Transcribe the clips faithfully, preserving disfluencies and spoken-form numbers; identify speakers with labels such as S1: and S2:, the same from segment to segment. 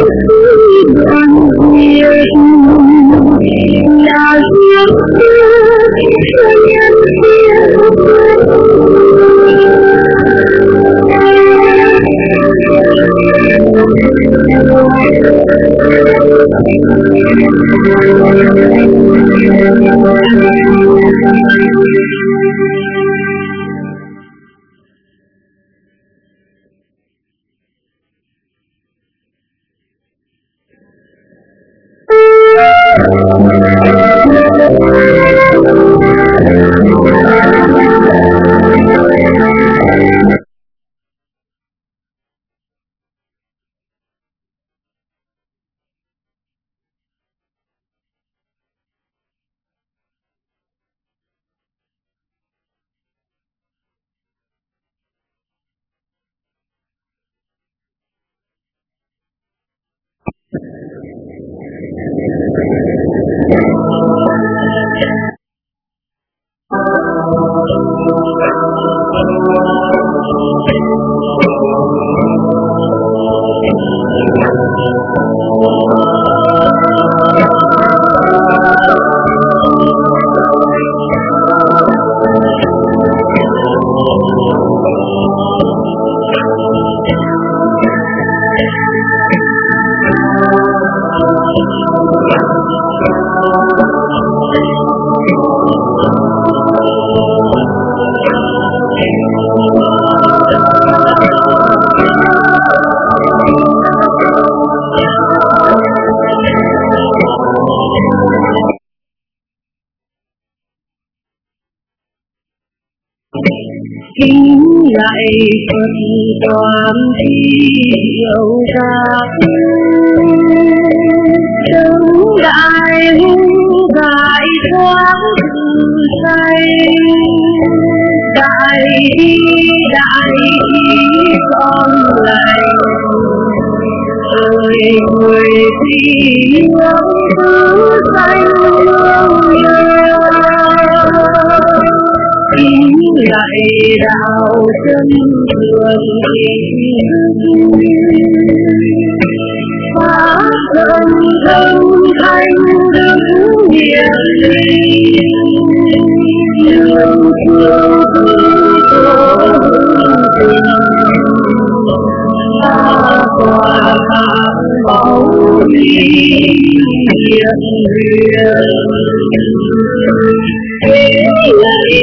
S1: đoàn diệt là riêng cho nhân thiên kính lạy Phật toàn thiệu giác đấng đại hùng giải thoát từ say đại bi đại bi con lành ơi người thi hướng thứ danh lương nhớ kính lạy đạo chân thường pháp thân thân thanh đức hiền linh yêu thương tổ tình ta quả pháp bảo đi hiền huyền kính lạy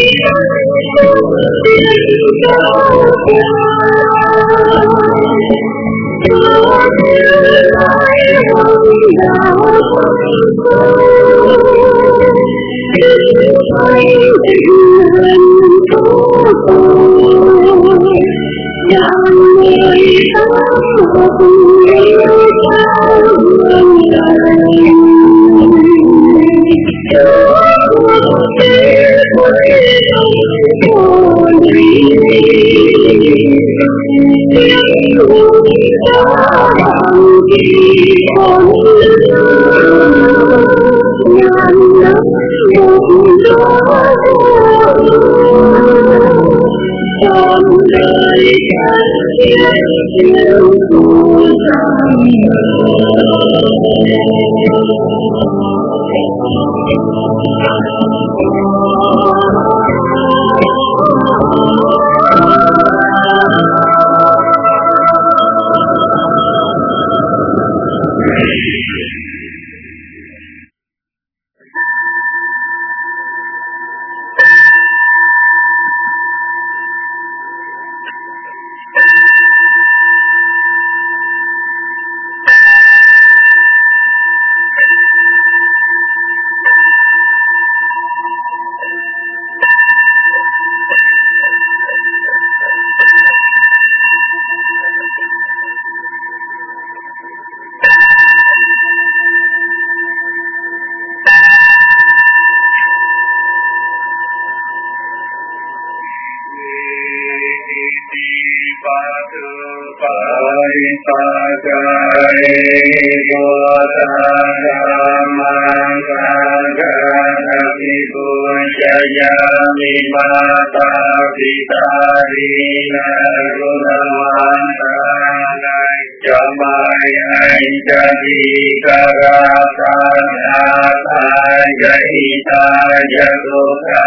S1: Chấm mai ai cha di ca ra ta na ta jai ta jago ta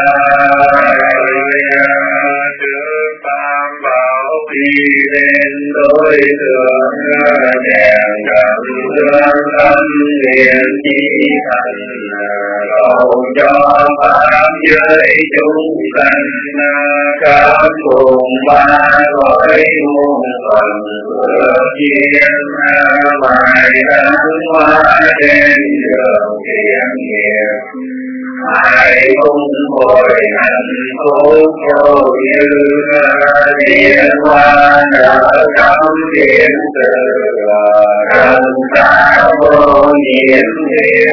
S1: trước tam bảo đi lên đối tượng đèn cầm hương tâm niệm chi thành cầu cho pháp giới chúng sanh các cùng ba cõi muôn phần phước duyên mãi đắng hoa trên đường thiện nghiệp ai cũng bồi hạnh phúc vô như điện hoa nở trong điện từ trần ta vô nhiễm điện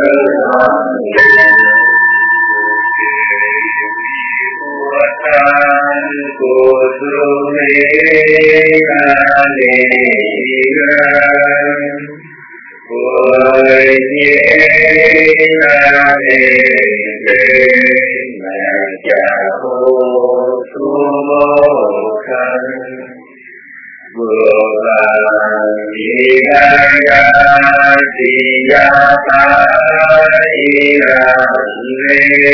S1: của sư ni ca ni Ôi nhé na ni mẹ cha hô su mô khăn vừa là di đa ya di ya ta y ra lê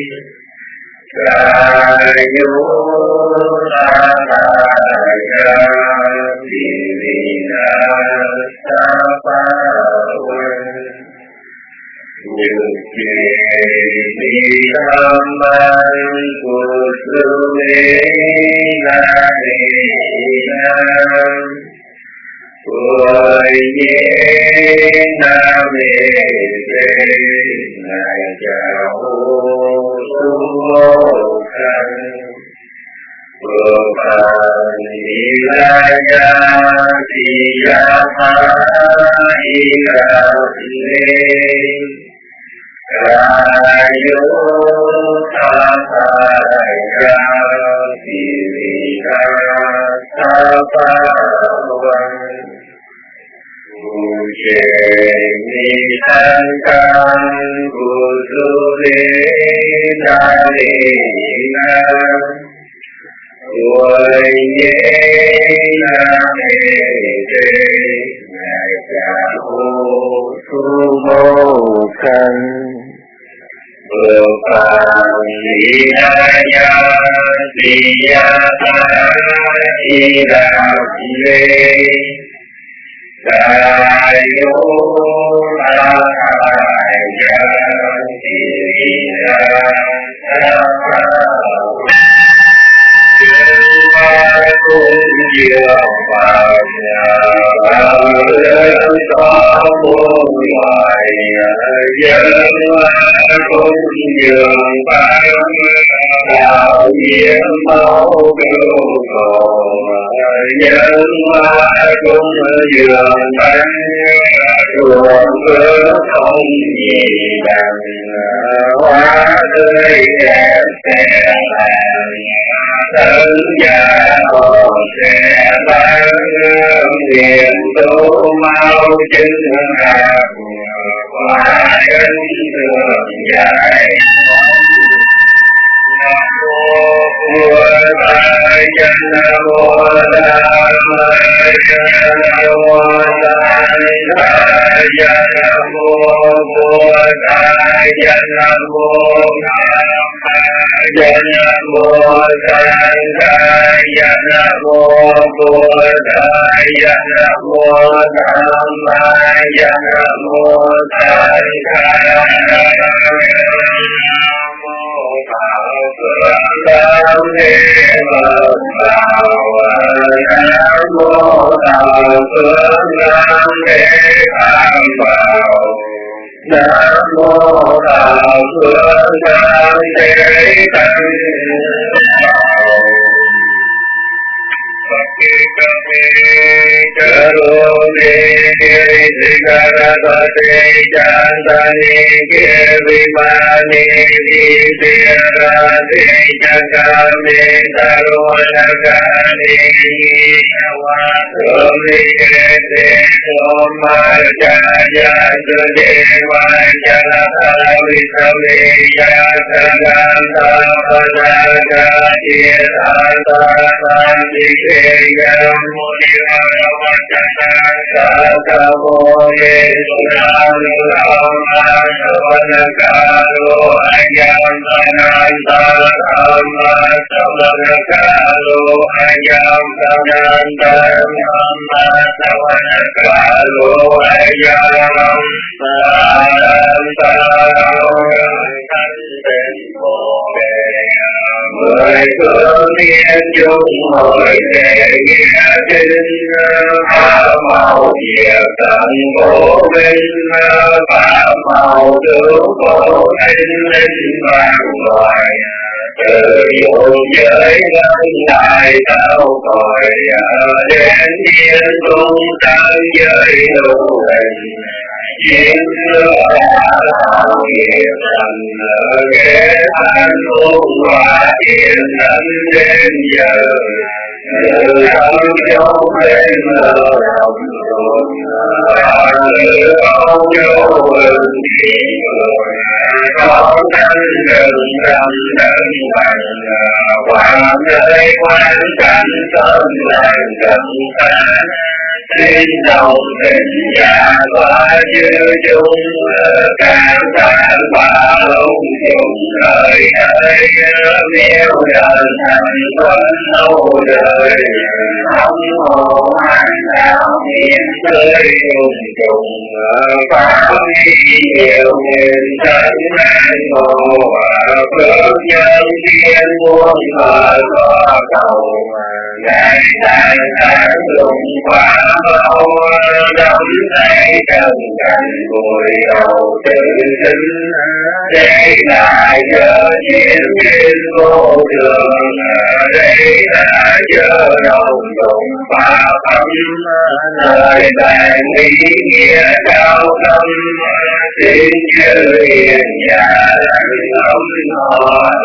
S1: ca yu ta ta ya di vi na ta pa như chi đi tham ban của sư lê na ni nam ôi nhé nam mê tê ngài chào su mô khăn Phượng Phật Di La Ya Di Ya Tha Y La Lê Ca Yu Ta Ta Ya Di Vi Na Ta Pa Văn Bồ Chế Ni Thanh Căn Bồ Sư Lê Na Lê Nam Ôi nhé na mê tê ngài cha hô su mô khăn Phượng Phật Di La Ya Di Ya Ta Y La Lê Ca Yu Ta Ta Ya Di Vi Na Ta Pa cũng dường vào nhà lớn có muôn loài dân cũng dường vào đạo diễn máu cứu cầu dân cũng dường vào ruộng cửa không gì bằng hoa tươi đẹp đẹp thân gia hồ sẽ ban niềm tu mau chứng hạt hoa cánh đường dài Nam mô Bụt Thầy Chân Nam mô Đàm Chân Nam mô Thầy Chân Nam mô Bụt Thầy Chân Nam mô Chân Nam mô Thầy Chân Nam mô Bụt Thầy Chân Nam mô Nam Thầy Chân Nam mô Thầy Nam Ni Phật Bảo Nam mô Đạo Phước Nam Ni Phật Bảo Nam mô Đạo Phước Nam Ni Phật Bảo Karuni Sikarapati Chantani Kevimani Vitirati Chakami Tarunakani Sumi Kete Somarjaya Sudeva Jalahavisami Yasananta Padaka Tirata Sandike Nam Mô Ni Sa Sa Mô Ni Su Nam Nam Sa Van Ca Lô Ayam Sanan Sa Tham Sa Van Ca Lô Ayam Sanan Sa Tham Sa Van Ca Lô Ayam Sanan Sa Thanh Tịnh Bồ Đề mười phương thiên chúng hội đề nghe kinh pháp màu diệu tận vô minh pháp màu cứu khổ tinh linh vạn loài từ vô giới đến đại tạo cõi đến thiên cung tăng giới lưu hình chiến lược đạo hiền thành ghé thanh ôn hòa thiền thân đến giờ từ tâm châu lên lờ đồng ruột từ con châu ưng thị người con thanh rừng rầm rầm bằng hoàng nơi quan cảnh sớm làng gần xa xin đầu tình nhà qua chư chung càng tan ba lung chung đời đời miêu đời thành quân lâu đời không hồ hành đạo hiền tới chung chung pháp nhiều nghìn thân an ngộ phước nhân thiên muôn mở có cầu ngày đại tháng lùng quá bao đắm say trần cảnh bụi đầu tự sinh đây là giờ chiến thiên vô thường đây là giờ đồng đồng pháp âm lời bàn ý nghĩa cao tâm xin chư hiền nhà âm nói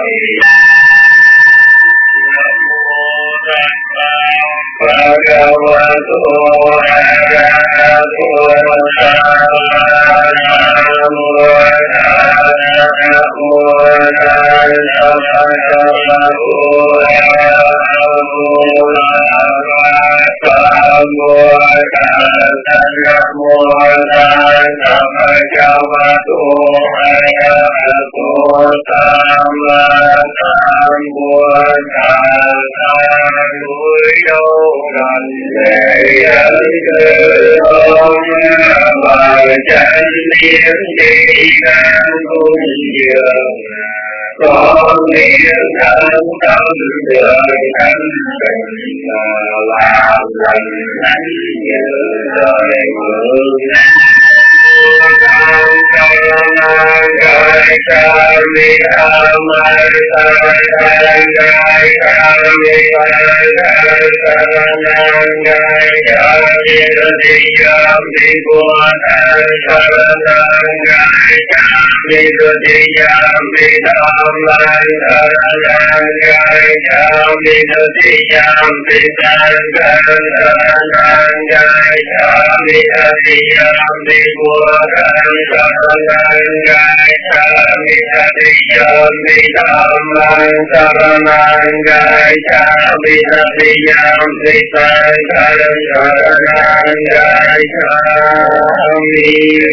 S1: Bhagavato Arahato để ơn ơn và chân niệm đi đang cung dường con niệm thân tâm đời thân tình làm lành lành như đời mưa Gai kami amar saranang gai kami saranang gai kami radiyam dibuatan saranang gai kami radiyam bidamlan saranang gai kami radiyam bidamlan saranang gai kami radiyam dibuatan saranang gai kami radiyam bidamlan saranang gai kami radiyam bidamlan saranang gai kami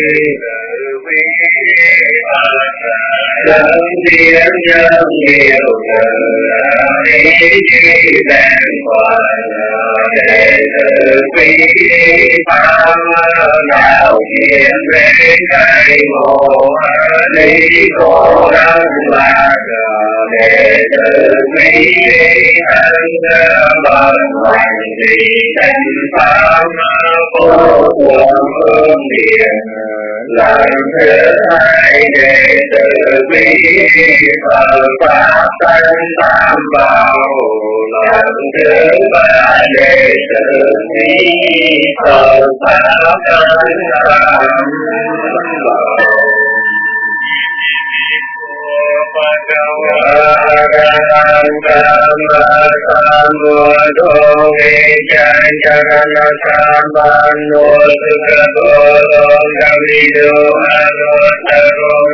S1: Lần tiếng nhân nhiều lần ý chí đèn hoàn đệ tử quý pháp đạo hiền về cây ngộ lý khổ đăng lạc đệ tử quý thân bằng hoành vì danh pháp vô thường hương điện làm thứ hai đệ tử quý Phật pháp tăng tam bảo làm thứ ba đệ tử quý Phật pháp tăng tam bảo Hãy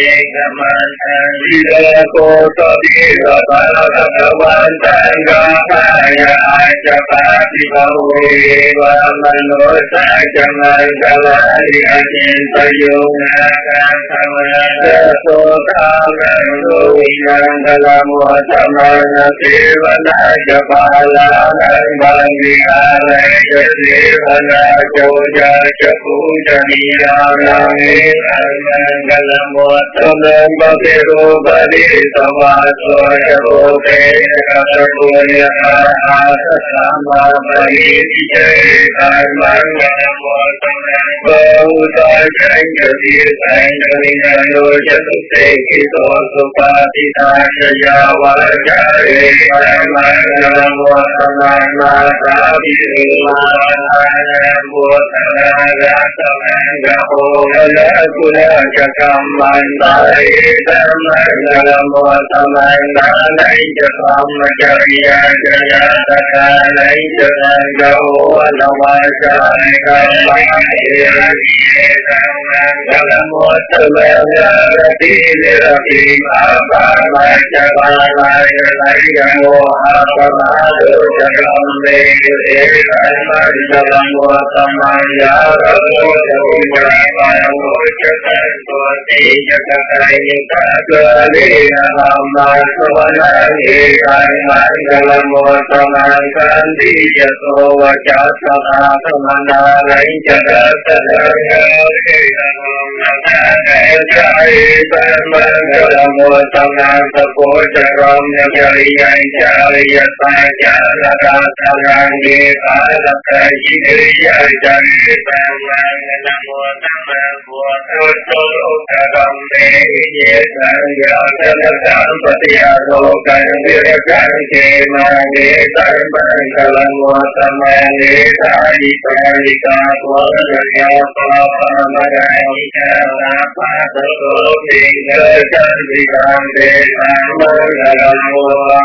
S1: Ida kota bila pada kawan tangganya capati bahui manusia jangan kalah di sayungan sama kota yang dalam wacana siwana jabala bagi alai siwana joja jaku jadi alai dalam wacana bagi bali sama soya boke kasuya sama bali jai dalam wacana bau tajai jadi sayang nayo jatuh sekito supati tajaya wajari dalam wacana nabi Kaman dari dalam wacana nai jam jaya jaya nai jangan jauh wajah kaman dalam wacana nadi nadi apa macam mana yang apa malu jangan lepas dalam wacana ya dalam wacana kandi jatuh wajah sana kemana lain jaga dalam wacana sepuluh jaram jari jari saja tangan di pada jari chân tam man nam mô tam man bùa thôn tô ca đồng mê nhé sang giao chân tam bát ya đô căn địa căn kê ma đế tam man ca lan mô tam man đế ta đi ta đi ca bùa chân giao pa pa ma đại cha la pa tô tô thiên cơ chân đi tam đế tam man ca lan mô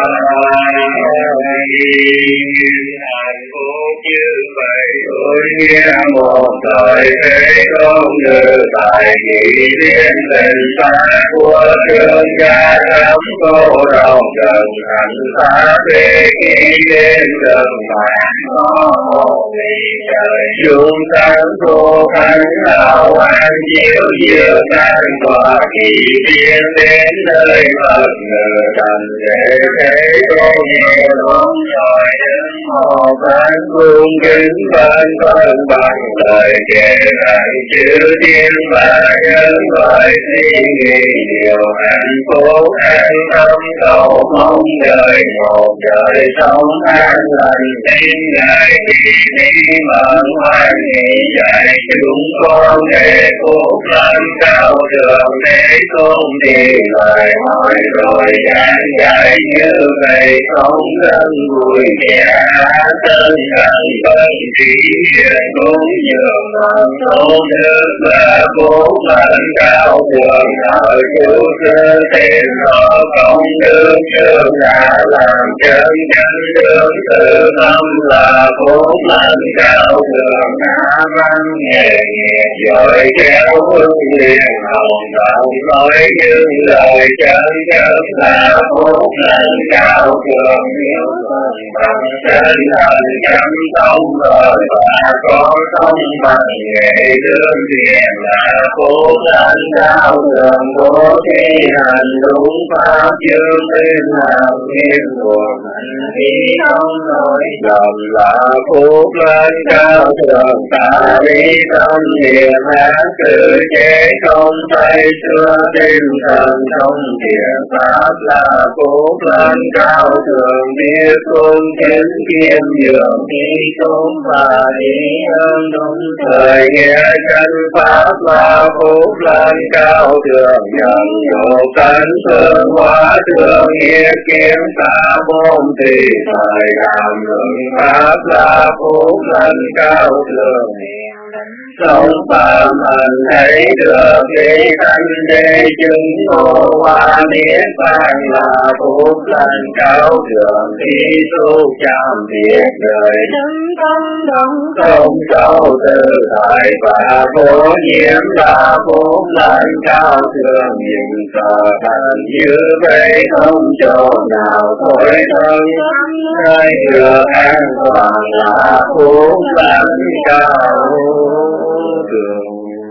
S1: hạnh phúc như vậy ôi nghĩa một đời thế không như tại chỉ liên tình ta của thương gia lắm cô đồng gần hạnh ta về khi đêm gần vàng có một vị trời xuống sáng cô khánh đạo an chiếu diệu tan tỏa kỳ biên đến nơi Phật ngự thành để thế cô nhiều lúc rồi đến một ban cung kính ban phân bằng lời kể rằng chữ thiên và nhân loại suy nghĩ điều hạnh phúc an tâm cầu mong đời một đời sống an lành tin ngài kỳ đi mẫn hoan hỷ dạy chúng con để phúc lành cao đường để tôn đi lời hỏi rồi giảng dạy như vậy không thân vui vẻ tân cần phân trí hiền cũng dường lòng tôn đức và phúc lành cao đường ở chú sư tìm rõ công đức trước đã làm chân chân đường tự tâm là phúc lành cao đường đã văn nghề nghiệp giỏi khéo hương liền hồng động nói những lời chân chân là phúc lành cao đường hiểu bằng chân thành chăm sóc lời và có sống bằng nghệ đương thiện là phúc lành cao đường bố thí hành đúng pháp chương tin làm nghiệp của mình ý không nói lầm là phúc lành cao đường ta lý tâm niệm hát tự chế không tay xưa tinh thần không thiện pháp là phúc lành cao đường biết cung kính kiêm nhường đi tôn và đi hơn đúng thời nghe chân pháp là phúc lành cao đường nhận độ cánh thương hóa thương nghĩa kiếm ta môn tùy thời làm lượng pháp là phúc lành cao đường sống phạm hành thấy được đi thanh đế chứng ngộ hoa niết bàn là phúc lành cao đường đi tu chạm việc đời đứng công đồng không sâu tự tại và vô nhiễm là phúc lành cao đường nhìn sở thành như vậy không chỗ nào thối thân nơi được an toàn là phúc lành cao đường.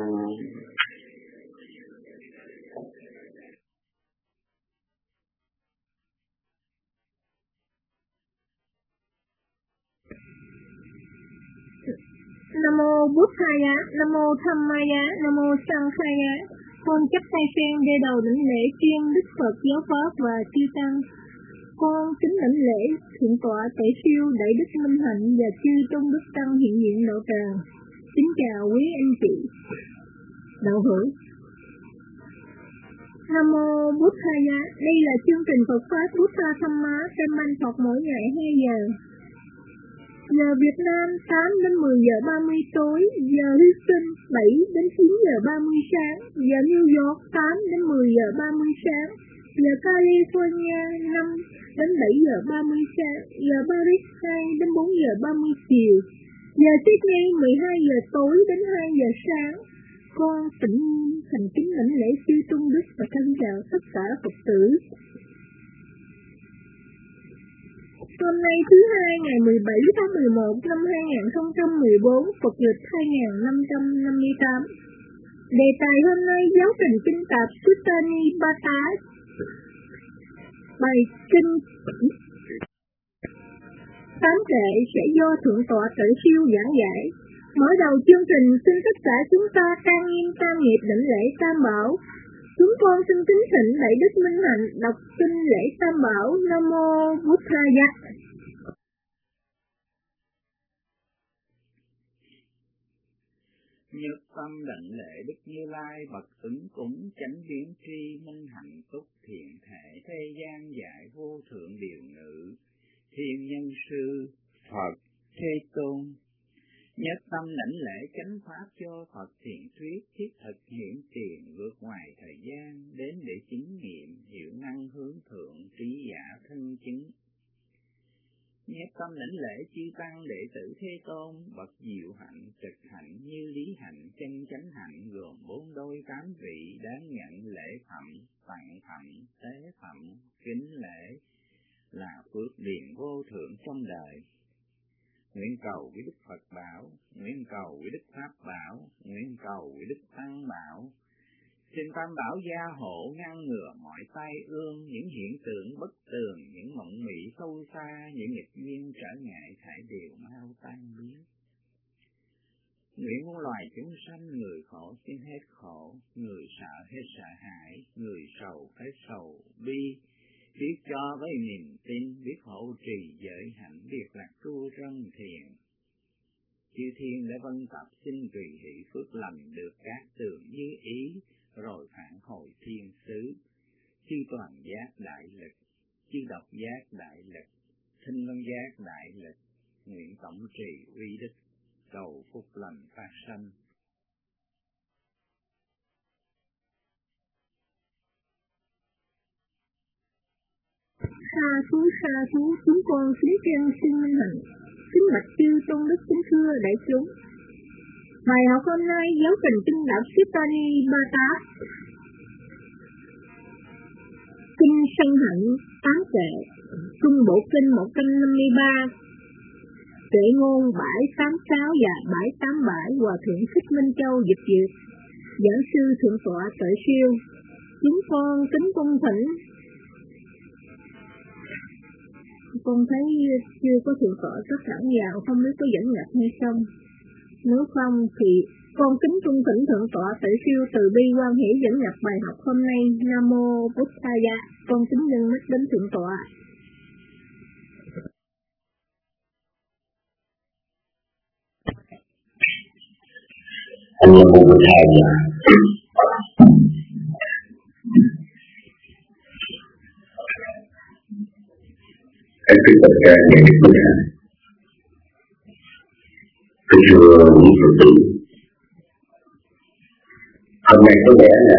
S2: Nam mô Bụt Thaya, Nam mô Tham Maya, Nam mô Sang Khaya. Con chắp tay sen để đầu đảnh lễ chuyên Đức Phật giáo pháp và chư tăng. Con kính đảnh lễ thượng tọa Tể Siêu Đại Đức Minh Hạnh và chư tôn đức tăng hiện diện đạo tràng. Kính chào quý anh chị đạo hữu. Nam mô Bụt Thaya. Đây là chương trình Phật pháp Bụt Tha Dhamma trên Ban Phật mỗi ngày hai giờ. Giờ Việt Nam tám đến mười giờ ba mươi tối, giờ Houston bảy đến chín giờ ba mươi sáng, giờ New York tám đến mười giờ ba mươi sáng, giờ California năm đến bảy giờ ba mươi sáng, giờ Paris hai đến bốn giờ ba mươi chiều, giờ Sydney mười hai giờ tối đến hai giờ sáng. Con tịnh thành kính lãnh lễ chư tôn đức và thân chào tất cả Phật tử. Hôm nay thứ hai ngày mười bảy tháng mười một năm hai nghìn không trăm mười bốn, Phật lịch hai nghìn năm trăm năm mươi tám. Đề tài hôm nay giáo trình kinh tạp Suttani Bata. Bài kinh tám kệ sẽ do Thượng tọa Tể Siêu giảng giải. Mở đầu chương trình xin tất cả chúng ta trang nghiêm tam nghiệp đảnh lễ Tam Bảo. Chúng con xin kính thỉnh Đại Đức Minh Hạnh đọc kinh lễ Tam Bảo. Nam mô Bụt Thaya.
S1: Nhất tâm đảnh lễ Đức Như Lai bậc ứng cúng chánh biến tri minh hạnh túc thiện thể thế gian giải vô thượng điều ngữ thiên nhân sư Phật Thế Tôn. Nhất tâm đảnh lễ chánh pháp cho Phật thiện thuyết thiết thực hiển tiền vượt ngoài thời gian đến để chứng nghiệm hiểu năng hướng thượng trí giả thân chứng. Nhất tâm đảnh lễ chư tăng đệ tử Thế Tôn bậc diệu hạnh trực hạnh như lý hạnh chân chánh hạnh gồm bốn đôi tám vị đáng nhận lễ phẩm tặng phẩm tế phẩm kính lễ là phước điền vô thượng trong đời. Nguyện cầu với Đức Phật bảo, nguyện cầu với Đức Pháp bảo, nguyện cầu với Đức Tăng bảo. Xin Tam Bảo gia hộ ngăn ngừa mọi tai ương, những hiện tượng bất tường, những mộng mị sâu xa, những nghịch duyên trở ngại thải đều mau tan biến. Nguyện muôn loài chúng sanh người khổ xin hết khổ, người sợ hết sợ hãi, người sầu hết sầu bi. Biết cho với niềm tin, biết hộ trì giới hạnh, biết lạc tu rân thiền. Chư thiên đã vân tập xin tùy hỷ phước lành được các tường như ý, rồi phản hồi thiên xứ. Chư toàn giác đại lực, chư độc giác đại lực, thinh văn giác đại lực, nguyện tổng trì uy đức, cầu phúc lành phát sanh.
S2: Sa thú sa thú chúng con phía trên xin minh hạnh, kính bạch chư tôn đức kính thưa đại chúng. Bài học hôm nay giáo trình kinh đạo Sipani Ba Tát, kinh sân hạnh tám kệ, trung bộ kinh một trăm năm mươi ba, kệ ngôn bãi tám sáu và bãi tám bảy Hòa thượng Thích Minh Châu dịch duyệt, giảng sư thượng tọa Tuệ Siêu. Chúng con kính cung thỉnh. Con thấy chưa có thượng tọa các đẳng vào, không biết có dẫn nhập hay không. Nếu không thì con kính trung thỉnh thượng tọa Tuệ Siêu từ bi quan hỷ dẫn nhập bài học hôm nay. Nam mô Bụt Thaya. Con kính nhân mắt đến thượng tọa.
S3: Nam mô Bụt Thaya. Các quý Phật gia nhà Đức Phật Thầy, kính thưa những Phật tử, hôm nay có lẽ là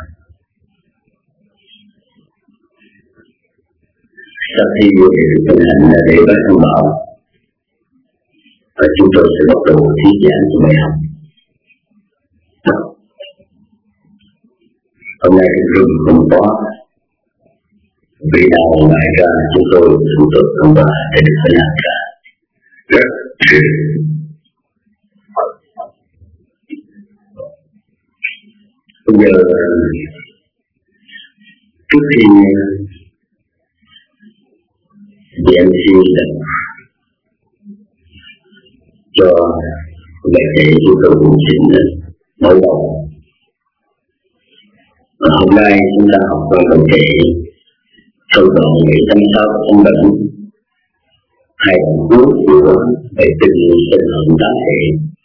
S3: sau khi thực hành là để bác thông bảo và chúng tôi sẽ bắt đầu thuyết giảng của bài học. Hôm nay rừng không có vì nào ngoài ra chúng tôi thủ tục không và để được phải làm cả rất bây giờ trước khi giảng sư đọc cho bài kệ chúng tôi cũng xin nói đầu. Hôm nay chúng ta học qua bài kệ câu đoạn bảy trăm sáu mươi không bệnh hai đoạn cuối của bài kinh sinh hận tám hệ,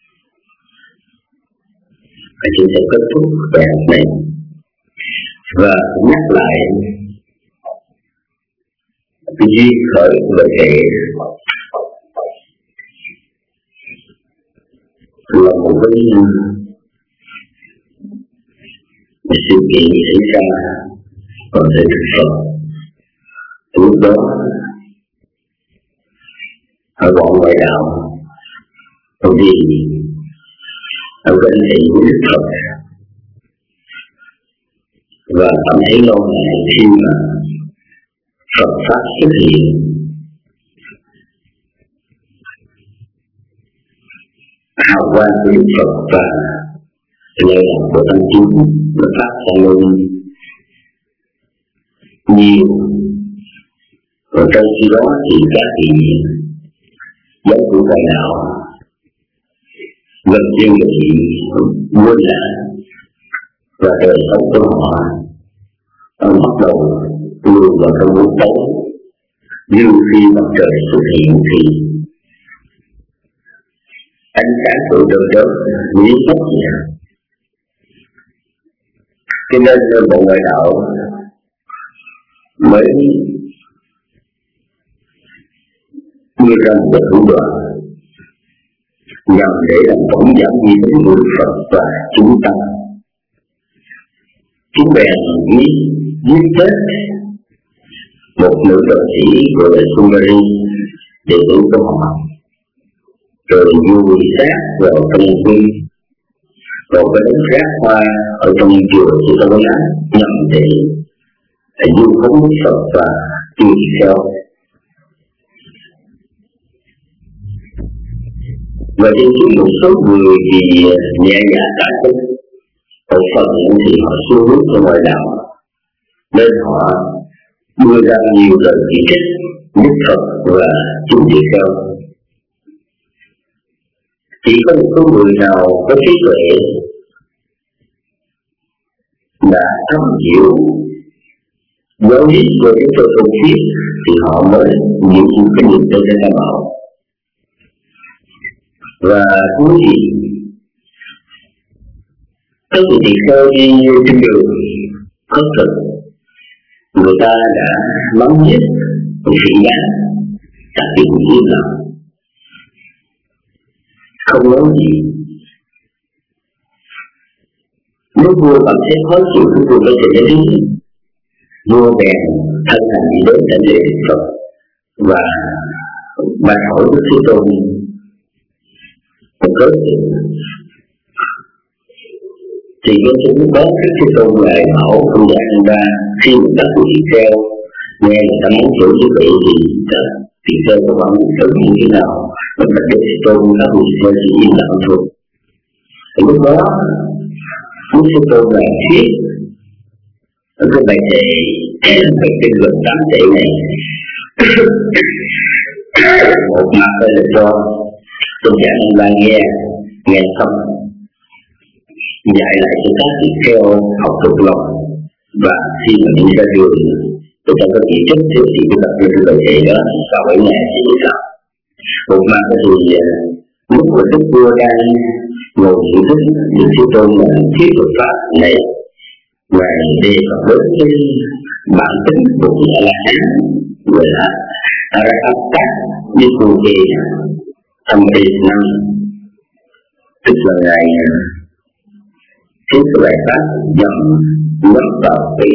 S3: và chúng ta kết thúc bài học này và nhắc lại cái duyên khởi của bài kệ là một cái sự kiện xảy ra ở thời Đức Phật. Lúc đó ở bọn ngoại đạo vì ở bên thị của Đức Phật và cảm thấy lo ngại khi mà Phật Pháp xuất hiện. Hào quang của Đức Phật và lệ lạc của tâm chúng nó phát ra lên nhiều. Và trong khi đó thì các vị giáo của ngoại đạo gần như là bị quên lãng và đời sống của họ bắt đầu luôn vào trong bóng tối. Như khi mặt trời xuất hiện thì ánh sáng của đời đó lý mất gì. Cho nên Bộ Ngoại đạo mới đưa ra một thủ đoạn nhằm để làm tổng giảm di tính của Đức Phật và chúng ta. Chúng bèn giết giết chết một nữ đạo sĩ gọi là Sumari để tử của họ, rồi vùi xác vào trong quy, rồi cái đống rác hoa ở trong chùa của Tôn Ngã nhằm để du khống Phật và tùy theo. Và trên những một số người thì nhẹ dạ cả tin, một phần thì họ xu hướng cho ngoại đạo, nên họ đưa ra nhiều lời chỉ trích Đức Phật và chúng tỳ kheo. Chỉ có một số người nào có trí tuệ đã thấu hiểu giáo lý của Đức Phật Tôn Thiết thì họ mới nhận cái niềm tin trong họ. Và cuối gì các vị tỳ kheo đi trên đường khất thực, người ta đã mắng giết một vị giá tại vì im lặng không nói gì. Lúc vua cảm thấy khó chịu, cái vua có thể để ý, vua bèn thân hành đi đến đảnh lễ Đức Phật và ban hỏi Đức Thế Tôn một câu chuyện. Thì cái chúng có Đức Thế Tôn lại bảo không giải anh ra khi mà các vị kheo nghe người ta muốn chửi như vậy thì thì kheo có bằng xử như thế nào, mà Đức Thế Tôn các vị kheo chỉ im lặng thôi. Thì lúc đó Đức Thế Tôn là thuyết ở cái bài thề bài kinh luật tám tệ này một mặt là cho Tôn giả Năng Ba nghe nghe xong dạy lại cho các vị kheo học thuộc lòng, và khi mà đi ra đường tôi ta có chỉ trích thì thì cái tập cái bài thề đó vào ở nhà thì như sao. Một mặt thì lúc mà Đức Vua đang ngồi nhận thức Đức Thế Tôn là thuyết luật pháp này và đề cập đến cái bản tính của vị A La Hán gọi là Arahata Nikode Tham-ma-đề-nam, tức là ngày thuyết cái bài pháp dầm nhắm vào vị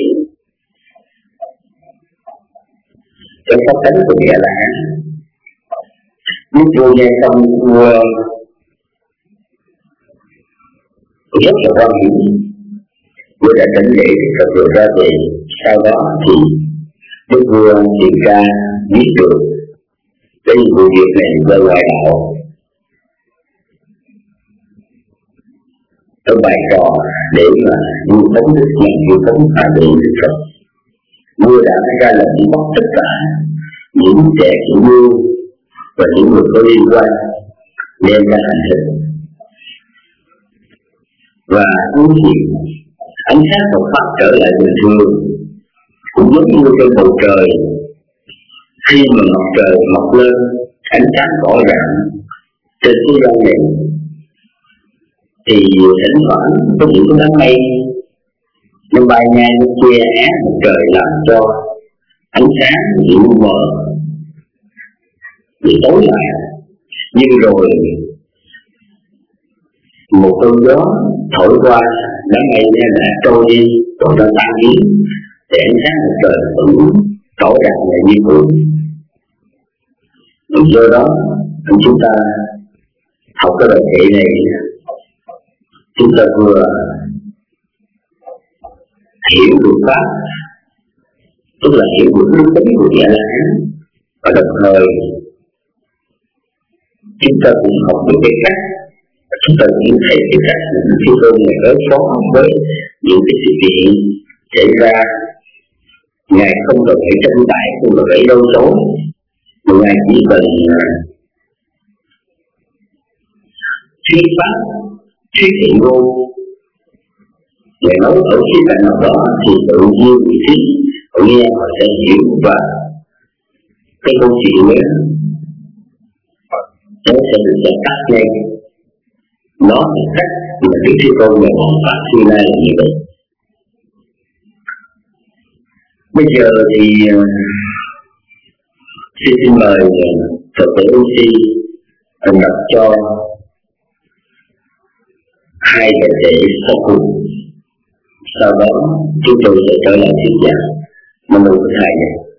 S3: cái pháp tánh của vị A La Hán. Đức Vua nghe xong vua rất là quan hỷ, vua đã đảnh lễ Phật rồi ra về. Sau đó thì Đức Vua điều tra biết được cái vụ việc này về ngoại đạo ở bài trò để mà vu khống Đức Nhằm vu khống hạ vị Đức Phật. Vua đã ra lệnh bắt tất cả những kẻ chủ mưu và những người có liên quan đem ra hành hình, và cuối cùng ánh sáng Phật pháp trở lại bình thường, cũng giống như trên bầu trời khi mà mặt trời mọc lên ánh sáng rõ ràng trên thế gian này, thì thỉnh thoảng có những cái đám mây nó bay ngang nó che át mặt trời làm cho ánh sáng bị mờ bị tối lại. Nhưng rồi một cơn gió thổi qua đám mây đã trôi đi, rồi nó tan biến để ánh sáng mặt trời vẫn rõ ràng là như cũ. Do đó chúng ta học cái bài kệ này, chúng ta vừa hiểu được pháp, tức là hiểu được đức tính của vị A La Hán, và đồng thời chúng ta cũng học được cái cách, chúng ta cũng thấy cái cách Thế Tôn này đối phó với những cái sự kiện xảy ra. Ngài không cần phải tranh cãi, không cần phải đấu tố, mà Ngài chỉ cần thuyết pháp, thuyết thiện ngôn. Ngài nói ở khía cạnh nào đó thì tự nhiên vị trí họ nghe họ sẽ hiểu, và cái câu chuyện đó nó sẽ được giải tắt ngay Nó là cách mà Đức Thế Tôn và Hoàng Pháp xưa nay là như vậy. Bây giờ thì xin xin mời Phật tử ô xê đọc cho hai bài kệ sau cùng. Sau đó chúng tôi sẽ trở lại thuyết giảng. Nam mô Bổn Thầy.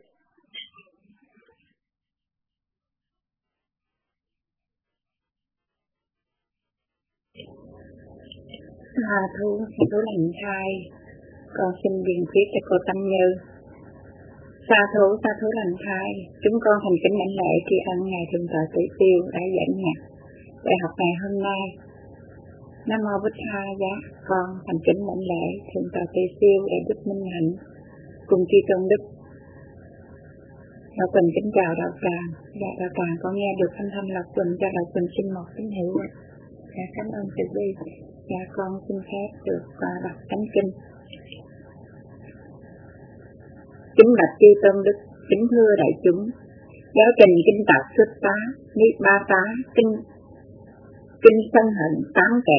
S4: Hà thu, thú lành thai, con xin điền khuyết cho cô Tâm Như. Sa thú, sa thú lành thai, chúng con thành kính lãnh lễ tri ân Ngài Thượng tọa Tử Siêu đã dẫn nhạc đại học ngày hôm nay. Nam mô Bích Tha giá, con thành kính lãnh lễ Thượng tọa Tử Siêu đại đức Minh Hạnh cùng chư tôn đức. Đạo Quỳnh kính chào đạo tràng. Dạ đạo tràng con nghe được thanh thanh Đạo Quỳnh, cho Đạo Quỳnh xin một tín hiệu. Dạ cảm ơn từ bi. Dạ con xin phép được uh, đọc thánh kinh. Kính bạch chư tôn đức, kính thưa đại chúng, giáo trình kinh tập xuất tá, niết ba tá, kinh kinh sân hận tám kệ.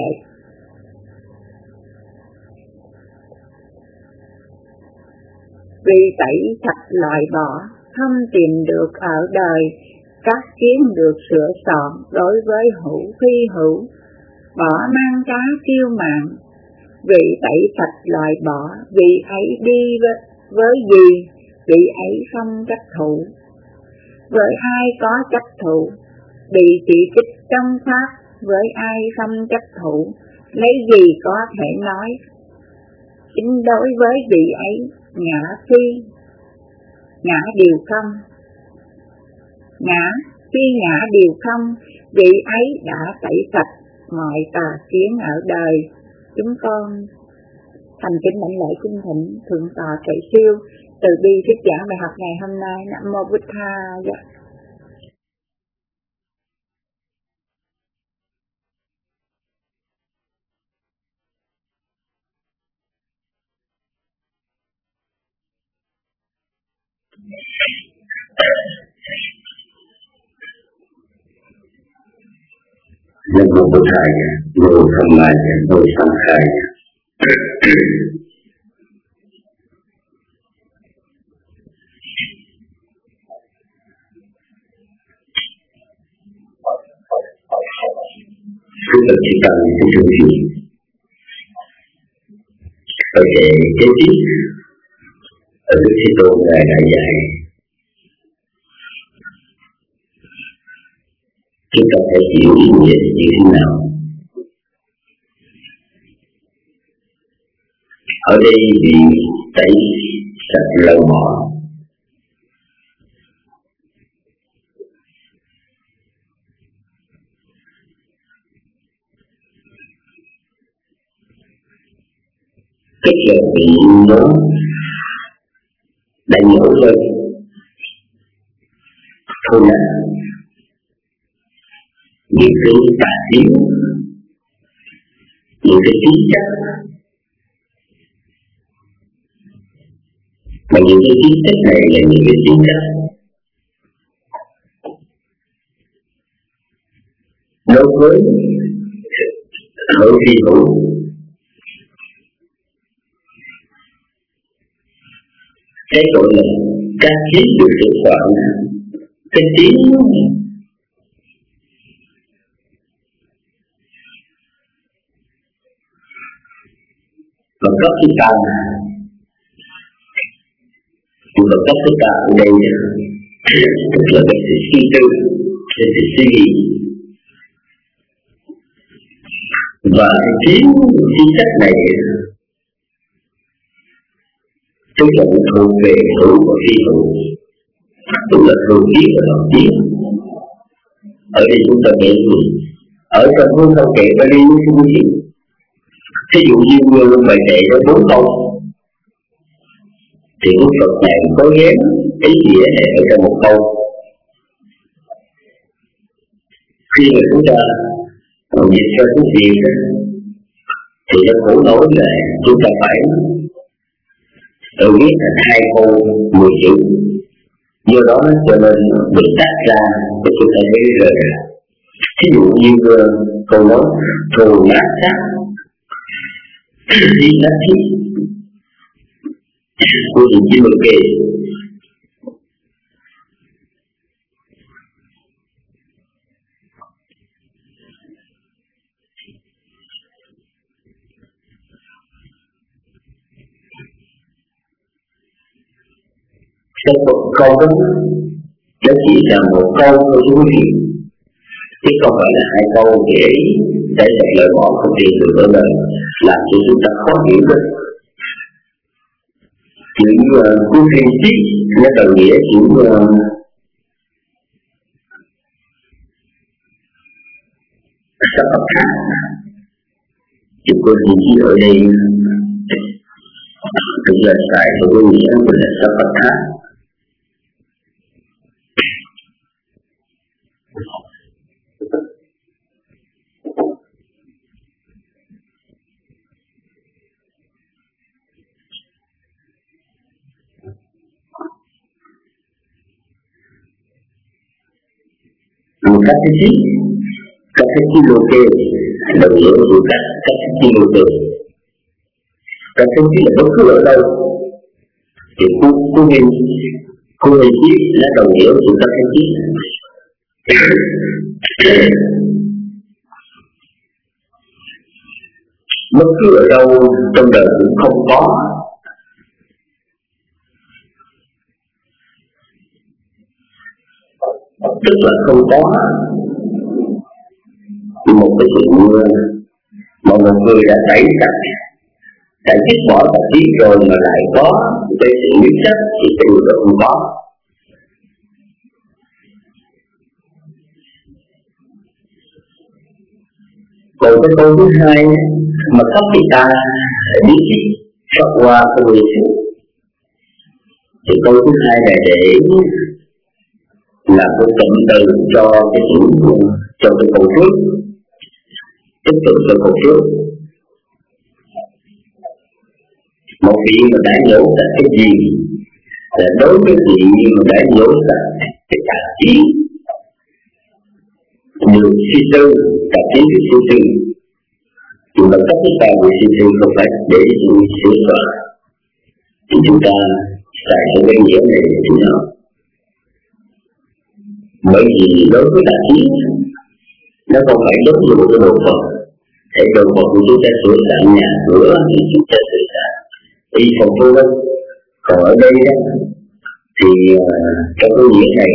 S4: Vì tẩy sạch loại bỏ, không tìm được ở đời, các kiến được sửa soạn đối với hữu phi hữu, bỏ mang cá kiêu mạn. Vị tẩy sạch loại bỏ, vị ấy đi với, với gì, vị ấy không chấp thủ. Với ai có chấp thủ, bị chỉ trích trong pháp, với ai không chấp thủ, lấy gì có thể nói. Chính đối với vị ấy, ngã phi, ngã điều không. Ngã, khi ngã điều không, vị ấy đã tẩy sạch mọi tà kiến ở đời. Chúng con thành kính lãnh lễ cung thỉnh Thượng tọa Tuệ Siêu từ bi thuyết giảng bài học ngày hôm nay. Nam mô Bích Tha dạ.
S3: Nam mô Bổn Thầy, Nam mô Tham Lai, Nam mô Sanh Khai. Chúng ta chỉ cần cái chương trình ở cái kế tiếp ở Đức Thế Tôn Ngài đã dạy chúng ta phải hiểu ý nghĩa như thế nào. Ở đây bị tẩy sạch lậu bỏ, tức là bị nó đã nhổ rơi thôi là những cái tà kiến, những cái tính chất, mà những cái tính chất này là những cái tính chất đối với hữu phi hữu. Cái gọi là các kiến được sự soạn, cái tiếng và cấp thứ ba, và cấp thứ ba ở đây tức là cái sự suy tư, cái sự suy nghĩ và cái chính sách này tức là thuộc về hữu và phi hữu, tức là thường kiến và hợp kiến. Ở đây chúng ta để gì? Ở trong hương câu kệ và đi với quý vị. Thí dụ như người bài kệ có bốn câu, thì Đức Phật này có ghém ý nghĩa này ở trong một câu. Khi mà chúng ta dịch cho tiếng Việt thì nó khổ nổi là chúng ta phải tự viết thành hai câu mười chữ, do đó cho nên được tách ra để chúng ta thấy rồi Ví dụ như uh, câu nói thù nát sát đi nát thiết của những chi mực kề. Cái câu đó nó chỉ là một câu thôi quý vị, chứ không phải là hai câu để để dạy lời bỏ không tiền được ở đời, làm cho chúng ta khó hiểu đó. Chữ cu phiên tí nó đồng nghĩa chữ uh, sắp bậc thang. Chữ cô phiên tí ở đây thực ra xài cho có nghĩa là sắp bậc thang. Các cái gì, các cái chi lô kê, đồng nghĩa của các các cái chi lô kê. Các cái chi là bất cứ ở đâu, thì khu khu hình khu hình chi là đồng nghĩa của các cái chi. Bất cứ ở đâu trong đời cũng không có. Tức là không có một cái chuyện mà một người đã tẩy sạch, đã dứt bỏ tạp chí rồi mà lại có cái sự biết sách thì cái người đó không có. Còn cái câu thứ hai mà khắp người ta biết xuất qua cái người sự, thì câu thứ hai này để là một cụm từ cho cái chữ cho cái câu trước, tiếp tục cho câu trước. Một vị mà đã nhổ sạch cái gì là đối với vị mà đã nhổ sạch cái tạp chí được suy tư, tạp chí được suy tư, chúng ta tất cả về suy tư không phải để chúng sửa soạn, thì chúng ta xài cho cái nghĩa này để chúng ta. Bởi vì đối với tạp chí nó không phải giống như một cái đồ vật, để đồ vật của chúng ta sửa soạn nhà cửa thì chúng ta sửa soạn y phòng vô đâu. Còn ở đây đó thì uh, trong cái nghĩa này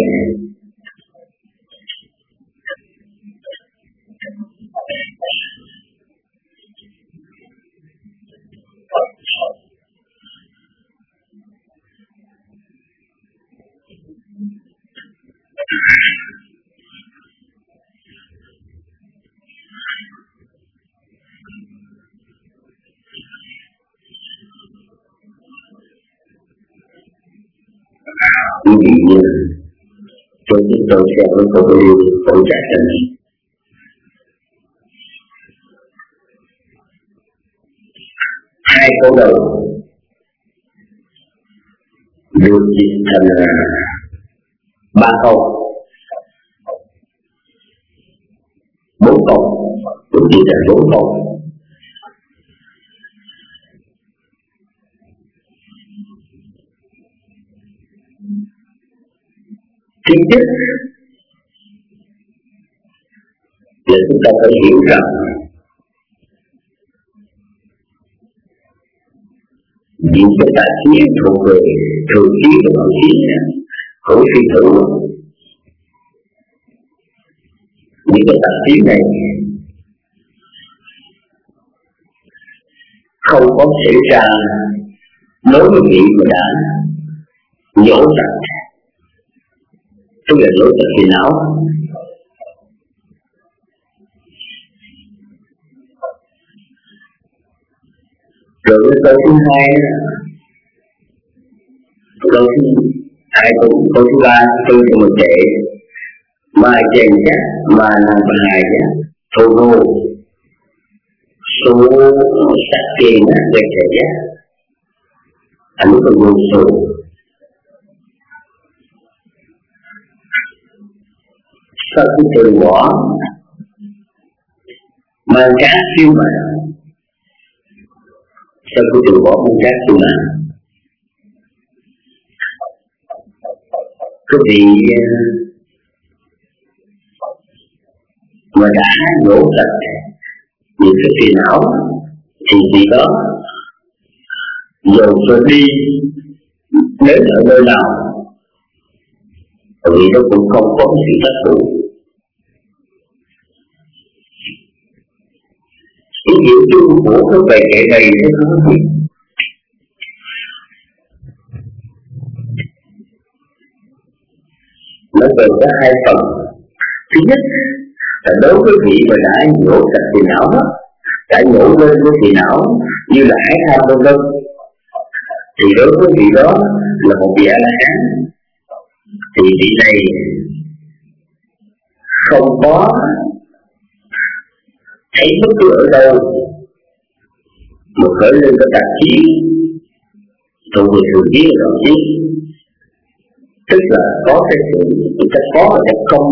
S3: quý vị như tôi chúng tôi sẽ có câu điều câu trả lời. Hai câu đầu được dịch thành ba câu, bốn câu, được dịch thành bốn câu. Thứ nhất là chúng ta phải hiểu rằng những cái tạp chí thuộc về thường chí và hậu chí hữu phi hữu. Những cái tạp chí này không có xảy ra đối với vị mà đã nhổ sạch, tức là nhổ sạch phiền não. Rồi cái câu thứ hai, câu thứ hai, câu, câu thứ ba, tôi thì một trẻ mà chèn chắc, mà nàng bà hài chắc, thô vô số sắc tiền về trẻ chắc, ảnh còn vô số. Sau khi từ bỏ mang cá siêu mạng. Sao cứ từ bỏ mang cá siêu mạng? Quý vị mà đã nhổ sạch những cái phiền não thì vì đó dầu cho đi đến ở nơi nào vì nó cũng không có sự tác dụng. Ý nghĩa chung của cái bài kệ này nó không gì. Nó về có hai phần. Thứ nhất là đối với vị mà đã nhổ sạch phiền não đó, đã nhổ lên với phiền não như là ái tham vân vân, thì đối với vị đó là một vị A-la-hán, thì vị này không có thấy bất cứ ở đâu một khởi lên cái tạp chí thuộc về thường chí và đồng chí, tức là có cái sự cái có và cái không.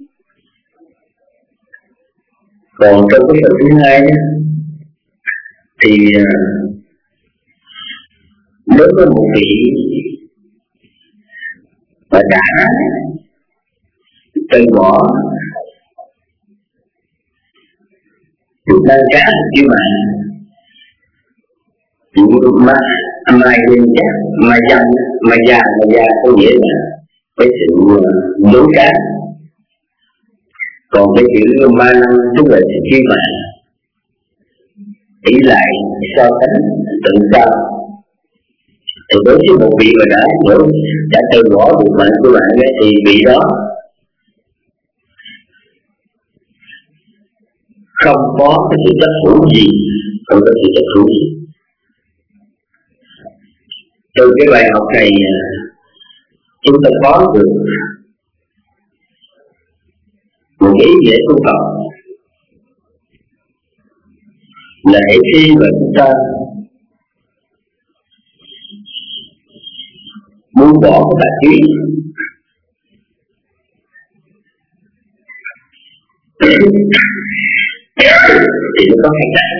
S3: Còn trong cái phần thứ hai nhé, thì đối với một vị mà đã từ bỏ được mang cá chứ mà mà mai lên chắc mà dần mà già mà già có nghĩa là cái sự lối cá. Còn cái chữ ma năng tức là sự chi mà ý lại so sánh tự cao. Thì đối với một vị mà đã nhổ đã từ bỏ được mạng của bạn ấy, thì vị đó không có cái sự chấp thủ gì, không có sự chấp thủ gì. Từ cái bài học này chúng ta có được một ý nghĩa tu tập là hệ khi mà chúng ta buông bỏ cái tạp chí thì nó có hai cách.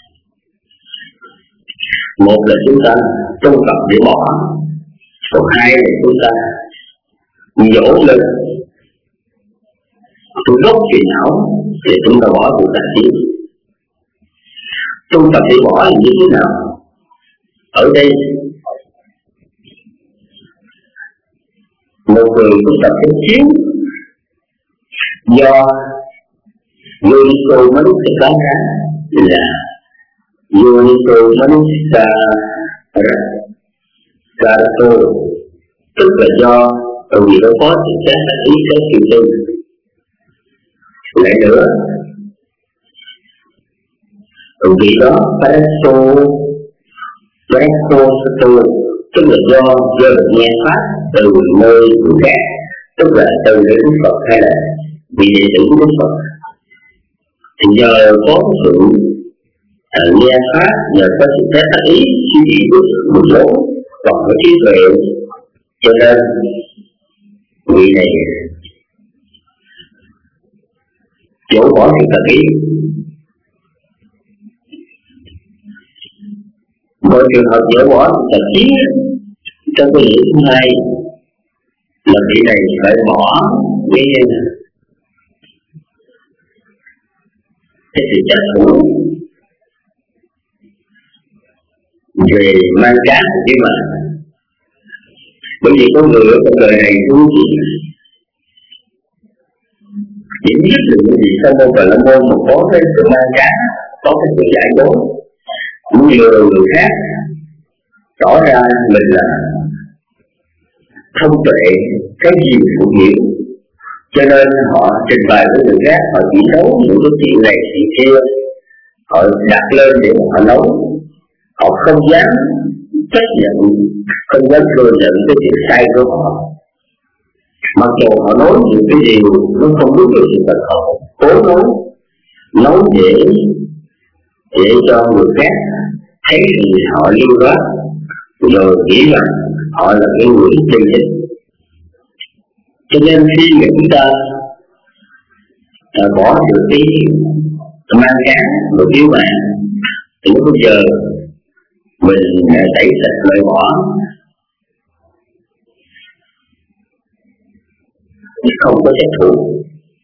S3: Một là chúng ta tu tập để bỏ, còn hai là chúng ta nhổ lên từ gốc phiền não để chúng ta bỏ được tạp chí. Tu tập để bỏ là như thế nào? Ở đây một người tu tập cái chiếu do Yonisco Manusika là Yonisco Manusika Karato, tức là do ở vị đó có sự xét ý cái kiều tư. Lại nữa, ở vị đó Pareto Pareto Sato, tức là do do được nghe pháp từ nơi người khác, tức là từ Đức Phật hay là vị đệ tử của Đức Phật. Thì nhờ có sự uh, nghe pháp, nhờ có sự xét ý suy nghĩ của một số còn có trí tuệ, cho nên vị này dỗ bỏ sự tà ý. Mọi trường hợp dỗ bỏ sự tà ý trong cái nghĩa thứ hai là vị này phải bỏ cái cái sự chấp thủ về mang cá chứ mà. Bởi vì con người ở cuộc đời này thú vị chỉ biết được những gì sau môn và lâm môn mà có cái sự mang cá, có cái sự giải dối, cũng như người khác tỏ ra mình là thông tuệ cái gì cũng hiểu, cho nên họ trình bày với người khác, họ chỉ nấu những cái chuyện này chuyện kia, họ đặt lên để mà họ nấu, họ không dám chấp nhận, không dám thừa nhận cái chuyện sai của họ, mặc dù họ nói những cái điều nó không đúng được sự thật, họ cố nói nói để để cho người khác thấy thì họ lưu đó, rồi nghĩ rằng họ là cái người chân chính. Cho nên khi mà chúng ta à, bỏ được cái mang cá một cứu mạng, thì lúc bây giờ mình tẩy sạch loại bỏ, không có trách thủ.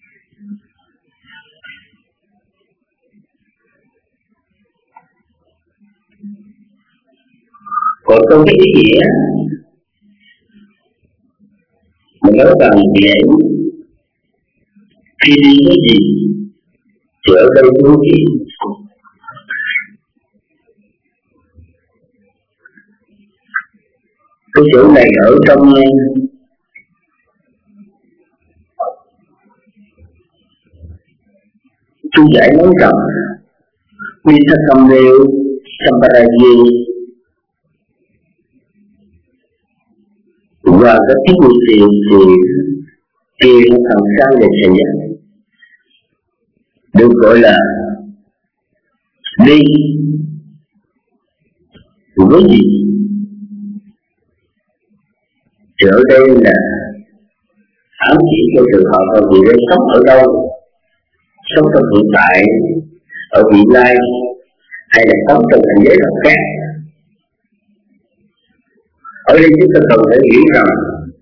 S3: Còn trong cái ý nghĩa mình nói rằng vị ấy khi đi cái gì thì ở đây thú vị. Cái chỗ này ở trong chú giải nói rằng Vithakamdev Samparaji và các thiết bị tiền thì tiền thằng sang để xây dựng được gọi là đi với gì thì ở đây là ám chỉ cho trường hợp là vị đây sống ở đâu, sống trong hiện tại, ở vị lai, hay là sống trong cảnh giới nào khác. Ở đây chúng ta cần phải hiểu rằng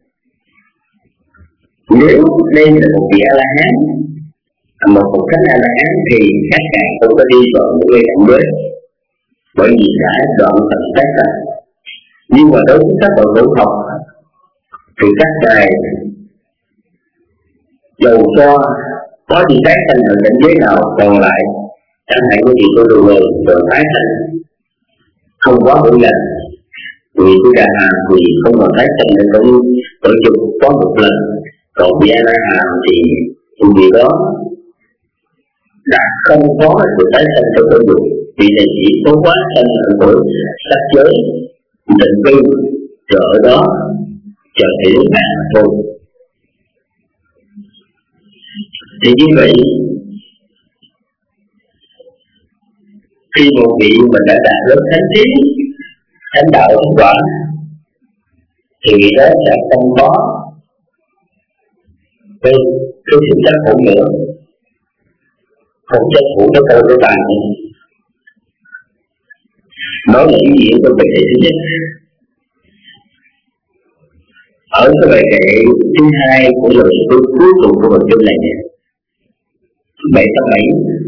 S3: nếu đây là một vị A-la-hán, một Phật khách A-la-hán thì các ngài không có đi vào những cái cảnh giới, bởi vì đã đoạn tận tác sanh. Nhưng mà đối với các bậc hữu học thì các ngài dầu cho có đi tác sanh ở cảnh giới nào còn lại, chẳng hạn như vị tôi đồ người rồi tái sanh không quá mỗi lần. Vì tôi đã hàm thì không còn tái sanh nữa, cũng tổ chức có một lần. Còn vị A La Hàm thì vì đó đã không có sự tái sanh trong tổ dục, vì này chỉ có quá sanh ở tuổi sắc giới định cư, rồi ở đó chờ thể đến nạn thôi. Thì như vậy khi một vị mình đã đạt đến thánh trí, thánh đạo thánh quả thì vị đó sẽ không có cái cái sự chấp thủ nữa, không chấp thủ cái câu cái bàn nữa. Đó là ý nghĩa của bài kệ thứ nhất. Ở cái bài kệ thứ hai của lời cuối cuối cùng của bài kinh này, bảy trăm bảy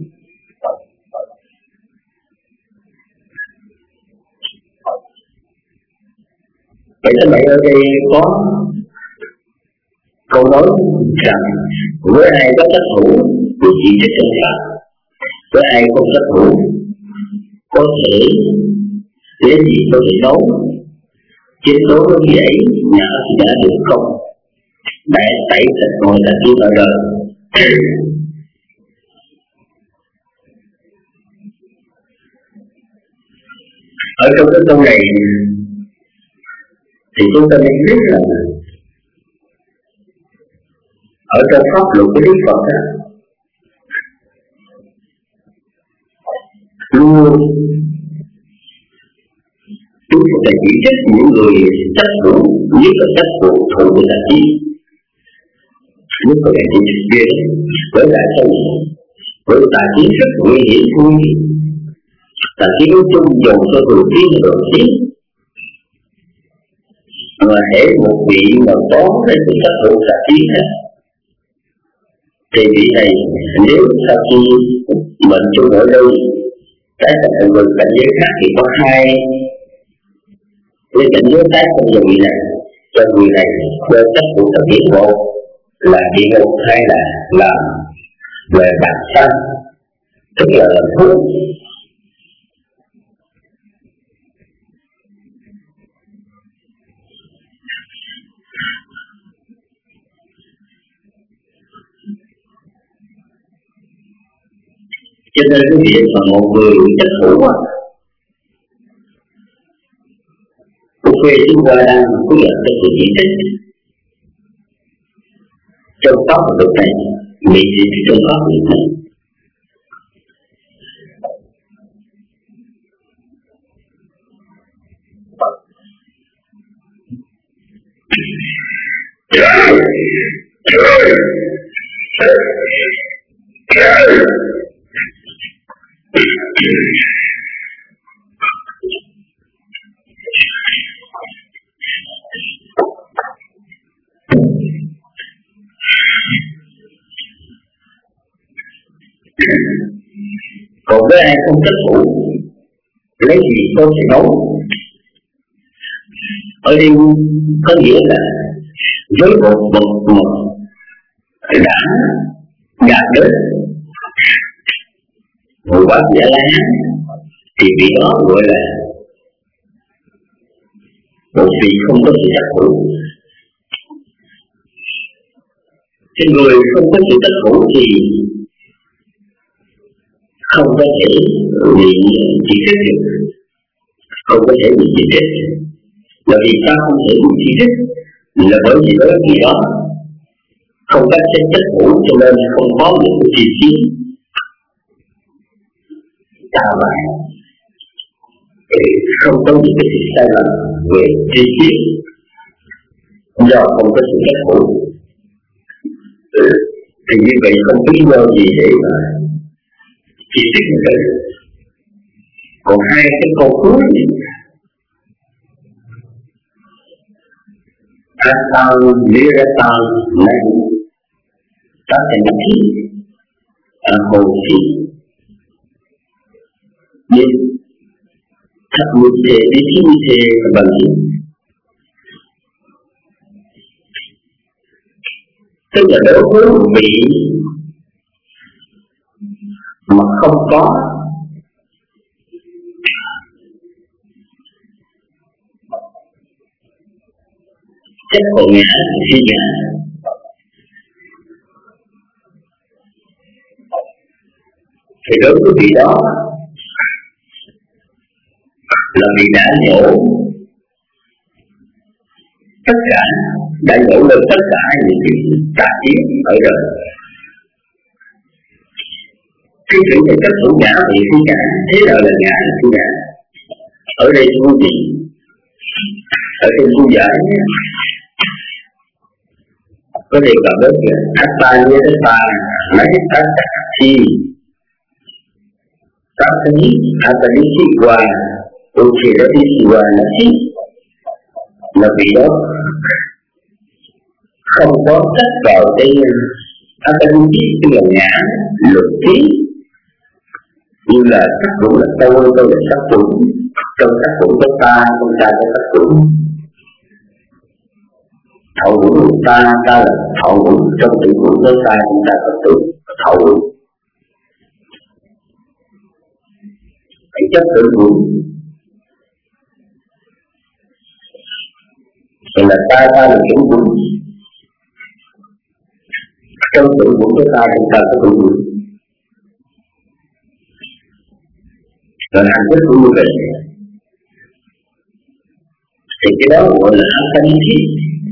S3: bảy trăm bảy ở đây có câu nói rằng với ai có trách thủ thì chỉ trách chân pháp, với ai không trách thủ có thể để gì có thể đấu chiến đấu với gì ấy nhờ thì đã được không đã tẩy sạch mọi tà kiến ở đời. Ở trong cái câu này thì chúng ta nên biết là ở trong pháp luật của Đức Phật đó, luôn chúng ta chỉ trách những người trách thủ, nhất là trách thủ thủ của tà kiến, nhất là cái gì kia. Bởi tại sao? Bởi tà kiến rất nguy hiểm thôi. Tà kiến nói chung dồn cho người kiến là đầu tiên. Mà hễ một vị mà có cái sự trách thủ tà kiến đó, thì vị này nếu sau khi mệnh chung ở đây tái thành ở người cảnh giới khác thì có hai cái cảnh giới tái thành cho vị này, cho vị này đơn trách thủ tà kiến bộ là địa ngục hay là làm về bản thân, tức là làm thuốc. Cho nên cái việc mà một người trách thủ á, cũng về chúng ta đang có nhận cái sự chỉ trích trong pháp luật này, mỹ sĩ trong pháp luật này. với ai không trách thủ, lấy gì tôi sẽ nấu. Ở đây có nghĩa là với một bậc mật đã đạt đến một quả giả lá thì vị đó gọi là một vị không có sự trách thủ. Cái người không có sự trách thủ thì không có thể bị chỉ trích được, không có thể bị chỉ trích. Là vì sao không thể bị chỉ trích? Là bởi vì đó gì đó không có trách trách thủ, cho nên không có những cái chi phí ta mà không có những cái sự sai lầm về chi phí do không có sự trách thủ. Thì như vậy không có lý do gì để mà chỉ trích người ta. Còn hai cái câu cuối Asal Niratan Nahi Tatanati Ahosi Nên thật một thể đi thi một thể bằng hình. Tức là đối với một vị mà không có chất hộ ngã khi ngã thì đối với vị đó là vị đã nhổ tất cả, đã nhổ lên tất cả những cái tà kiến ở đời. Cái chuyện về chất thủ ngã thì khi ngã, thế nào là ngã là khi ngã? Ở đây thưa quý vị, ở trên khu giải có đề cập đến Atta Nirata Nahi Tatanati Tatanati Ataniti Wa Uchirati Wa Nasi, là vì đó không có trách vào cái Ataniti, tức là ngã luật trí, như là sắc thủ là tôi, tôi là sắc thủ, trong sắc thủ có ta, trong ta có sắc thủ. Thọ hữu của ta, ta là thọ hữu, trong tự hữu của ta, chúng ta có tự thọ hữu. Hãy chấp tự hữu thì là ta, ta là chủ hữu. Trong tự hữu của ta, chúng ta có tự hữu. Rồi hạnh phúc của như vậy thì cái đó gọi là thanh khí.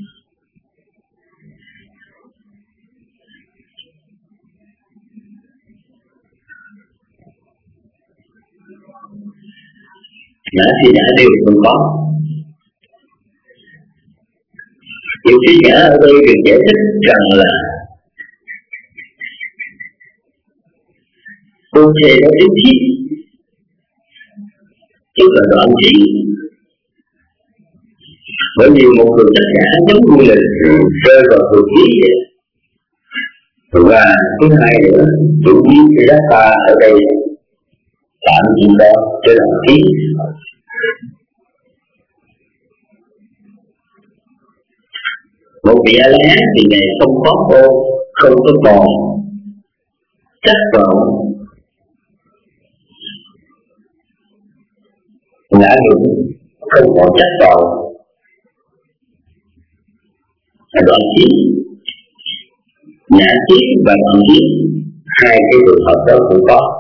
S3: Ngã thì ngã đều không có. Điều khi ngã ở đây được giải thích rằng là cơ thể nó tính thiết, tức là đoạn trí. Bởi vì một người tất cả giống như là rơi vào cuộc khí vậy. Và thứ hai nữa, chủ yếu cái giá ta ở đây tạm gì đó cho đoạn trí. Một vị A-la-hán thì Ngài không có ô, không có còn trách vào ngã hữu, không còn trách vào đoạn trí. Ngã trí và đoạn trí, hai cái trường hợp đó cũng có.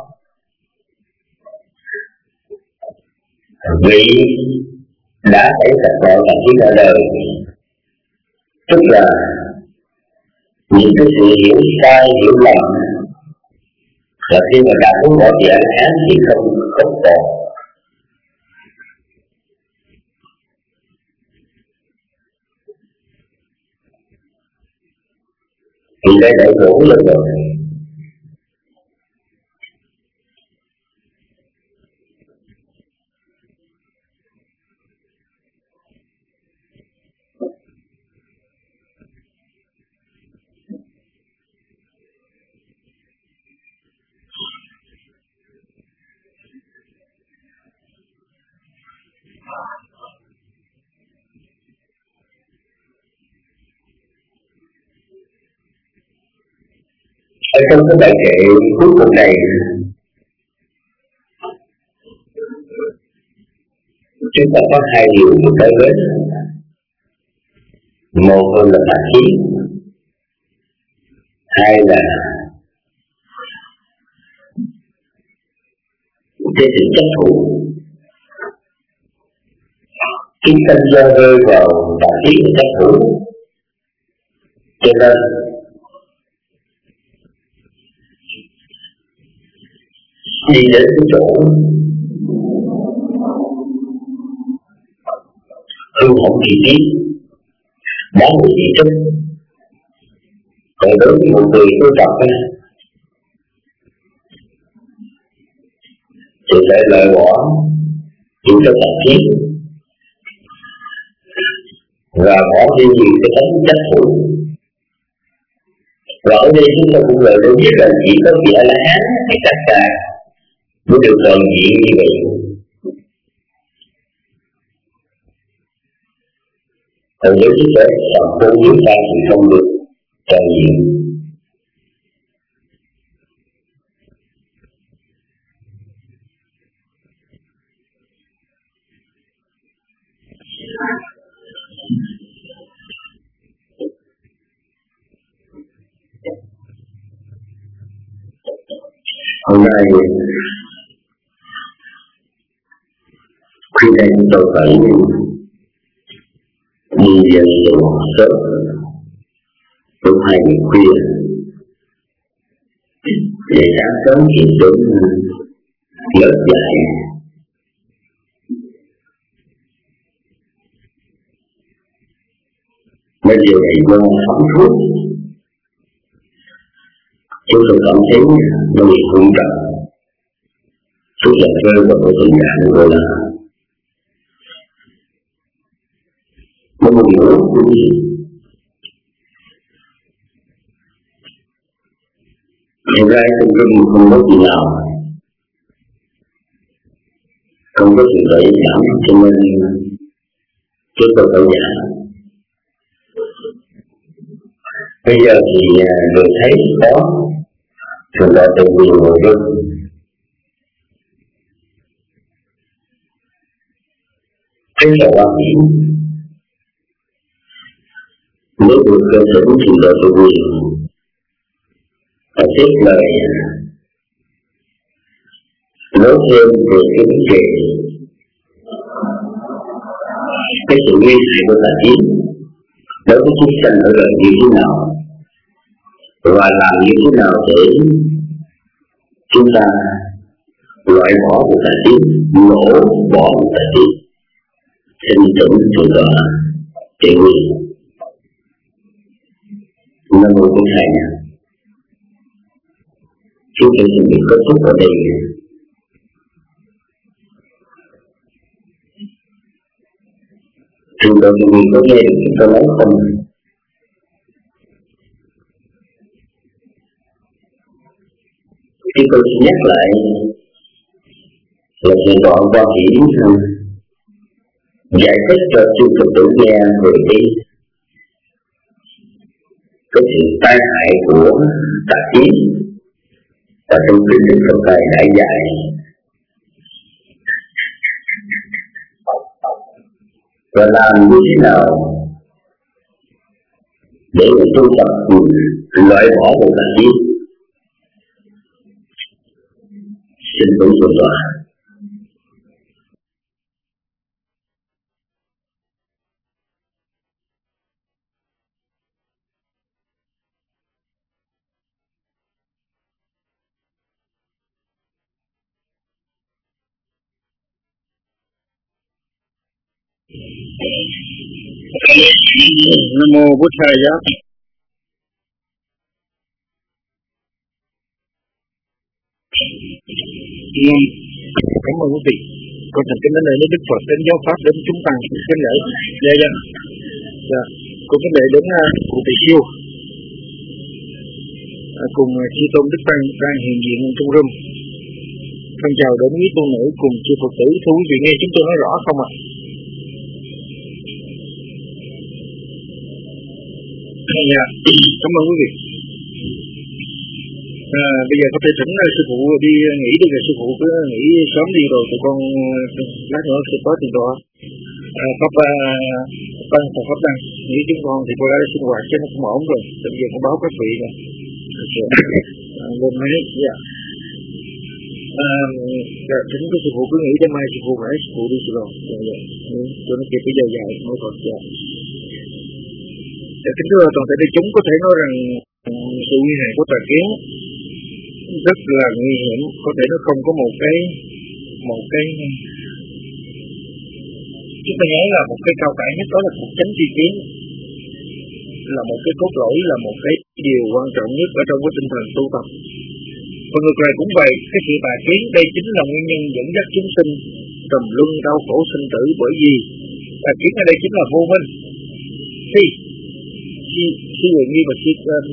S3: Vị đã thấy thật gọi là trí cả đời, tức là những cái sự hiểu sai, hiểu lầm là khi mà đạt đến mọi vị A-la-hán thì không không còn. Thì đây đại đổ lên rồi. Ở trong cái bài kệ cuối cùng này, chúng ta có hai điều được nói đến. Một là tà kiến, hai là cái sự chấp thủ. Khi tâm do rơi vào tà kiến và chấp thủ, cho nên đi đến cái chỗ hư hỏng chi tiết, đáng bị chỉ trích. Còn đối với một người tu tập ấy, thì phải loại bỏ những cái tạp thiết và bỏ đi những cái tánh chấp thủ. Và ở đây chúng ta cũng lời biết là chỉ có vị A-la-hán hay tất cả mới được toàn diện như vậy. Còn nếu như thế, làm cô yếu ta thì không được toàn diện. Hôm nay khi đây chúng tôi phải đi về trường sớm lúc hai giờ khuya để sáng sớm thì đến lớp dạy. Nên điều này do sống suốt chúng tôi cảm thấy nó bị hung trọng, suốt là rơi vào một tình trạng gọi là nó buồn ngủ cũng gì. Hiện ra trong rừng không có gì nào, không có sự lợi giảm, cho nên chúng tôi phải giảm. Bây giờ thì người thấy có thường gọi từ quyền ngồi rừng. Thế là quan điểm. Nếu được cơ sở thì gọi từ quyền. Và tiếp lời nói thêm về cái vấn đề cái sự nguy hại của tà kiến đối với chúng sanh ở đời như thế nào, và làm như thế nào để chúng ta loại bỏ một tà kiến, nổ bỏ một tà kiến, thanh tịnh tự tọa trị nguyên. Nam mô Bổn Thầy. Chúng tôi xin được kết thúc ở đây. Chúng tôi có nghe được chúng tôi nói không? Thì tôi xin nhắc lại là thầy đoạn quan điểm giải thích cho chúng tôi tự nghe về cái cái sự tai hại của tà kiến, và trong kinh Đức Phật Thầy đã dạy và làm như thế nào để người tu tập loại bỏ một tà kiến. Xin đúng tuần tòa.
S1: Nam mô Bổn Thầy. Cảm ơn quý vị. Con thành kính đến đây đến Đức Phật, đến giáo pháp, đến chúng tăng, kính lễ. Dạ dạ. Dạ. Con kính lễ đến uh, cụ Tỳ Khưu. À, cùng uh, chư tôn Đức Tăng đang hiện diện trong room. Thân chào đến quý tôn nữ cùng chư Phật tử. Thưa quý vị nghe chúng tôi nói rõ không ạ? À? Dạ. Cảm ơn quý vị. À, bây giờ có thể thỉnh sư phụ đi nghỉ đi, rồi sư phụ cứ nghỉ sớm đi rồi tụi con lát nữa sẽ có tiền đó. À, pháp tăng và pháp tăng nghĩ chúng con thì cô đã sinh hoạt cho nó không ổn rồi, bây giờ con báo các vị rồi. Lên máy, dạ. À, thỉnh cái sư phụ cứ nghĩ cho mai sư phụ phải sư phụ đi sư rồi, cho nó kịp cái giờ dài mới còn dạ. Kính thưa toàn thể đại chúng, có thể nói rằng sự nguy hại của tà kiến rất là nguy hiểm, có thể nó không có một cái một cái chúng ta nhớ là một cái cao cả nhất, đó là cuộc chánh tri kiến, là một cái cốt lõi, là một cái điều quan trọng nhất ở trong cái tinh thần tu tập. Và ngược lại cũng vậy, cái sự tà kiến đây chính là nguyên nhân dẫn dắt chúng sinh trầm luân đau khổ sinh tử, bởi vì tà kiến ở đây chính là vô minh. Khi khi khi người nghi và khi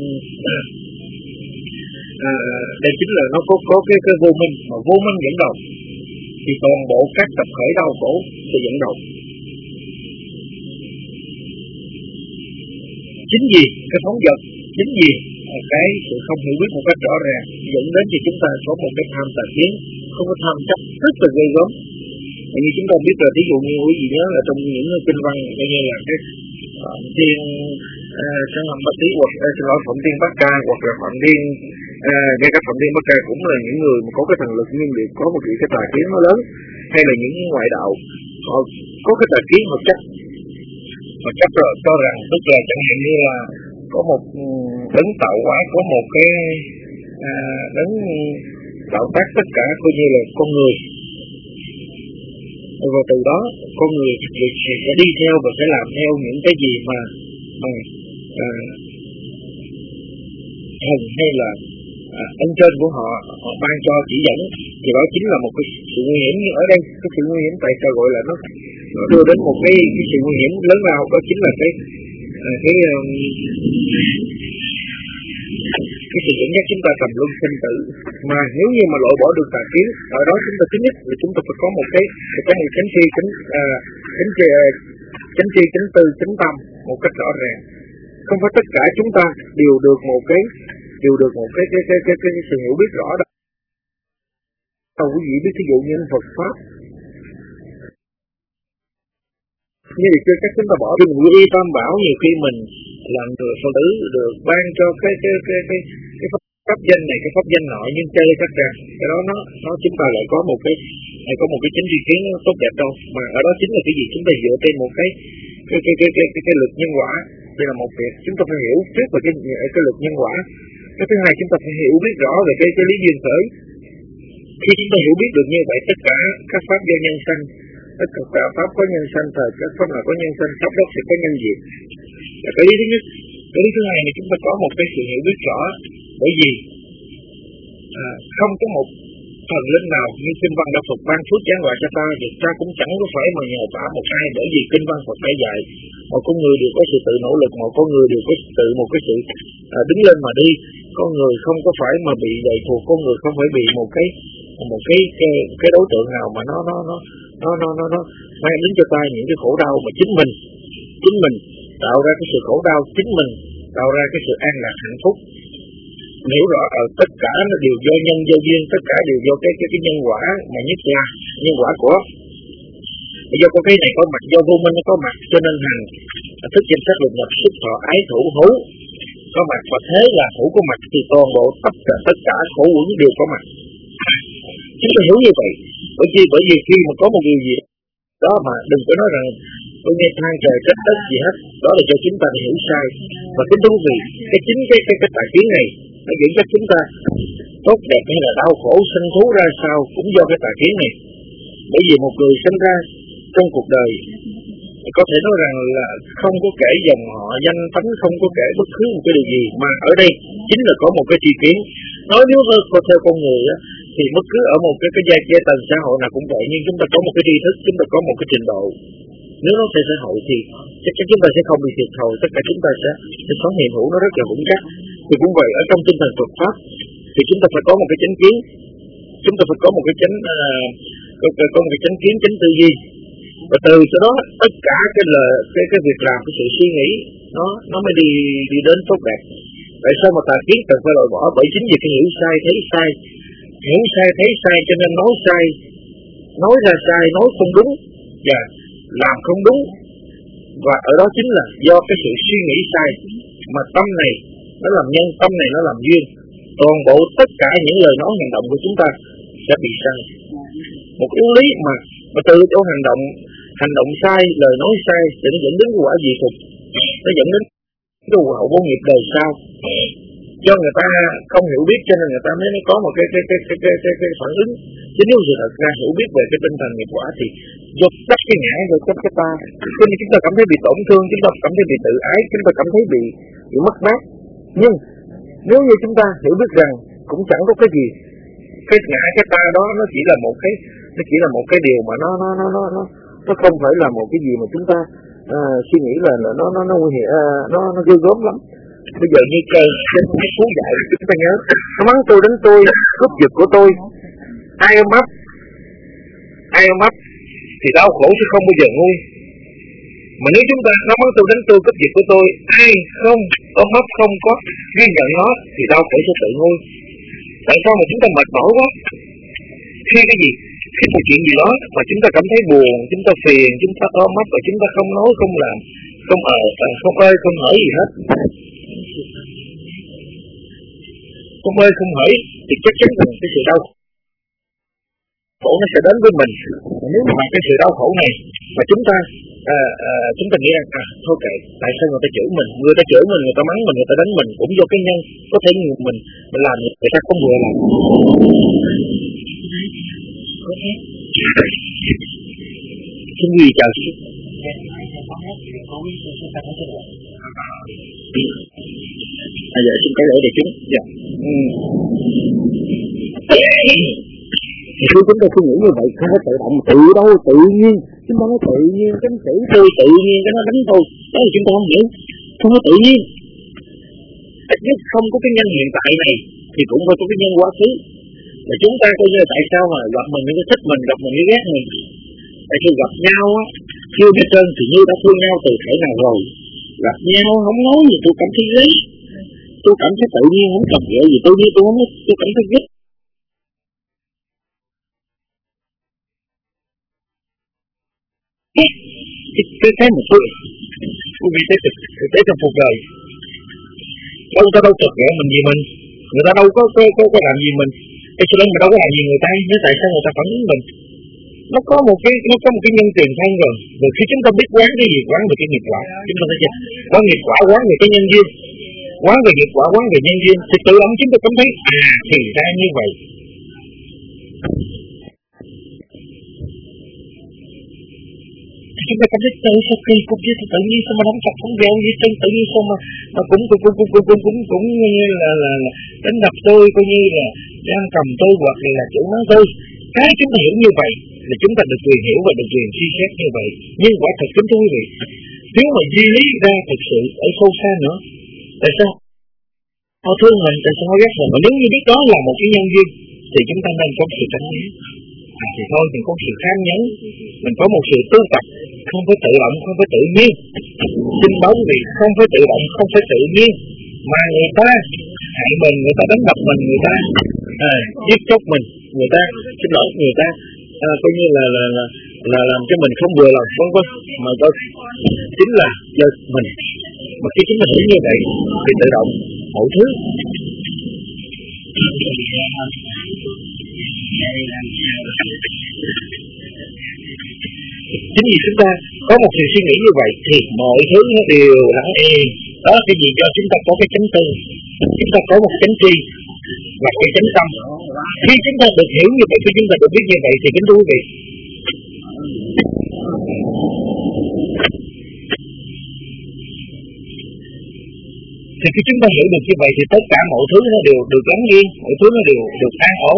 S1: à, đây chính là nó có có cái cái vô minh, mà vô minh dẫn đầu thì toàn bộ các tập khởi đau khổ sẽ dẫn đầu. Chính vì cái phóng dật, chính vì cái sự không hiểu biết một cách rõ ràng dẫn đến thì chúng ta có một cái tham tà kiến, không có tham chấp rất là ghê gớm. Như chúng ta biết là ví dụ như quý vị nhớ là trong những kinh văn như là cái Phạm Thiên Sáng Hầm Bát Tý, hoặc xin lỗi Phạm Thiên Bát Ca, hoặc là Phạm Thiên ngay các Phạm Thiên Bát Ca cũng là những người mà có cái thần lực nhưng việc có một cái tà kiến nó lớn, hay là những ngoại đạo họ có cái tà kiến họ chấp họ chấp rồi cho rằng, tức là chẳng hạn như là có một đấng tạo hóa, có một cái à, đấng tạo tác tất cả coi như là con người, và từ đó con người sẽ đi theo và sẽ làm theo những cái gì mà mà à, thần hay là à, ân trên của họ họ ban cho chỉ dẫn, thì đó chính là một cái sự nguy hiểm. Nhưng ở đây cái sự nguy hiểm tại sao gọi là nó, nó đưa đến một cái, cái sự nguy hiểm lớn lao, đó chính là cái à, cái um, cái sự dẫn dắt chúng ta trầm luân sinh tử. Mà nếu như mà loại bỏ được tà kiến, ở đó chúng ta thứ nhất là chúng ta phải có một cái phải có một chánh tri chánh à, chánh tri chánh tri chánh tư chánh tâm một cách rõ ràng. Không phải tất cả chúng ta đều được một cái đều được một cái cái cái cái, cái, cái sự hiểu biết rõ đó. Đâu quý vị biết ví dụ như Phật pháp như thì chưa chắc chúng ta bỏ đi ngũ y tam bảo, nhiều khi mình làm người Phật tử được ban cho cái cái cái cái cái pháp danh này, cái pháp danh nọ, nhưng chơi chắc rằng cái đó nó nó chúng ta lại có một cái này có một cái chính tri kiến tốt đẹp đâu, mà ở đó chính là cái gì chúng ta dựa trên một cái cái cái cái cái cái, cái lực nhân quả. Đây là một việc chúng ta phải hiểu trước về cái cái lực nhân quả. Cái thứ hai chúng ta phải hiểu biết rõ về cái cái lý duyên khởi. Khi chúng ta hiểu biết được như vậy, tất cả các pháp do nhân sanh, tất cả pháp có nhân sanh, thời các pháp nào có nhân sanh, pháp đất sẽ có nhân diệt. Là cái lý thứ nhất. Cái lý thứ hai là chúng ta có một cái sự hiểu biết rõ, bởi vì à, không có một thần linh nào như kinh văn đã Phật ban phước giáng hòa cho ta, thì ta cũng chẳng có phải mà nhờ vả một ai, bởi vì kinh văn Phật đã dạy một con người đều có sự tự nỗ lực, một con người đều có tự một cái sự à, đứng lên mà đi. Con người không có phải mà bị lệ thuộc, con người không phải bị một cái một cái cái, cái đối tượng nào mà nó nó nó nó nó nó nó mang đến cho ta những cái khổ đau, mà chính mình chính mình tạo ra cái sự khổ đau, chính mình tạo ra cái sự an lạc hạnh phúc. Hiểu rõ ở tất cả nó đều do nhân do duyên, tất cả đều do cái cái cái nhân quả, mà nhất là nhân quả của do con cái này có mặt, do vô minh nó có mặt, cho nên hàng thức danh sắc lục nhập xúc thọ ái thủ hữu có mặt, và thế là hữu có mặt thì toàn bộ tất cả tất cả khổ uẩn đều có mặt. Chúng ta hiểu như vậy, bởi vì bởi vì khi mà có một điều gì đó mà đừng có nói rằng tôi nghe than trời trách đất gì hết, đó là cho chúng ta hiểu sai. Và cái thú vị, cái chính cái cái cái tà kiến này nó dẫn dắt chúng ta tốt đẹp hay là đau khổ, sinh thú ra sao cũng do cái tà kiến này. Bởi vì một người sinh ra trong cuộc đời có thể nói rằng là không có kể dòng họ danh tánh, không có kể bất cứ một cái điều gì, mà ở đây chính là có một cái tri kiến. Nói nếu có theo con người á, thì bất cứ ở một cái cái giai, giai tầng xã hội nào cũng vậy, nhưng chúng ta có một cái tri thức, chúng ta có một cái trình độ, nếu nó theo xã hội thì chắc chắn chúng ta sẽ không bị thiệt thòi, tất cả chúng ta sẽ sẽ sống hiện hữu nó rất là vững chắc. Thì cũng vậy, ở trong tinh thần Phật pháp thì chúng ta phải có một cái chánh kiến, chúng ta phải có một cái chánh uh, có, có một cái chánh kiến, chánh tư duy, và từ sau đó tất cả cái lời cái cái việc làm, cái sự suy nghĩ nó nó mới đi đi đến tốt đẹp.
S5: Tại sao mà tà kiến cần phải loại bỏ? Bởi chính vì cái hiểu sai thấy sai, hiểu sai thấy sai cho nên nói sai, nói ra sai, nói không đúng và làm không đúng. Và ở đó chính là do cái sự suy nghĩ sai, mà tâm này nó làm nhân, tâm này nó làm duyên. Toàn bộ tất cả những lời nói hành động của chúng ta sẽ bị sai. Một yếu lý mà mà từ chỗ hành động hành động sai, lời nói sai thì nó dẫn đến quả dị phục, nó dẫn đến cái hậu vô nghiệp đời sau. Do người ta không hiểu biết cho nên người ta mới có một cái cái cái cái cái, cái, cái phản ứng. Chứ nếu sự thật ra hiểu biết về cái tinh thần nghiệp quả thì do tất cái ngã, do tất cái ta, cho nên chúng ta cảm thấy bị tổn thương, chúng ta cảm thấy bị tự ái, chúng ta cảm thấy bị bị mất mát. Nhưng nếu như chúng ta hiểu biết rằng cũng chẳng có cái gì, cái ngã cái ta đó nó chỉ là một cái nó chỉ là một cái điều mà nó nó nó nó nó nó không phải là một cái gì mà chúng ta à, suy nghĩ là, là nó nó nó nguy hiểm, à, nó nó ghê gớm lắm. Bây giờ như trời trên cái phú dạy chúng ta nhớ, nó mắng tôi đánh tôi, cướp giật của tôi, ai ôm ấp ai ôm ấp thì đau khổ sẽ không bao giờ nguôi. Mà nếu chúng ta nó mắng tôi đánh tôi, cướp giật của tôi, ai không ôm ấp không có ghi nhận nó thì đau khổ sẽ tự nguôi. Tại sao mà chúng ta mệt mỏi quá? Khi cái gì? Khi một chuyện gì đó mà chúng ta cảm thấy buồn, chúng ta phiền, chúng ta ôm ấp và chúng ta không nói, không làm, không ở, không ơi, không hỏi gì hết, không ơi, không hỏi thì chắc chắn rằng cái sự đau khổ nó sẽ đến với mình. Nếu mà cái sự đau khổ này mà chúng ta à, à, chúng ta nghĩ rằng à thôi kệ, tại sao người ta chửi mình, người ta chửi mình, người ta mắng mình, người ta đánh mình cũng do cái nhân, có thể người mình mình làm người ta không vừa làm. Xin gì chào chị. À, dạ xin cái lễ để chứng. Dạ. Ừ. Thì khi chúng ta suy nghĩ như vậy không có tự động, tự đâu tự nhiên, chúng ta nói tự nhiên, cái tự tôi tự nhiên cái nó đánh tôi, đó là chúng ta không hiểu, không có tự nhiên. Ít nhất không có cái nhân hiện tại này thì cũng phải có cái nhân quá khứ. Là chúng ta coi như là tại sao mà gặp mình nó thích mình, gặp mình nó ghét mình. Tại khi gặp nhau á, chưa biết trơn thì như đã thương nhau từ thể nào rồi. Gặp nhau không nói gì tôi cảm thấy ghét, tôi cảm thấy tự nhiên, không cần ghệ gì tôi như tôi không, tôi cảm thấy ghét. Cái cái thế mà tôi tôi nghĩ tới thực thực tế trong cuộc đời, đâu ta đâu chọc ghẹo mình gì mình, người ta đâu có có có, có làm gì mình, cái cho nên mình đâu có làm gì người ta, nếu tại sao người ta phản ứng mình, nó có một cái nó có một cái nhân tiền thân rồi. Rồi khi chúng ta biết quán cái gì, quán về cái nghiệp quả, chúng ta thấy chưa? Quán nghiệp quả, quán về cái nhân duyên, quán về nghiệp quả, quán về nhân duyên, thì tự động chúng ta cảm thấy à thì ra như vậy. Chúng ta cảm thấy tự sao kỳ cục vậy, tự nhiên sao mà không chọc không ghẹo gì chân, tự nhiên sao mà mà cũng cũng cũng cũng cũng cũng cũng cũng như là là đánh đập tôi, coi như là đang cầm tôi hoặc là chủ nói tôi. Cái chúng ta hiểu như vậy là chúng ta được quyền hiểu và được quyền suy xét như vậy. Nhưng quả thật kính thưa quý vị, nếu mà di lý ra thực sự ở sâu xa nữa, tại sao họ thương mình, tại sao họ ghét mình? Mà nếu như biết đó là một cái nhân duyên thì chúng ta nên có sự tránh né. À, thì thôi mình có sự khám nhấn, mình có một sự tu tập, không phải tự động, không phải tự nhiên. Xin báo vì không phải tự động, không phải tự nhiên, mà người ta hại mình, người ta đánh đập mình, người ta à, giết chóc mình, người ta xin lỗi người ta à, coi như là là, là là làm cho mình không vừa lòng, vân vân, mà đó chính là do mình. Mà khi chúng ta hiểu như vậy thì tự động mọi thứ chính vì chúng ta có một sự suy nghĩ như vậy thì mọi thứ nó đều lắng yên. Đó là cái gì? Do chúng ta có cái chánh tư, chúng ta có một chánh tri và cái chánh tâm. Khi chúng ta được hiểu như vậy, khi chúng ta được biết như vậy thì kính thưa quý vị, thì khi chúng ta hiểu được như vậy thì tất cả mọi thứ nó đều được lắng yên, mọi thứ nó đều được an ổn.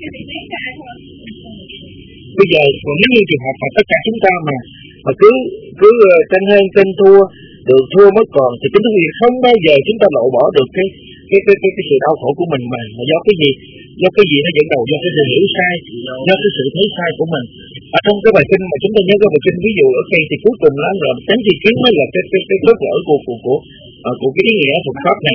S5: Bây giờ còn nếu như trường hợp mà tất cả chúng ta mà mà cứ cứ tranh hơn tranh thua, được thua mới còn, thì kính thưa quý vị, không bao giờ chúng ta loại bỏ được cái cái cái cái, cái sự đau khổ của mình mà, mà do cái gì? Do cái gì nó dẫn đầu? Do cái sự hiểu sai, do cái sự thấy sai của mình. Ở trong cái bài kinh mà chúng ta nhớ cái bài kinh, ví dụ ở đây thì cuối cùng là rồi tránh tri kiến mới là cái cái cái cốt lõi của của của của, của cái ý nghĩa Phật pháp này.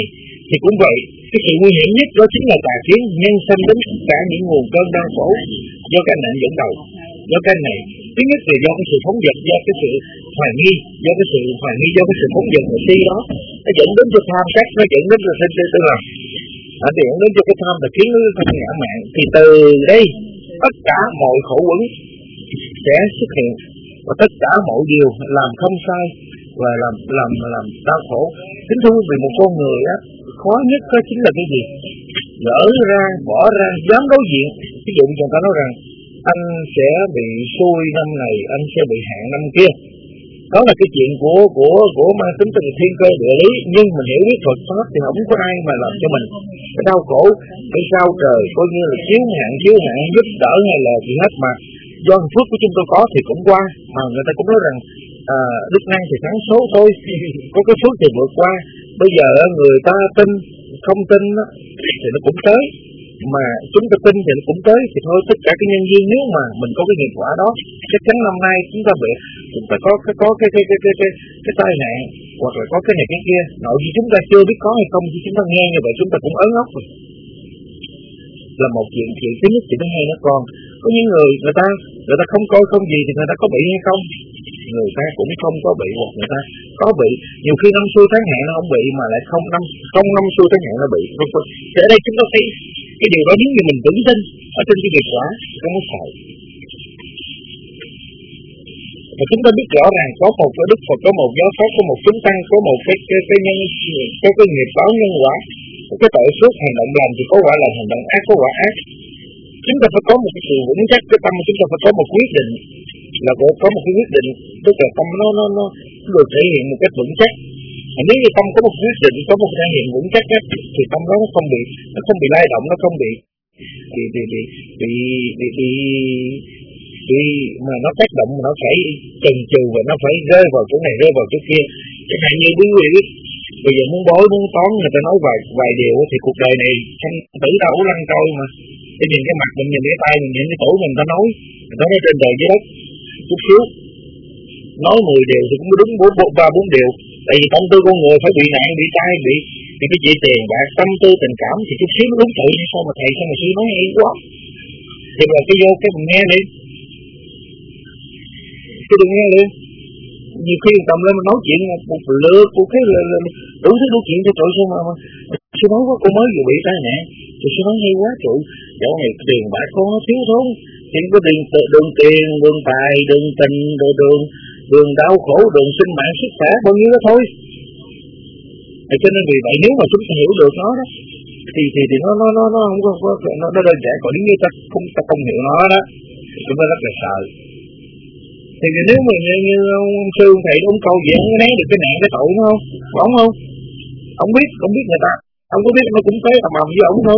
S5: thì cũng vậy, cái sự nguy hiểm nhất đó chính là tà kiến nhân sanh đến tất cả những nguồn cơn đau khổ do cái nạn dẫn đầu. Do cái này, thứ nhất là do cái sự phóng dật, do cái sự hoài nghi, do cái sự hoài nghi, do cái sự phóng dật và si đó, nó dẫn đến cho tham sắc, nó dẫn đến cho sinh tư tư lòng, nó dẫn đến cho cái tham là khiến nó tham ngã mạn. Thì từ đây tất cả mọi khổ uẩn sẽ xuất hiện và tất cả mọi điều làm không sai và làm làm làm đau khổ. Kính thưa vì một con người á, khó nhất đó chính là cái gì? Gỡ ra, bỏ ra, dám đối diện. Ví dụ người ta nói rằng anh sẽ bị xui năm này, anh sẽ bị hạn năm kia. Đó là cái chuyện của của của mang tính từ thiên cơ địa lý, nhưng mình hiểu biết Phật pháp thì không có ai mà làm cho mình cái đau khổ, cái sao trời coi như là chiếu hạn chiếu hạn giúp đỡ hay là gì hết, mà do phước của chúng tôi có thì cũng qua. Mà người ta cũng nói rằng à, đức năng thì thắng số thôi, có cái phước thì vượt qua. Bây giờ người ta tin không tin thì nó cũng tới, mà chúng ta tin thì nó cũng tới. Thì thôi, tất cả cái nhân duyên, nếu mà mình có cái nghiệp quả đó, chắc chắn năm nay chúng ta bị chúng ta có cái có cái cái cái cái cái, cái tai nạn hoặc là có cái này cái kia, nội gì chúng ta chưa biết có hay không, chứ chúng ta nghe như vậy chúng ta cũng ớn ốc rồi. Là một chuyện chuyện thứ nhất. Chuyện thứ hai nó còn có những người người ta người ta không coi không gì thì người ta có bị hay không, người ta cũng không có bị, hoặc người ta có bị. Nhiều khi năm xuôi tháng hạn nó không bị mà lại không năm không năm xuôi tháng hạn nó bị. Thì ở đây chúng ta thấy cái điều đó nếu như mình vững tin ở trên cái nghiệp quả không có sợ. Và chúng ta biết rõ ràng có một cái Đức Phật, có một giáo pháp, có một chúng tăng, có một cái cái cái nhân, có cái nghiệp báo nhân quả, có cái tội phước hành động làm thì có quả làm, hành động ác có quả ác. Chúng ta phải có một cái sự vững chắc cái tâm, chúng ta phải có một quyết định, là có một cái quyết định, tức là tâm nó nó nó được thể hiện một cách vững chắc. Mà nếu như tâm có một quyết định, có một thể hiện vững chắc ấy, thì tâm đó nó không bị nó không bị lay động, nó không bị bị bị bị bị bị, bị, bị mà nó tác động, mà nó phải chần chừ và nó phải rơi vào chỗ này rơi vào chỗ kia. Chẳng hạn như quý vị biết bây giờ muốn bói muốn toán người ta nói vài vài điều thì cuộc đời này không tử đâu lăn trôi mà. Để nhìn cái mặt mình, nhìn cái tay mình, nhìn cái tuổi mình, ta nói người ta nói trên đời dưới đất chút xíu, nói mười điều thì cũng đúng bốn ba bốn điều. Tại vì tâm tư con người phải bị nạn, bị tai, bị bị cái chuyện tiền bạc, tâm tư tình cảm thì chút xíu nó đúng tự. Sao mà thầy sao mà sư nói hay quá, thì là cái vô cái mình nghe đi, cái đừng nghe đi. Nhiều khi cầm lên mình nói chuyện một lượt một cái là, là đủ thứ đủ chuyện cho trời. Sao mà, mà sư nói quá, cô mới vừa bị tai nạn rồi sư nói hay quá trời, dạo này tiền bạc con nó thiếu thốn, thì có đường đường tiền, đường tài, đường tình, rồi đường đường đau khổ, đường sinh mạng sức khỏe bao nhiêu đó thôi. Thì cho nên vì vậy nếu mà chúng ta hiểu được nó đó thì thì thì nó nó nó nó không có, có nó, nó đơn giản. Còn nếu như ta không ta không hiểu nó đó chúng ta rất là sợ. Thì nếu mà như, như ông sư ông thầy ông câu gì ông né được cái nạn cái tội nó không, không không ông biết không biết người ta ông có biết nó cũng tới tầm ầm với ông thôi.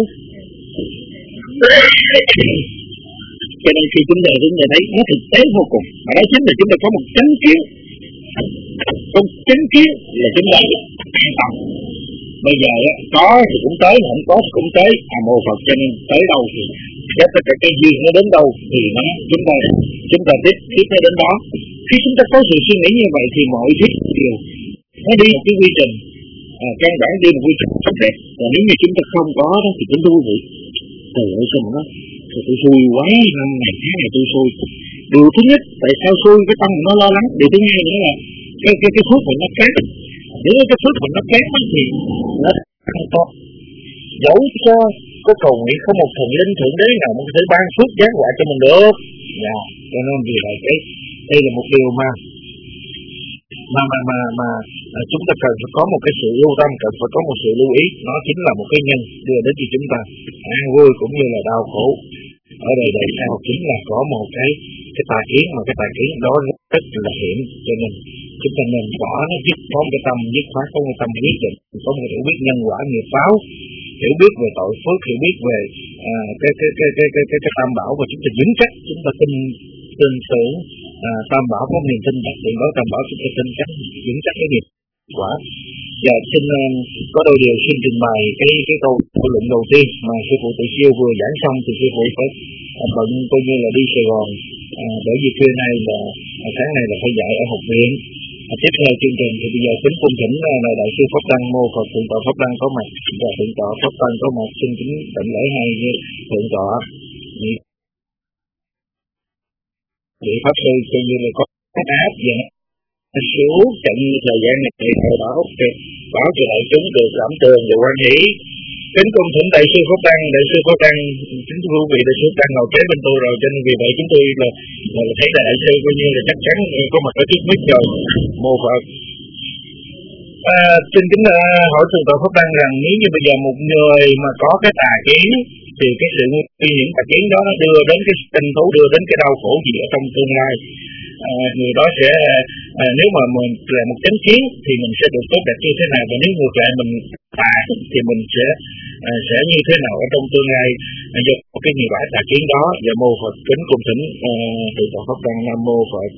S5: Cho nên khi chúng ta chúng ta thấy nó thực tế vô cùng, mà đó chính là chúng ta có một chánh kiến. Không chánh kiến là chúng ta an tâm. Bây giờ có thì cũng tới, không có thì cũng tới. À mô Phật, cho nên tới đâu thì tất cả cái duyên nó đến đâu thì nó chúng ta chúng ta tiếp tiếp nó đến đó. Khi chúng ta có sự suy nghĩ như vậy thì mọi thứ đều nó đi một cái quy trình, à, căn bản đi một quy trình tốt đẹp. Còn nếu như chúng ta không có đó thì chúng tôi vậy. Trời ơi sao mà nó tôi xui quá, năm này tháng này tôi xui. Điều thứ nhất tại sao xui, cái tâm nó lo lắng. Điều thứ hai nữa là cái cái cái phước mình nó kém. Nếu cái phước mình nó kém thì nó không tốt. Dẫu cho có cầu nguyện không một thần linh thượng đế nào mà có thể ban phước giáng họa cho mình được. Dạ, cho nên vì vậy cái đây là một điều mà mà mà mà mà à, chúng ta cần phải có một cái sự lưu tâm, cần phải có một sự lưu ý. Nó chính là một cái nhân đưa đến cho chúng ta an vui cũng như là đau khổ ở đời đời sau. Chính là có một cái cái tà kiến, mà cái tà kiến đó rất là hiểm. Cho nên chúng ta nên bỏ nó, dứt có một cái tâm dứt khoát, có một cái tâm quyết định, có một cái hiểu biết nhân quả nghiệp báo, hiểu biết về tội phước, hiểu biết về à, cái, cái, cái, cái, cái, cái, cái tam bảo, và chúng ta vững chắc, chúng ta tin tin tưởng à, tam bảo, có niềm tin đặc biệt đó tam bảo, chúng ta tin chắc vững chắc cái nghiệp quả. Giờ xin uh, có đôi điều xin trình bày cái cái câu thảo luận đầu tiên mà sư phụ Tự Siêu vừa giảng xong, thì sư phụ phải à, bận coi như là đi Sài Gòn, à, bởi vì trưa nay là à, sáng nay là phải dạy ở học viện. À, tiếp theo chương trình thì bây giờ kính cung thỉnh là đại sư Pháp Đăng mô Phật thượng tọa Pháp Đăng có mặt và thượng tọa Pháp Đăng có mặt, xin kính tịnh lễ hai thượng tọa vị pháp sư coi như là có áp và số trong thời gian này thì bảo bảo cho đại chúng được cảm tường và quan hỷ. Kính cung thỉnh đại sư Pháp Đăng, đại sư Pháp Đăng, kính thưa quý vị, đại sư Pháp Đăng ngồi kế bên tôi rồi, cho nên vì vậy chúng tôi là, là thấy là đại sư coi như là chắc chắn có mặt ở trước mic rồi. Mô Phật. À, xin kính uh, hỏi thượng tọa Pháp Đăng rằng nếu như bây giờ một người mà có cái tà kiến thì cái sự nguy hiểm tà kiến đó nó đưa đến cái tình thú, đưa đến cái đau khổ gì ở trong tương lai, à, người đó sẽ à, nếu mà mình là một chánh kiến thì mình sẽ được tốt đẹp như thế nào, và nếu ngược lại mình tà thì mình sẽ à, sẽ như thế nào ở trong tương lai à, do cái nghiệp bãi tà kiến đó. Và mô Phật. Kính cung thỉnh à, thượng tọa Pháp Đăng. Nam mô Phật.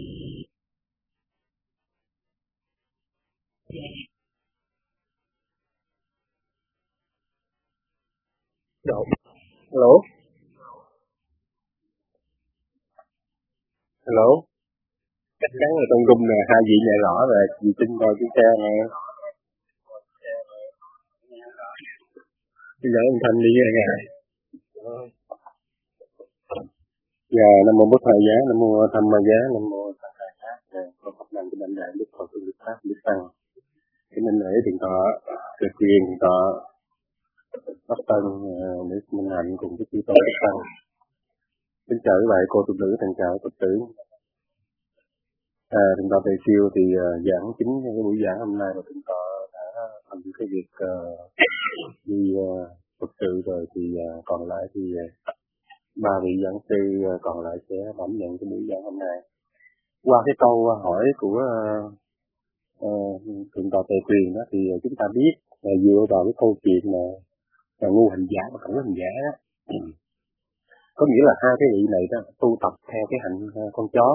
S5: Độ. Hello. Hello. Chắc chắn là trong rung nè, hai vị nhạy rõ rồi, chị tin coi cái xe nè. Bây giờ âm thanh đi rồi nè. Dạ, Nam mô Bổn Thầy Giá, Nam mô Tham Ma Giá, Nam mô Tăng Đại Pháp, con Phật Đăng của Đảnh Đại Đức Phật Đức Pháp Đức Tăng. Cái nên lễ thượng tọa, thực quyền thượng tọa Pháp Tân để minh hạnh cùng với chư tôn Đức Tăng. Kính chào các bạn cô tu nữ, thằng chào Phật tử. À, thượng tọa Tề Siêu thì uh, giảng chính cái buổi giảng hôm nay, và thượng tọa đã làm cái việc uh, đi uh, Phật sự rồi, thì uh, còn lại thì uh, ba vị giảng sư uh, còn lại sẽ đảm nhận cái buổi giảng hôm nay. Qua cái câu uh, hỏi của uh, uh, thượng tọa Tề Quyền đó, thì uh, chúng ta biết uh, dựa vào cái câu chuyện mà uh, ngu hành giả và cẩu hành giả đó. Có nghĩa là hai cái vị này đó tu tập theo cái hạnh uh, con chó,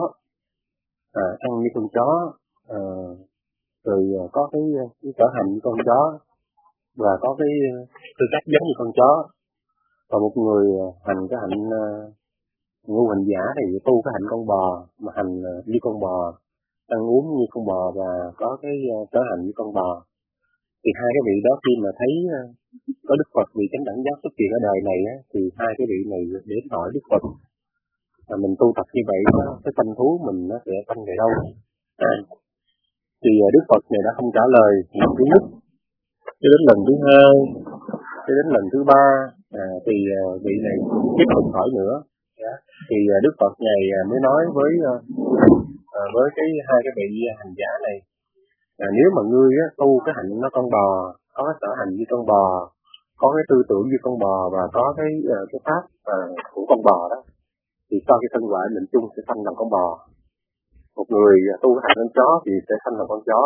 S5: à, ăn như con chó, à, rồi uh, có cái, cái trở hành như con chó, và có cái tư cách giống như con chó. Còn một người uh, hành cái hạnh uh, ngu hành giả thì tu cái hạnh con bò, mà hành uh, như con bò, ăn uống như con bò, và có cái uh, trở hành như con bò. Thì hai cái vị đó khi mà thấy uh, có Đức Phật vị chánh đẳng giác xuất hiện ở đời này á, thì hai cái vị này đến hỏi Đức Phật, à, mình tu tập như vậy cái tâm thú mình nó sẽ tăng về đâu? À, thì uh, Đức Phật này đã không trả lời lần thứ nhất, cho đến lần thứ hai, cho đến lần thứ ba, à, thì uh, vị này tiếp tục hỏi nữa. Yeah. Thì uh, Đức Phật này uh, mới nói với uh, uh, với cái hai cái vị hành giả này, à, nếu mà ngươi á, tu cái hạnh nó con bò, có cái sở hành như con bò, có cái tư tưởng như con bò, và có cái uh, cái pháp uh, của con bò đó, thì sau khi thân ngoại mình chung sẽ thành làm con bò. Một người uh, tu cái hạnh con chó thì sẽ thành làm con chó.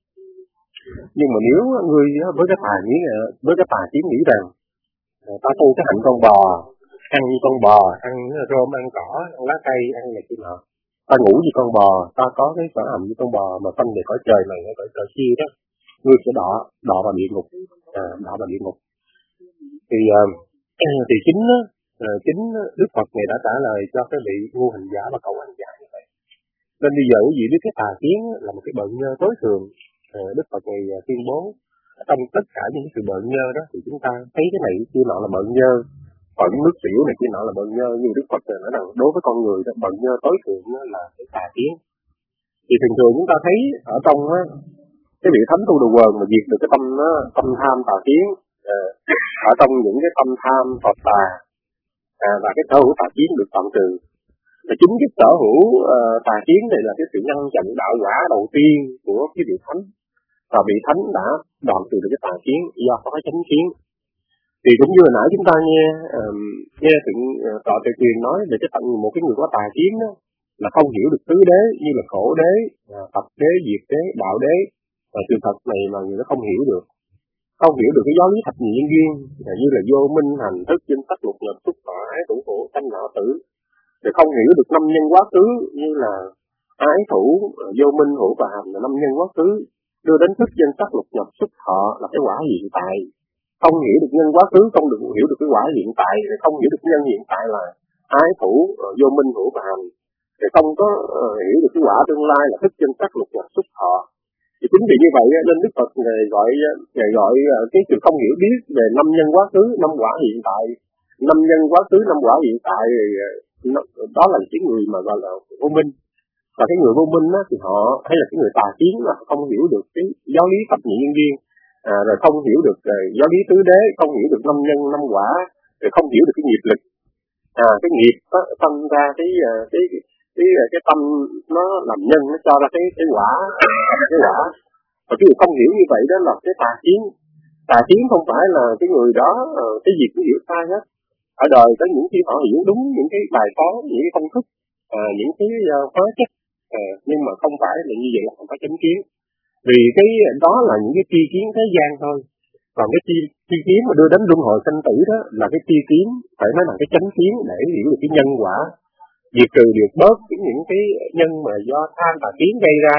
S5: Nhưng mà nếu người với cái tà nghĩ với cái tà kiến nghĩ rằng ta tu cái hạnh con bò, ăn như con bò, ăn rơm, ăn cỏ, ăn lá cây, ăn này kia nọ, ta ngủ như con bò, ta có cái sở hạnh như con bò, mà phân về cõi trời này, cõi trời kia đó, ngươi sẽ đọa đọa vào địa ngục, à, đọa vào địa ngục. Thì uh, thì chính uh, chính Đức Phật này đã trả lời cho cái vị ngu hành giả và cẩu hành giả như vậy. Nên bây giờ quý vị biết cái tà kiến là một cái bệnh tối thường. Đức Phật này tuyên bố trong tất cả những cái sự bệnh nhơ đó, thì chúng ta thấy cái này kia nọ là bệnh nhơ, phẫn nước tiểu này kia nọ là bệnh nhơ, nhưng Đức Phật này nói rằng đối với con người đó, bệnh nhơ tối thượng là cái tà kiến. Thì thường thường chúng ta thấy ở trong á, cái vị thánh tu đồ quần mà diệt được cái tâm đó, tâm tham tà kiến, ở trong những cái tâm tham phật tà, à, và cái sở hữu tà kiến được tạm trừ. Và chính cái sở hữu uh, tà kiến này là cái sự ngăn chặn đạo quả đầu tiên của cái vị thánh, và vị thánh đã đoạn trừ được cái tà kiến do có cái chánh kiến. Thì cũng như hồi nãy chúng ta nghe uh, nghe thượng uh, tọa Tề Quyền nói về cái tận một cái người có tà kiến đó, là không hiểu được tứ đế như là khổ đế, uh, tập đế, diệt đế, đạo đế, và sự thật này mà người đó không hiểu được, không hiểu được cái giáo lý thập nhị nhân duyên, uh, như là vô minh, hành thức, danh sắc, lục nhập, xúc thọ, ái thủ khổ, sanh lão tử. Thì không hiểu được năm nhân quá khứ như là ái thủ, vô minh, hữu và hành là năm nhân quá khứ, đưa đến thức, danh sắc, lục nhập, xúc thọ là cái quả hiện tại. Không hiểu được nhân quá khứ, không được hiểu được cái quả hiện tại, không hiểu được nhân hiện tại là ái thủ, vô minh, hữu và hành, thì không có uh, hiểu được cái quả tương lai là thức, danh sắc, lục nhập, xúc thọ.
S6: Thì chính vì như vậy nên Đức Phật Ngài gọi Ngài gọi cái sự không hiểu biết về năm nhân quá khứ, năm quả hiện tại, năm nhân quá khứ, năm quả hiện tại, đó là cái người mà gọi là vô minh. Và cái người vô minh á, thì họ hay là cái người tà kiến là không hiểu được cái giáo lý thập nhị nhân duyên, à, rồi không hiểu được uh, giáo lý tứ đế, không hiểu được năm nhân năm quả, rồi không hiểu được cái nghiệp lực, à, cái nghiệp đó, tâm ra cái cái cái cái, cái tâm nó làm nhân, nó cho ra cái cái quả, cái quả. Và cái người không hiểu như vậy đó là cái tà kiến. Tà kiến không phải là cái người đó uh, cái gì cũng hiểu sai hết. Ở đời có những khi họ hiểu đúng những cái bài toán, những cái công thức, à, những cái uh, hóa chất, à, nhưng mà không phải là như vậy là không phải chánh kiến. Vì cái đó là những cái tri kiến thế gian thôi. Còn cái tri, tri kiến mà đưa đến luân hồi sanh tử đó là cái tri kiến, phải nói là cái chánh kiến để hiểu được cái nhân quả, diệt trừ được bớt những cái nhân mà do tham tà kiến gây ra.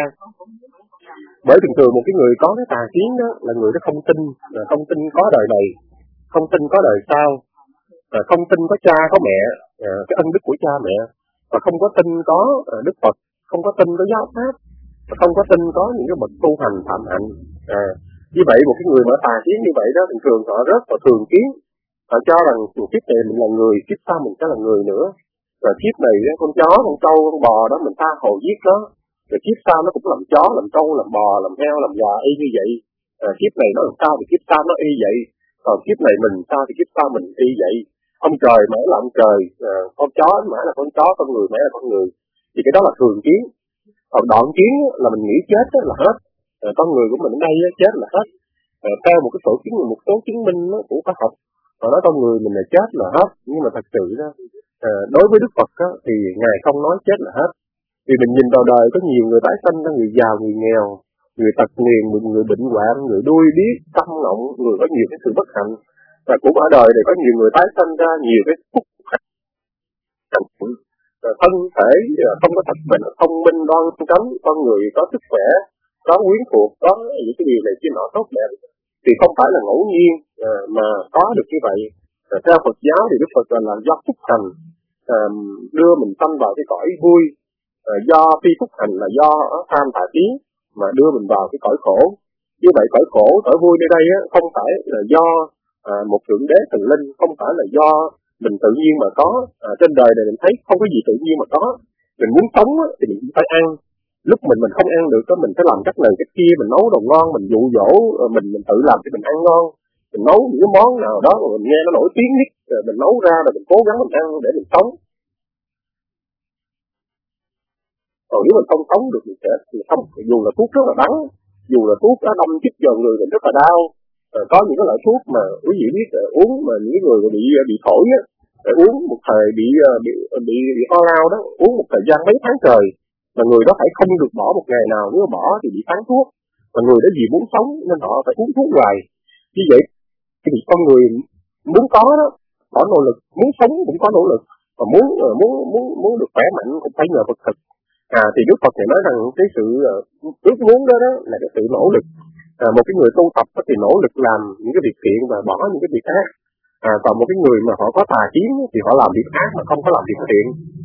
S6: Bởi thường thường một cái người có cái tà kiến đó là người đó không tin, là không tin có đời này, không tin có đời sau, không tin có cha có mẹ, cái ân đức của cha mẹ, và không có tin có Đức Phật, không có tin có giáo pháp, và không có tin có những cái bậc tu hành phạm hạnh. À, như vậy một cái người mà tà kiến như vậy đó thường thường họ rất là thường kiến, họ cho rằng kiếp này mình là người, kiếp sau mình sẽ là người nữa, rồi kiếp này con chó, con trâu, con bò đó mình tha hồ giết nó, rồi kiếp sau nó cũng làm chó, làm trâu, làm bò, làm heo, làm gà y như vậy. À, kiếp này nó làm sao thì kiếp sau nó y vậy, còn kiếp này mình sao thì kiếp sau mình y vậy. Ông trời mãi là ông trời, à, con chó mãi là con chó, con người mãi là con người. Thì cái đó là thường kiến. Còn đoạn kiến là mình nghĩ chết là hết, à, con người của mình ở đây chết là hết. À, theo một cái số chứng một số chứng minh của khoa học, họ nói con người mình là chết là hết, nhưng mà thật sự đó, à, đối với Đức Phật đó, thì Ngài không nói chết là hết. Vì mình nhìn vào đời có nhiều người tái sanh ra, người giàu, người nghèo, người tật nguyền, người bệnh hoạn, người đuôi điếc, tâm ngọng, người có nhiều cái sự bất hạnh. Và cũng ở đời này có nhiều người tái sanh ra nhiều cái phúc hạnh, thân thể không có thật bệnh, thông minh đoan chánh, con người có sức khỏe, có quyến thuộc, có những cái điều này kia nọ tốt đẹp, thì không phải là ngẫu nhiên à, mà có được như vậy. À, theo Phật giáo thì Đức Phật là do phúc hành à, đưa mình tâm vào cái cõi vui, à, do phi phúc hành là do tham tà kiến mà đưa mình vào cái cõi khổ. Như vậy cõi khổ, cõi vui nơi đây á, không phải là do à, một thượng đế thần linh, không phải là do mình tự nhiên mà có. À, trên đời này mình thấy không có gì tự nhiên mà có. Mình muốn sống á, thì mình phải ăn. Lúc mình mình không ăn được đó, mình phải làm cách này cách kia, mình nấu đồ ngon, mình dụ dỗ, mình mình tự làm thì mình ăn ngon. Mình nấu những cái món nào đó mà mình nghe nó nổi tiếng nhất, rồi mình nấu ra rồi mình cố gắng mình ăn để mình sống. Còn nếu mình không sống được mình sẽ mình sống, dù là thuốc rất là đắng, dù là thuốc đã đâm chích vào người mình rất là đau. À, có những cái loại thuốc mà quý vị biết uh, uống mà những người bị bị thổi á, phải uống một thời bị bị bị, bị ho lao đó, uống một thời gian mấy tháng trời, mà người đó phải không được bỏ một ngày nào, nếu bỏ thì bị phán thuốc. Mà người đó vì muốn sống nên họ phải uống thuốc hoài. Như vậy thì con người muốn có đó, có nỗ lực, muốn sống cũng có nỗ lực, và muốn muốn muốn muốn được khỏe mạnh cũng phải nhờ vật thực. À, thì Đức Phật này nói rằng cái sự uh, ước muốn đó, đó là cái sự nỗ lực. À, một cái người tu tập thì nỗ lực làm những cái việc thiện và bỏ những cái việc ác. À, còn một cái người mà họ có tà kiến thì họ làm việc ác mà không có làm việc thiện.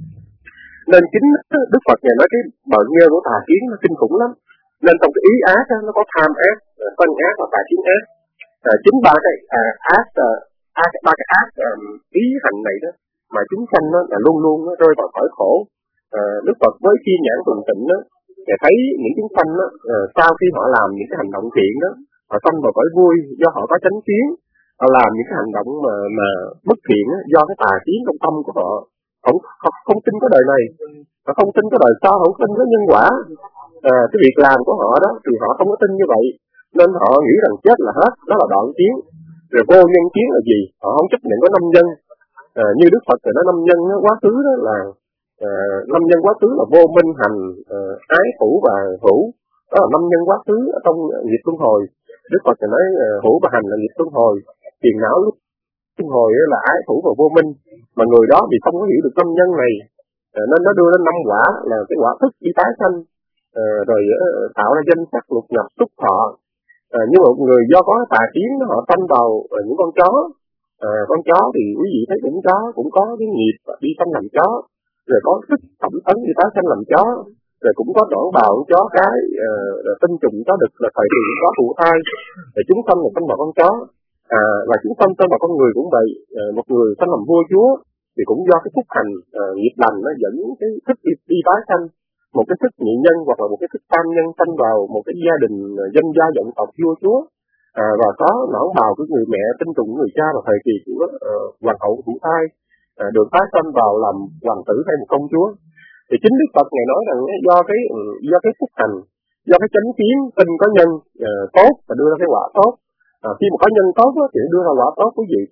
S6: Nên chính Đức Phật này nói cái bệnh nhân của tà kiến nó kinh khủng lắm. Nên trong cái ý ác đó, nó có tham ác, phân ác và tà kiến ác. À, chính ba cái à, ác, à, ba cái ác à, ý hành này đó mà chúng sanh nó là luôn luôn nó rơi vào cõi khổ. À, Đức Phật với thiên nhãn thuần tịnh đó, để thấy những chúng sanh đó, à, sau khi họ làm những cái hành động thiện đó, họ sanh vào cõi vui do họ có chánh kiến. Họ làm những cái hành động mà mà bất thiện đó, do cái tà kiến trong tâm của họ, không không, không tin có đời này, họ không tin có đời sau, không tin có nhân quả. À, cái việc làm của họ đó thì họ không có tin như vậy, nên họ nghĩ rằng chết là hết, đó là đoạn kiến. Rồi vô nhân kiến là gì? Họ không chấp nhận có năm nhân. À, như Đức Phật thì nói năm nhân đó, quá khứ đó là à, năm nhân quá khứ là vô minh hành, à, ái thủ và hữu, đó là năm nhân quá khứ ở trong nghiệp luân hồi. Đức Phật thì nói à, hữu và hành là nghiệp luân hồi, phiền não luân hồi là ái thủ và vô minh. Mà người đó thì không có hiểu được năm nhân này, à, nên nó đưa đến năm quả là cái quả thức đi tái sanh, à, rồi à, tạo ra danh sắc lục nhập xúc thọ. À, nhưng mà người do có tà kiến họ sanh vào à, những con chó. À, con chó thì quý vị thấy cũng chó cũng có cái nghiệp đi sanh làm chó, rồi có sức thẩm tấn đi tái sanh làm chó. rồi cũng có đoạn bào con chó cái, uh, tinh trùng chó đực là thời kỳ có thụ thai, rồi chúng sanh là sanh vào con chó, à, và chúng sanh sanh vào con người cũng vậy. À, một người sanh làm vua chúa thì cũng do cái phúc hành uh, nghiệp lành nó dẫn cái thức đi, đi tái sanh, một cái thức nhị nhân hoặc là một cái thức tam nhân sanh vào một cái gia đình uh, dân gia vọng tộc vua chúa, à, và có nõn bào của người mẹ, tinh trùng của người cha vào thời kỳ của uh, hoàng hậu thụ thai, à, được tái sanh vào làm hoàng tử hay một công chúa. Thì chính Đức Phật Ngài nói rằng do cái do cái phúc hành, do cái chánh kiến tin có nhân uh, tốt và đưa ra cái quả tốt. À, khi mà có nhân tốt đó, thì đưa ra quả tốt quý vị.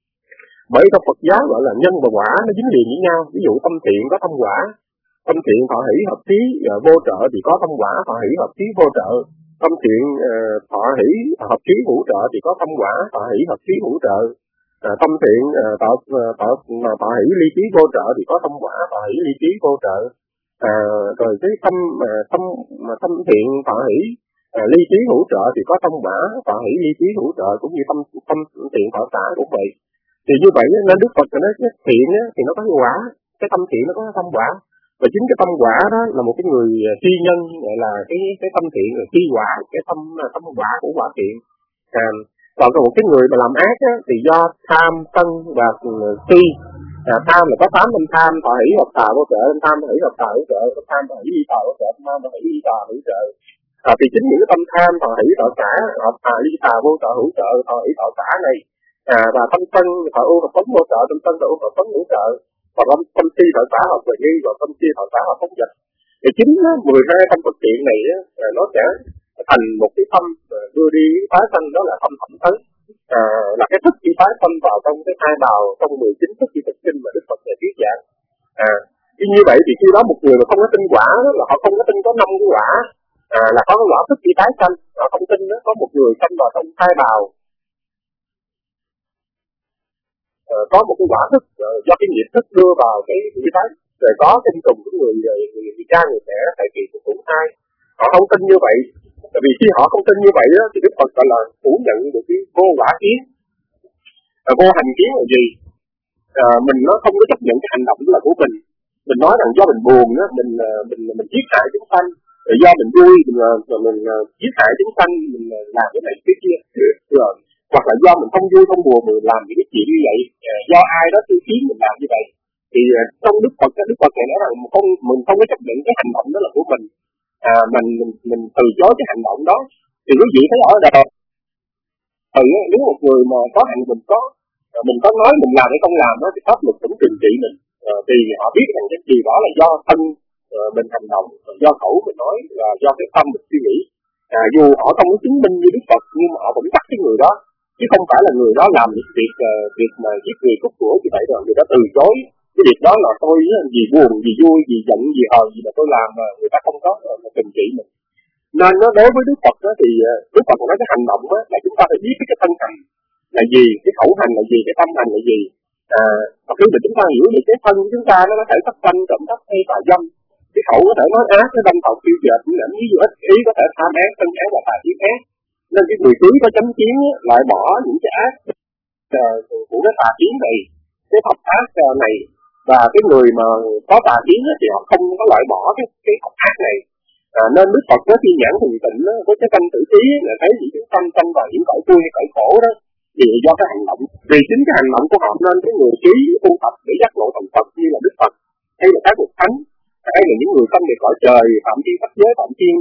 S6: Bởi trong Phật giáo gọi là nhân và quả nó dính liền với nhau. Ví dụ tâm thiện có tâm quả, tâm thiện thọ hỷ hợp thí uh, vô trợ thì có tâm quả thọ hỷ hợp thí vô trợ. Tâm thiện uh, thọ hỷ hợp thí hữu trợ thì có tâm quả thọ hỷ hợp thí hữu trợ. À, tâm thiện uh, thọ thọ thọ hỷ ly trí vô trợ thì có tâm quả thọ hỷ ly trí vô trợ. À, rồi cái tâm uh, tâm tâm thiện thọ hỷ À, ly trí hữu trợ thì có tâm quả thọ hỷ ly trí hữu trợ, cũng như tâm tâm thiện thọ xã cũng vậy. Thì như vậy nên Đức Phật nói cái thiện á, thì nó có cái quả, cái tâm thiện nó có cái tâm quả, và chính cái tâm quả đó là một cái người tri nhân, gọi là cái cái tâm thiện là tri quả, cái tâm tâm quả của quả thiện. À, còn có một cái người mà làm ác á, thì do tham sân và si. À, tham là có tám tâm tham, thọ hỷ hợp tà vô trợ, tham thọ hỷ hợp tà hỗ trợ, tham thọ hỷ ly tà hỗ trợ, tham thọ hỷ ly tà hỗ trợ. À, thì chính những cái tâm tham thọ hỷ thọ xã, hợp tà ly tà vô trợ hữu trợ, thọ hỷ thọ xã này, à, và tâm sân thọ ưu thọ phóng vô trợ, tâm sân thọ ưu thọ phóng hữu trợ, và tâm tâm si thọ xã hợp về nghi, và tâm si thọ xã hợp phóng dịch. Thì chính mười hai tâm Phật thiện này á, nó sẽ thành một cái tâm đưa đi tái sanh, đó là tâm thẩm thấn, à, là cái thức đi tái sanh vào trong cái hai bào, trong mười chín thức đi thực sinh mà Đức Phật này thuyết giảng. À, như vậy thì khi đó một người mà không có tin quả đó, là họ không có tin có năm cái quả. À, là có cái quả thức đi tái sanh, họ không tin đó, có một người sanh vào trong hai bào, à, có một cái quả thức à, do cái nghiệp thức đưa vào cái đi tái, rồi có tinh trùng của người người, người, người cha người mẹ tại kỳ của thụ thai. Họ không tin như vậy, tại vì khi họ không tin như vậy đó, thì Đức Phật gọi là phủ nhận được cái vô quả kiến. À, vô hành kiến là gì? À, mình nó không có chấp nhận cái hành động là của mình. Mình nói rằng do mình buồn đó, mình mình mình, mình giết hại chúng sanh. Rồi do mình vui, mình, mình, mình giết hại chúng sanh, mình làm cái này cái kia, rồi hoặc là do mình không vui không buồn mình làm những cái chuyện như vậy, do ai đó tư khiến mình làm như vậy. Thì trong Đức Phật, Đức Phật này nói rằng không, mình không có chấp nhận cái hành động đó là của mình, à, mình mình mình từ chối cái hành động đó. Thì quý vị thấy ở đây, ừ, nếu một người mà có hành mình có mình có nói mình làm hay không làm đó, thì pháp luật cũng trừng trị mình, à, vì họ biết rằng cái gì đó là do thân mình hành động, do khẩu mình nói, là do cái tâm mình suy nghĩ. À, dù họ không có chứng minh như Đức Phật, nhưng mà họ vẫn bắt cái người đó, chứ không phải là người đó làm những việc uh, việc mà giết người cướp của như vậy rồi người đó từ chối cái việc đó là tôi gì buồn, gì vui, gì giận, gì hờn gì mà tôi làm mà người ta không có mà trừng trị mình. Nên nó đối với Đức Phật đó, thì Đức Phật nói cái hành động đó, là chúng ta phải biết cái thân hành là gì, cái khẩu hành là gì, cái tâm hành là gì. À, và khi mà chúng ta hiểu được cái thân của chúng ta nó có thể thất sanh, trộm cắp hay tà dâm, cái khẩu có thể nói ác, cái đâm thọc tiêu dệt, những ảnh ví dụ ích ý có thể tham ác, sân ác và tà kiến ác. Nên cái người trí có chánh kiến lại bỏ những cái ác uh, của cái tà kiến này, cái thập ác uh, này, và cái người mà có tà kiến thì họ không có loại bỏ cái cái thập ác này. À, nên Đức Phật có thiên nhãn thường tịnh với cái căn tử trí là thấy những cái sanh sanh vào những cõi vui hay cõi khổ đó, thì do cái hành động, vì chính cái hành động của họ nên cái người trí tu tập để giác ngộ thành Phật như là Đức Phật hay là các bậc thánh, hay là những người sanh về cõi trời, phạm thiên sắc giới, phạm thiên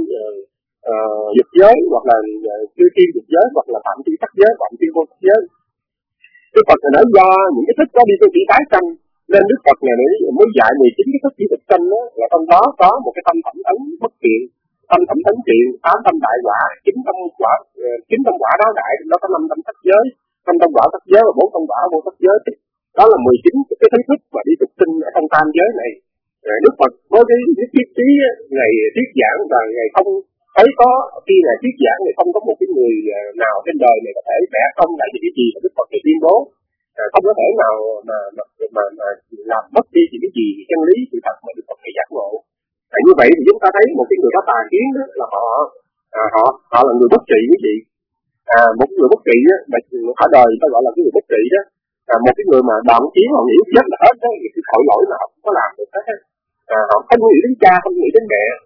S6: dục uh, giới, hoặc là chư thiên dục giới, hoặc là phạm thiên sắc giới, phạm thiên vô sắc giới. Đức Phật là nói do những cái thức đó đi tu chỉ tái sanh, nên Đức Phật này mới dạy mười chín cái thức chỉ thực sanh đó, là trong đó có một cái tâm thẩm thấn bất thiện, tâm thẩm thấn thiện, tám tâm đại quả, chín tâm quả, chín tâm quả đó đại, nó có năm tâm sắc giới, năm tâm quả sắc giới và bốn tâm quả vô sắc giới. Đó là mười chín cái thứ thức mà đi thực sinh ở trong tam giới này. Rồi Đức Phật với cái thuyết trí ngày thuyết giảng, và ngày không thấy có khi ngày thuyết giảng thì không có một cái người nào trên đời này có thể vẽ không lại những cái gì mà Đức Phật này tuyên bố, à, không có thể nào mà mà mà, mà làm mất đi những cái gì chân lý sự thật mà Đức Phật này giác ngộ. À, như vậy thì chúng ta thấy một cái người có tà kiến đó là họ à, họ họ là người bất trị quý vị. À, một người bất trị á, ở đời người ta gọi là cái người bất trị đó. À, một cái người mà đoạn kiến họ nghĩ chết là hết đó, thì cái tội lỗi là họ không có làm được hết. À, họ không nghĩ đến cha, không nghĩ đến mẹ,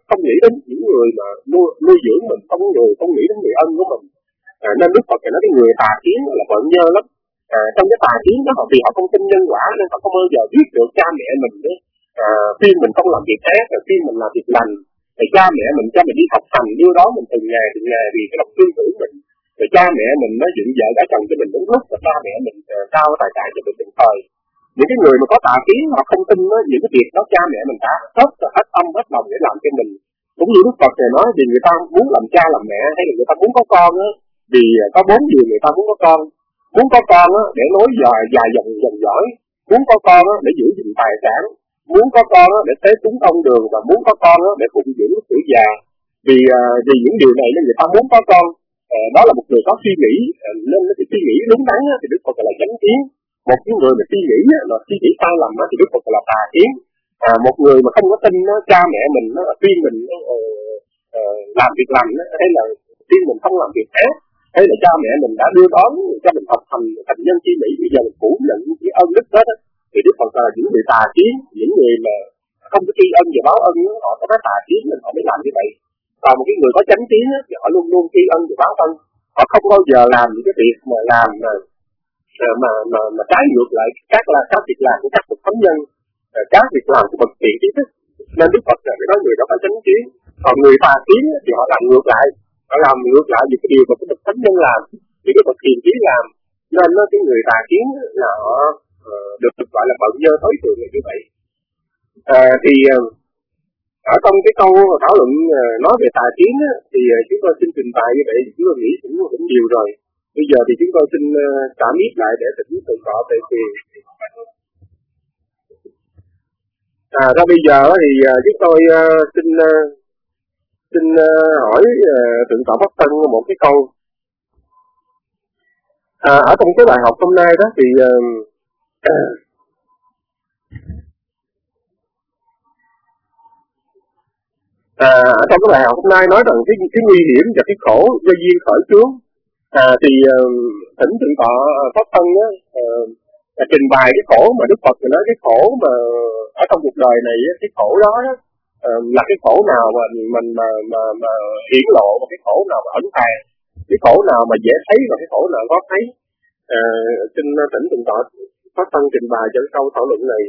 S6: không nghĩ đến những người mà nuôi, nuôi dưỡng mình, không người không nghĩ đến người ân của mình. À, nên Đức Phật thì nói cái người tà kiến là bận nhơ lắm. À, trong cái tà kiến đó họ vì họ không tin nhân quả nên họ không bao giờ biết được cha mẹ mình đấy. À, khi mình không làm việc ác, rồi khi mình làm việc lành, thì cha mẹ mình cho mình đi học hành đưa đó mình từng ngày từng ngày vì cái lòng tin tưởng mình. Rồi cha mẹ mình nó dựng vợ đã chồng cho mình đúng lúc, và cha mẹ mình trao tài sản cho mình từng thời. Những cái người mà có tà kiến họ không tin đó, những cái việc đó cha mẹ mình đã hết hết tâm hết lòng để làm cho mình. Cũng như Đức Phật này nói, vì người ta muốn làm cha làm mẹ hay là người ta muốn có con á, vì có bốn điều người ta muốn có con. Muốn có con á để nối dài dài dòng dòng dõi, muốn có con á để giữ gìn tài sản, muốn có con á để tế cúng công đường, và muốn có con á để phụng dưỡng lúc tuổi già. Vì vì những điều này nên người ta muốn có con. À, đó là một người có suy nghĩ, à, nên cái suy nghĩ đúng đắn á, thì Đức Phật gọi là chánh kiến. Một cái người mà suy nghĩ á, là suy nghĩ sai lầm á, thì Đức Phật gọi là tà kiến. À, một người mà không có tin á, cha mẹ mình nó khuyên mình uh, uh, làm việc lành á, hay là khuyên mình không làm việc ác, hay là cha mẹ mình đã đưa đón cho mình học thành thành nhân chi mỹ, bây giờ mình phủ nhận cái ơn đức đó, đó thì Đức Phật là những người tà kiến, những người mà không có tri ân và báo ân, họ có cái tà kiến nên họ mới làm như vậy. Và một cái người có chánh kiến thì họ luôn luôn tri ân và báo ân, họ không bao giờ làm những cái việc mà làm mà mà mà, mà trái ngược lại các là các việc làm của các bậc thánh nhân, các việc làm của bậc thiện trí thức. Nên Đức Phật là cái nói người đó có chánh kiến. Còn người tà kiến thì họ làm ngược lại, họ làm ngược lại những cái điều mà cái bậc thánh nhân làm, những cái bậc thiện trí làm. Nên nó cái người tà kiến là họ uh, được gọi là bận nhơ tối thượng như vậy. À, thì uh, ở trong cái câu thảo luận uh, nói về tà kiến á, thì uh, chúng tôi xin trình bày như vậy, chúng tôi nghĩ cũng cũng nhiều rồi. Bây giờ thì chúng tôi xin uh, trả miết lại để thỉnh tự tọa tề quyền. À, ra bây giờ thì uh, chúng tôi uh, xin uh, xin uh, hỏi uh, thượng tọa Pháp Tân một cái câu. À, ở trong cái bài học hôm nay đó thì uh, à, ở trong cái bài học hôm nay nói rằng cái cái nguy hiểm và cái khổ do duyên khởi chướng. À, thì uh, thỉnh thượng tọa Pháp Tân á, uh, trình bày cái khổ mà Đức Phật nói, cái khổ mà ở trong cuộc đời này, cái khổ đó uh, là cái khổ nào mà mình mà mà, mà hiển lộ, và cái khổ nào mà ẩn tàng, cái khổ nào mà dễ thấy và cái khổ nào khó thấy. Uh, xin thỉnh thượng tọa Pháp Tân trình bày cho câu thảo luận này.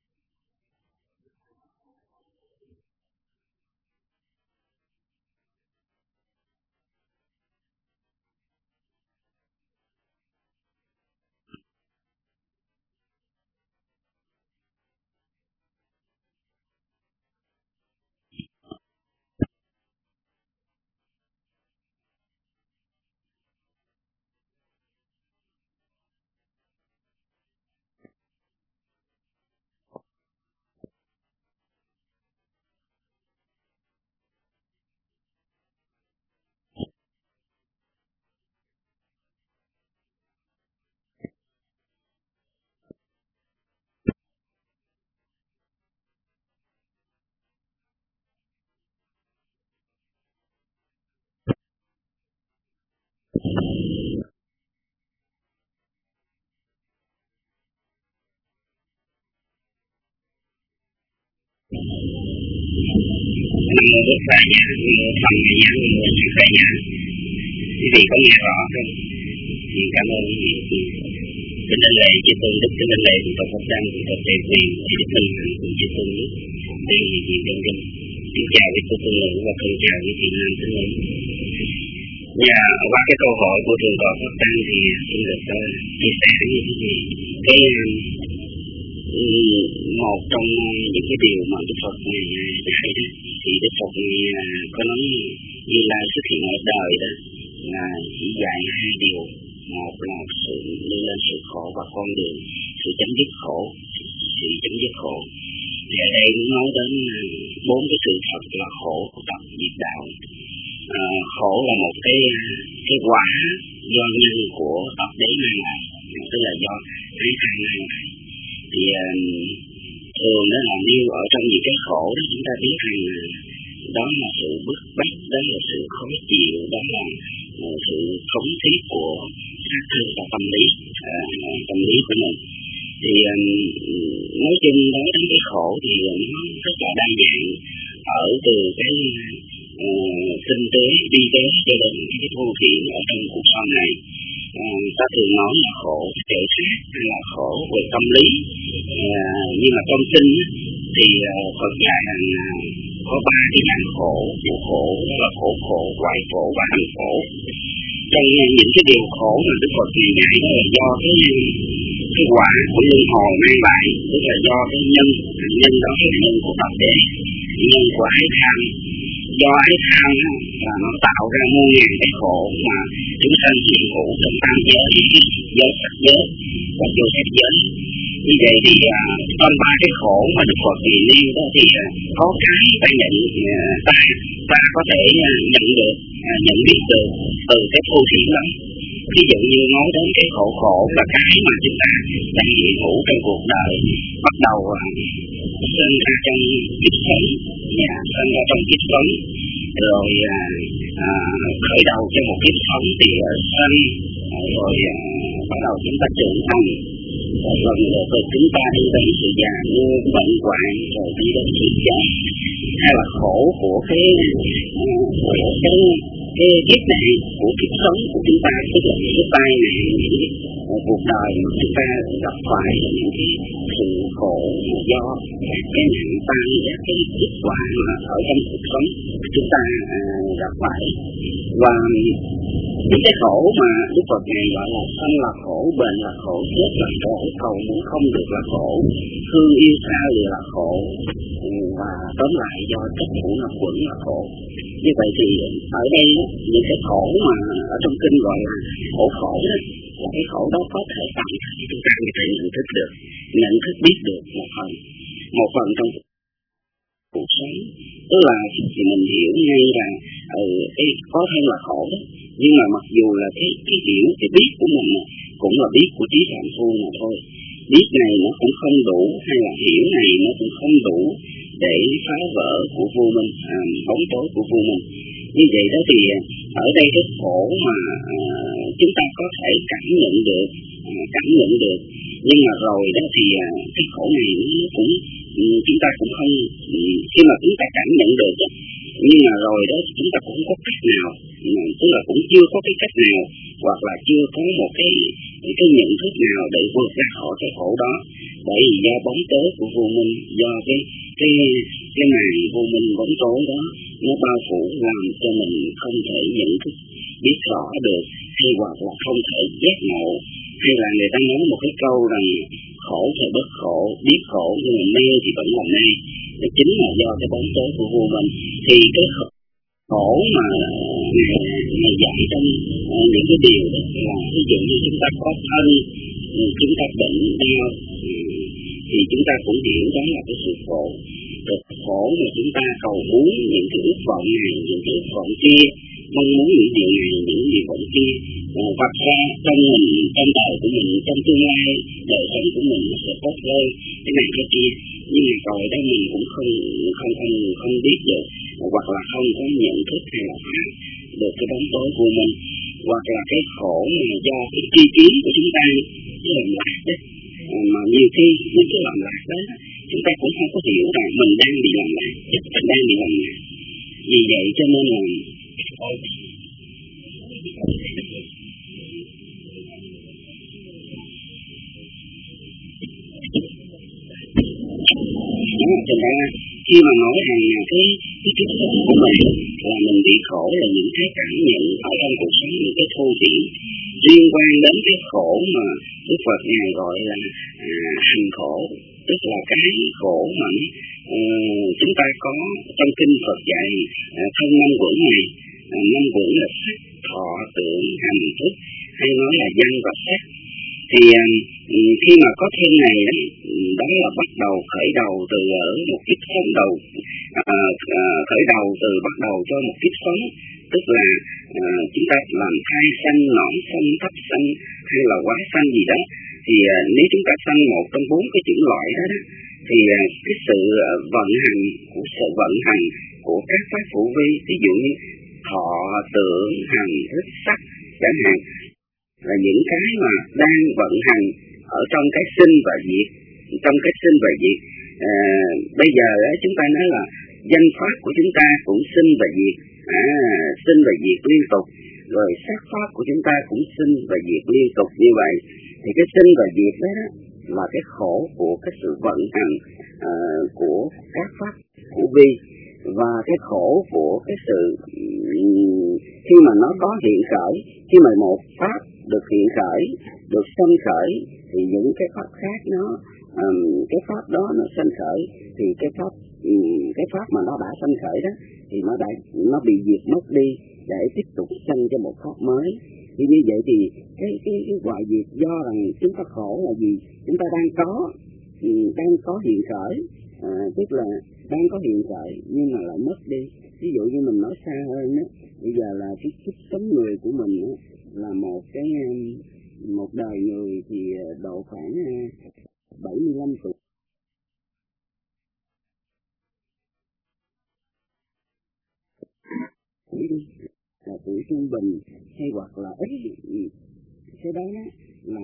S7: Nam mô Bổn Phật nhã, nam mô Tham nhã, nam mô Sư Phật nhã. Quý vị có nghe rõ không? Thì cảm ơn quý vị. Kính đảnh lễ chư tôn đức, kính đảnh lễ Thượng tọa Pháp Đăng, Thượng tọa Tề Quyền, chư đức minh hạnh cùng chư tôn đức. Đây là chuyện đông kinh. Xin chào quý cô tôn nữ và thân chào quý vị nam kính mến. Và qua cái câu hỏi của Thượng tọa Pháp Đăng thì xin được uh, chia sẻ với quý vị cái một trong những cái điều mà Đức Phật này dạy đó, thì Đức Phật này có nói Như Lai xuất hiện ở đời đó là chỉ dạy hai điều. Một là sự đưa lên sự khổ và con đường sự chấm dứt khổ, sự chấm dứt khổ. Thì ở đây nói đến bốn cái sự thật là khổ, tập, diệt, đạo. À, khổ là một cái cái quả do nhân của tập đế mang lại, tức là do ái tham mang lại. Thì uh, thường đó là nếu ở trong những cái khổ đó chúng ta biết rằng đó là sự bức bách, đó là sự khó chịu, đó là uh, sự khống thiết của xác thân và tâm lý, uh, tâm lý của mình. Thì um, nói chung nói đến cái khổ thì nó rất là đa dạng, ở từ cái uh, kinh tế đi đến cho đến cái thu thiện ở trong cuộc sống này. Uh, ta thường nói là khổ thể xác hay là khổ về tâm lý, uh, nhưng mà trong kinh thì uh, Phật dạy rằng uh, có ba cái dạng khổ của khổ, đó là khổ khổ, hoại khổ và hành khổ. Trong những cái điều khổ mà Đức Phật này dạy đó là do cái cái quả của luân hồi mang lại, tức là do cái nhân nhân đó là nhân của tập đế, nhân của ái tham. Do ái tham là nó tạo ra muôn ngàn cái khổ mà chúng sanh hiện hữu trong tam giới, giới sắc giới và vô sắc giới. Như vậy thì trong ba cái khổ mà Đức Phật thì nêu đó thì có cái ta nhận ta ta có thể nhận được, nhận biết được từ cái thu thiện đó. Ví dụ như nói đến cái khổ khổ là cái mà chúng ta đang hiện hữu trong cuộc đời, bắt đầu sinh ra trong kiếp sống, và sinh ra trong kiếp sống, rồi à, à, khởi đầu cho một kiếp sống thì sinh, rồi à, bắt đầu chúng ta trưởng thành, rồi rồi rồi chúng ta đi đến sự già nua, bệnh hoạn, rồi đi đến sự chết, hay là khổ của cái của cái cái kiếp này, của kiếp sống của chúng ta, tức là những cái tai nạn, những cái cuộc đời mà chúng ta gặp phải những cái sự khổ do cái nạn tai, cái kết quả mà ở trong cuộc sống chúng ta à, gặp phải. Và những cái khổ mà Đức Phật này gọi là sanh là khổ, bệnh là khổ, chết là khổ, cầu muốn không được là khổ, thương yêu xa lìa là khổ, và tóm lại do chấp thủ ngập quẩn là khổ. Như vậy thì ở đây những cái khổ mà ở trong kinh gọi là khổ khổ đó, là cái khổ đó có thể tạm thời chúng ta có thể nhận thức được, nhận thức biết được một phần, một phần trong cuộc sống. Tức là thì mình hiểu ngay là ừ, cái có thêm là khổ đó, nhưng mà mặc dù là cái cái hiểu, cái biết của mình cũng là biết của trí phàm phu mà thôi. Biết này nó cũng không đủ, hay là hiểu này nó cũng không đủ để phá vỡ của vô minh, à, bóng tối của vô minh. Như vậy đó thì ở đây cái khổ mà à, chúng ta có thể cảm nhận được, à, cảm nhận được, nhưng mà rồi đó thì à, cái khổ này nó cũng chúng ta cũng không, khi mà chúng ta cảm nhận được, nhưng mà rồi đó chúng ta cũng không có cách nào, tức là cũng chưa có cái cách nào, hoặc là chưa có một cái cái nhận thức nào để vượt ra khỏi cái khổ đó, bởi vì do bóng tối của vô minh, do cái cái cái màn vô minh bóng tối đó nó bao phủ, làm cho mình không thể nhận thức biết rõ được, hay hoặc là không thể giác ngộ, hay là người ta nói một cái câu rằng khổ thì bất khổ, biết khổ nhưng mà mê thì vẫn là mê. Thì chính là do cái bóng tối của vô minh. Thì cái khổ mà ngày, ngày dạy trong uh, những cái điều đó là ví dụ như chúng ta có thân, chúng ta bệnh đau, thì chúng ta cũng hiểu đó là cái sự khổ. Rồi khổ mà chúng ta cầu muốn những cái ước vọng này, những cái ước vọng kia, mong muốn những điều này, những điều vọng kia, vạch ra trong mình, trong đời của mình, trong tương lai đời sống của mình nó sẽ tốt hơn cái này cái kia, nhưng mà rồi đó mình cũng không không không không biết được, hoặc là không có nhận thức hay là phá được cái bóng tối của mình, hoặc là cái khổ mà do cái tri kiến của chúng ta, cái làm lạc đấy, mà nhiều khi những cái làm lạc đó chúng ta cũng không có hiểu rằng mình đang bị làm lạc, mình đang bị làm lạc. Vì vậy cho nên là đó, thành ra khi mà nói rằng cái cái kiếp sống của mình là mình bị khổ, là những cái cảm nhận ở trong cuộc sống, những cái thô thiển liên quan đến cái khổ mà Đức Phật ngài gọi là à, hành khổ, tức là cái khổ mà uh, chúng ta có trong kinh Phật dạy uh, thân năm quẩn này, uh, năm quẩn là sắc, thọ, tưởng, hành, thức, hay nói là danh và sắc. Thì uh, khi mà có thêm này đó là bắt đầu khởi đầu từ ở một kiếp sống đầu, à, à, khởi đầu từ bắt đầu cho một kiếp sống, tức là à, chúng ta làm thai sanh, nõn sanh, thấp sanh hay là quá sanh gì đó. Thì à, nếu chúng ta sanh một trong bốn cái chủng loại đó, đó thì à, cái sự à, vận hành của sự vận hành của các pháp phụ vi, ví dụ như thọ, tưởng, hành, thức, sắc chẳng hạn, là những cái mà đang vận hành ở trong cái sinh và diệt, trong cái sinh và diệt. À, bây giờ chúng ta nói là danh pháp của chúng ta cũng sinh và diệt, à, sinh và diệt liên tục, rồi sắc pháp của chúng ta cũng sinh và diệt liên tục như vậy. Thì cái sinh và diệt đó, đó là cái khổ của cái sự vận hành uh, của các pháp hữu vi, và cái khổ của cái sự um, khi mà nó có hiện khởi, khi mà một pháp được hiện khởi, được sanh khởi, thì những cái pháp khác nó um, cái pháp đó nó sanh khởi, thì cái pháp um, cái pháp mà nó đã sanh khởi đó thì nó đã nó bị diệt mất đi để tiếp tục sanh cho một pháp mới. Thì như vậy thì cái cái cái hoại diệt do rằng chúng ta khổ là gì? Chúng ta đang có đang có hiện khởi, à, tức là đang có hiện khởi nhưng mà lại mất đi. Ví dụ như mình nói xa hơn đó, bây giờ là cái kiếp sống người của mình đó, là một cái một đời người thì độ khoảng bảy mươi lăm tuổi. Là tuổi trung bình hay hoặc là ít, cái đó là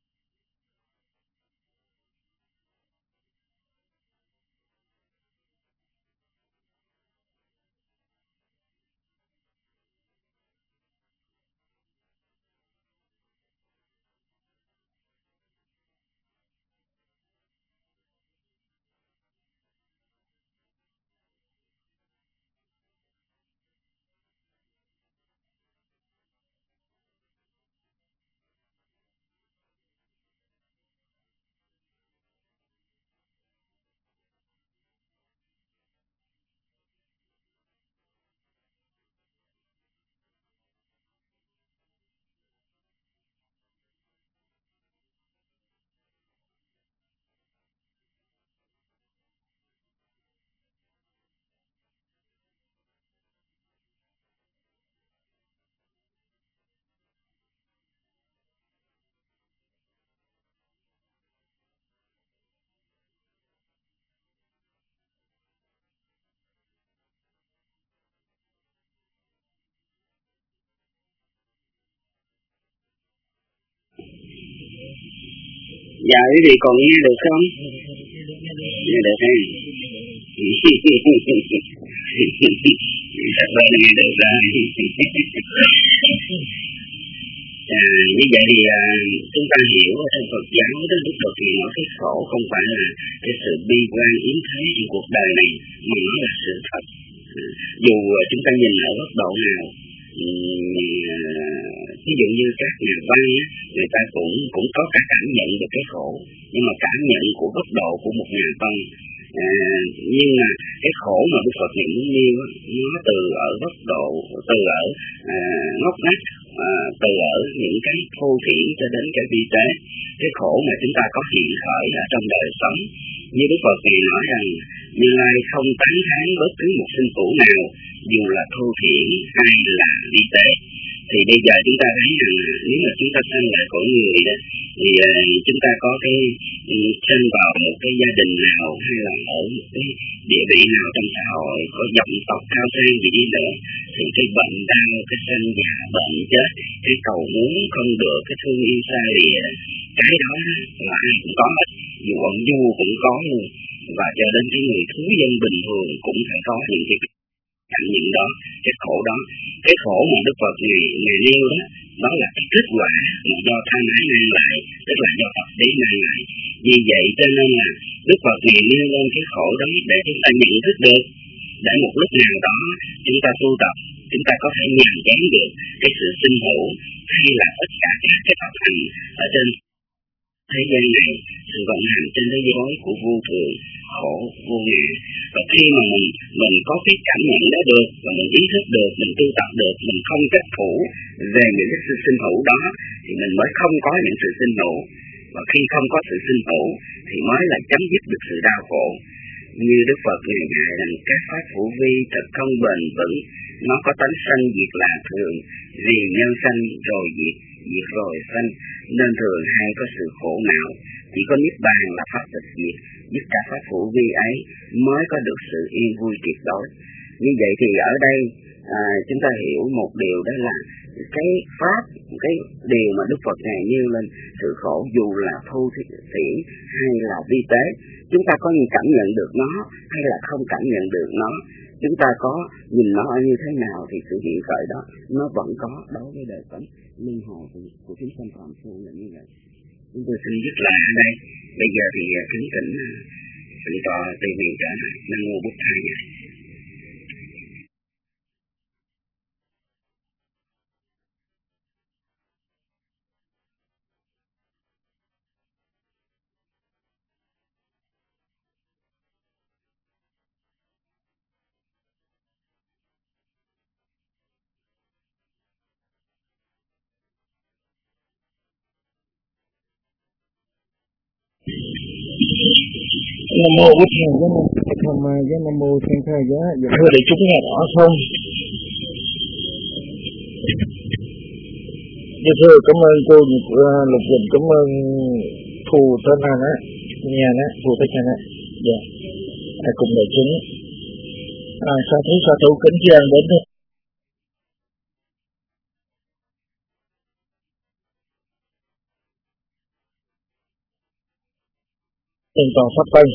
S7: dạ quý vị còn nghe được không? Nghe được ha? Thật ra nghe được rồi. À, như vậy thì à, chúng ta hiểu ở trong Phật giáo Đức Đức Phật thì nói cái khổ không phải là cái sự bi quan yếm thế trong cuộc đời này, mà nó là sự thật. À, dù chúng ta nhìn ở góc độ nào, ví dụ như các nhà văn á, người ta cũng cũng có cả cảm nhận được cái khổ, nhưng mà cảm nhận của góc độ của một nhà văn. À, nhưng mà cái khổ mà Đức Phật này muốn nêu nó từ ở góc độ, từ ở à, ngóc ngách, à, từ ở những cái thô thiển cho đến cái vi tế. Cái khổ mà chúng ta có hiện khởi ở trong đời sống, như Đức Phật này nói rằng Như Lai không tán thán bất cứ một sinh phụ nào, dù là thô thiển hay là vi tế. Thì bây giờ chúng ta thấy rằng nếu mà chúng ta sinh lại cõi người đó, thì uh, chúng ta có cái um, sinh vào một cái gia đình nào hay là ở một cái địa vị nào trong xã hội, có dòng tộc cao sang gì đi nữa, thì cái bệnh đau, cái sinh già bệnh chết, cái cầu muốn không được, cái thương yêu xa lìa, cái đó là ai cũng có hết, dù ông vua cũng có luôn, và cho đến cái người thú dân bình thường cũng phải có những cái cảm nhận đó, cái khổ đó. Cái khổ mà Đức Phật ngày ngày nêu đó, đó là cái kết quả mà do tham ái mang lại, tức là do tập đế mang lại. Vì vậy cho nên là Đức Phật ngày nêu lên cái khổ đó để chúng ta nhận thức được, để một lúc nào đó chúng ta tu tập, chúng ta có thể nhàm chán được cái sự sinh hữu hay là tất cả các cái pháp hành ở trên thế gian này, sự vận hành trên thế giới của vô thường, khổ, vô ngã. Và khi mà mình mình có cái cảm nhận đó được, và mình ý thức được, mình tu tập được, mình không chấp thủ về những cái sự sinh hữu đó, thì mình mới không có những sự sinh hữu. Và khi không có sự sinh hữu thì mới là chấm dứt được sự đau khổ. Như Đức Phật ngày dạy rằng các pháp hữu vi thật không bền vững, nó có tánh sanh diệt là thường, vì nhân sanh rồi diệt, diệt rồi sanh, nên thường hay có sự khổ não. Chỉ có niết bàn là pháp tịch diệt, giúp cả pháp hữu vi ấy mới có được sự yên vui tuyệt đối. Như vậy thì ở đây à, chúng ta hiểu một điều, đó là cái pháp, cái điều mà Đức Phật ngài nêu lên sự khổ dù là thô thiển hay là vi tế, chúng ta có cảm nhận được nó hay là không cảm nhận được nó, chúng ta có nhìn nó như thế nào thì sự hiện khởi đó nó vẫn có đối với đời sống linh hồn của, của chúng sanh phạm phu là như vậy. Chúng tôi xin dứt lại ở đây. Bây giờ thì kính thỉnh thỉnh tọa từ miền trở lại. Nam mô Bụt Thầy.
S5: Nam mô Bụt Thầy, Nam mô Tham Ma Giá, Nam mô Thiên Tha Giá. Thưa đại chúng nghe rõ không? Dạ thưa, cảm ơn cô Lục Quỳnh, cảm ơn Thu Tên Anh á, nhà á, Thu Tên Anh á. Dạ, à, cùng đại chúng. À, sa thú sa thú kính chiên đến đây. Tiền toàn pháp tân.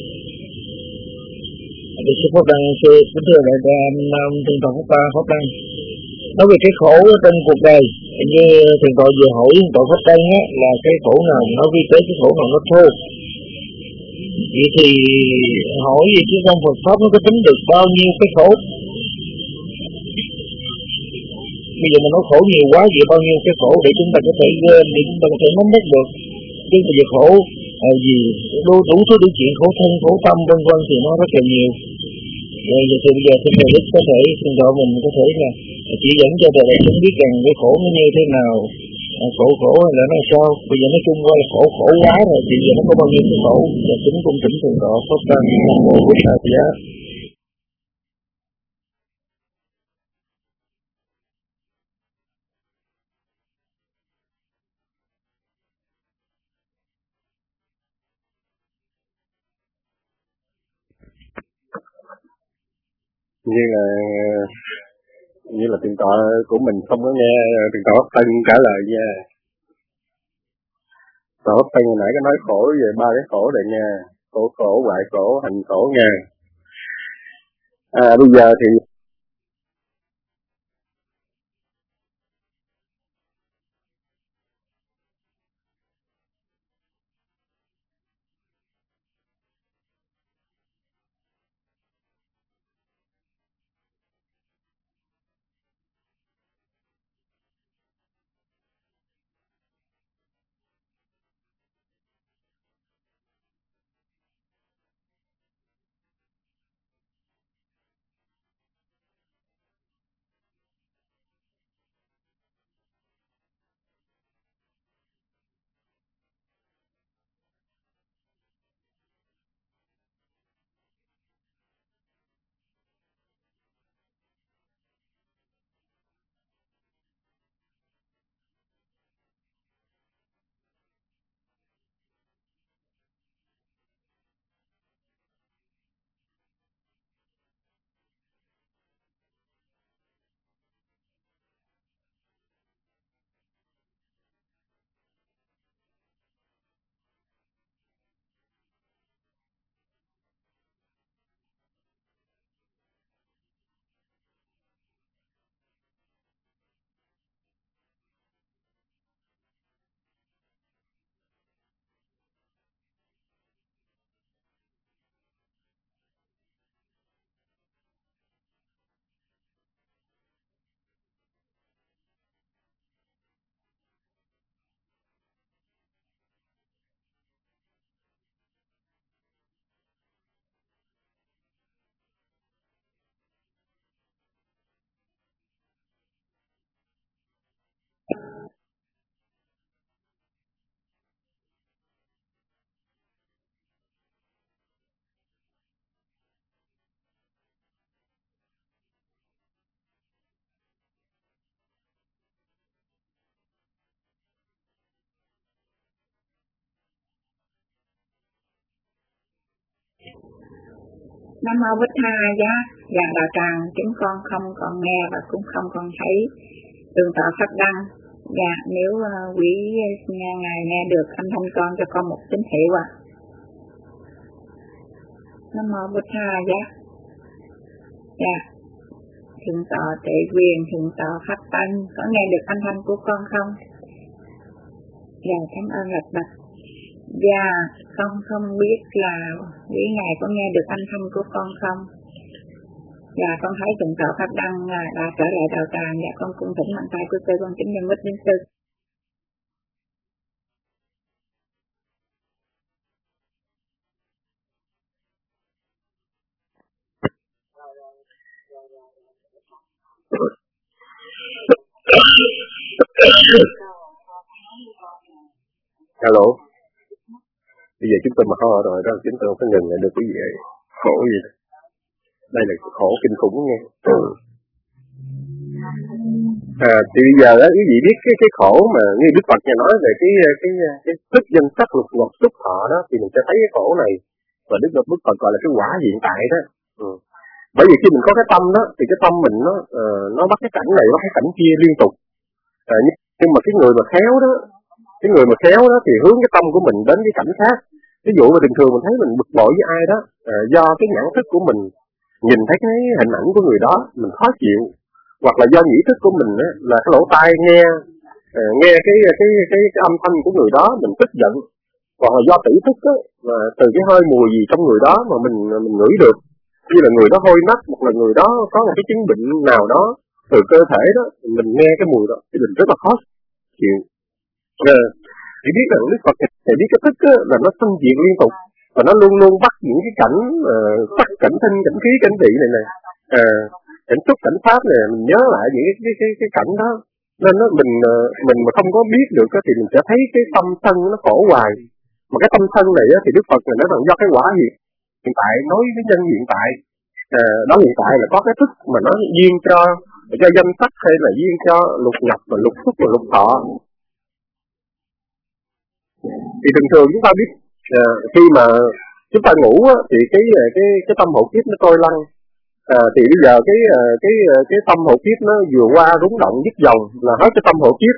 S5: Được sư Pháp Đăng, sư kính thưa đại ca anh Tiền toàn pháp ta Pháp Đăng. Nói về cái khổ trong cuộc đời, như Tiền toàn vừa hỏi Tiền toàn Pháp Tân á, là cái khổ nào nó vi tế, cái khổ nào nó thô. Vậy thì hỏi gì chứ trong Phật Pháp nó có tính được bao nhiêu cái khổ? Bây giờ mình nói khổ nhiều quá, vậy bao nhiêu cái khổ để chúng ta có thể quên, để chúng ta có thể nắm bắt được. Chứ bây giờ khổ à, gì đủ, đủ thứ đủ chuyện, khổ thân, khổ tâm vân vân thì nó rất là nhiều. Rồi thì bây giờ xin thầy Đức có thể, xin gọi mình có thể là chỉ dẫn cho thầy để chúng biết rằng cái khổ nó như thế nào, à, khổ khổ hay là nó sao. Bây giờ nói chung qua là khổ khổ quá rồi, thì giờ nó có bao nhiêu cái khổ, và chúng cũng tỉnh thường độ Pháp Đăng Nam mô Bụt Thầy Giá.
S6: Như là như là tiền tọa của mình không có nghe tiền tọa Tân trả lời nha. Tọa Tân hồi nãy có nói khổ về ba cái khổ này nha, khổ khổ hoại khổ hành khổ nha. À, bây giờ thì
S4: Nam mô Bụt Thầy Giá. Dạ đạo tràng chúng con không còn nghe và cũng không còn thấy tường tọa Pháp Đăng. Dạ nếu uh, quý uh, ngài nghe được âm thanh con cho con một tín hiệu ạ. À. Nam mô Bụt Tha Giác. Dạ. Thượng tọa Tuệ Quyền, thượng tọa Pháp Tân, có nghe được âm thanh của con không? Dạ, cảm ơn Lạch Bạch. Dạ, con không biết là quý ngài có nghe được âm thanh của con không? Dạ, con thấy thượng tọa Pháp Đăng đã trở lại đạo tràng. Dạ, con cung thỉnh mạnh tay của sư con kính nhân mít đến sư.
S6: Alo. Bây giờ chúng tôi mà ho rồi đó, chúng tôi không có ngừng lại được quý vị. Khổ gì đó. Đây là khổ kinh khủng nghe. À, thì bây giờ á, quý vị biết cái cái khổ mà như Đức Phật nhà nói về cái cái cái thức dân sắc lục ngọc xúc thọ đó, thì mình sẽ thấy cái khổ này. Và Đức Đức Phật gọi là cái quả hiện tại đó. Ừ. Bởi vì khi mình có cái tâm đó, thì cái tâm mình nó uh, nó bắt cái cảnh này, bắt cái cảnh kia liên tục. À, nhưng, nhưng mà cái người mà khéo đó, cái người mà khéo đó thì hướng cái tâm của mình đến cái cảnh khác. Ví dụ mà bình thường mình thấy mình bực bội với ai đó, à, do cái nhãn thức của mình nhìn thấy cái hình ảnh của người đó mình khó chịu, hoặc là do nhĩ thức của mình á, là cái lỗ tai nghe à, nghe cái cái, cái cái cái âm thanh của người đó mình tức giận, hoặc là do tỷ thức á, mà từ cái hơi mùi gì trong người đó mà mình mình ngửi được, như là người đó hôi nách, hoặc là người đó có một cái chứng bệnh nào đó từ cơ thể đó, mình nghe cái mùi đó thì mình rất là khó chịu. À, thì biết rằng Đức Phật thì biết cái thức á, là nó phân diện liên tục và nó luôn luôn bắt những cái cảnh sắc, uh, cảnh thinh, cảnh khí, cảnh vị này nè, à, cảnh xúc, cảnh pháp này, mình nhớ lại những cái cái cái, cái cảnh đó, nên nó mình uh, mình mà không có biết được á, thì mình sẽ thấy cái tâm sân nó khổ hoài. Mà cái tâm sân này á, thì Đức Phật này nói rằng do cái quả hiện hiện tại nói với nhân hiện tại, à, đó hiện tại là có cái thức mà nó duyên cho cho danh sắc hay là duyên cho lục nhập và lục xúc và lục thọ. Thì thường thường chúng ta biết à, khi mà chúng ta ngủ á, thì cái cái cái tâm hộ kiếp nó trôi lăn, à, thì bây giờ cái cái cái tâm hộ kiếp nó vừa qua rúng động dứt dòng là hết cái tâm hộ kiếp,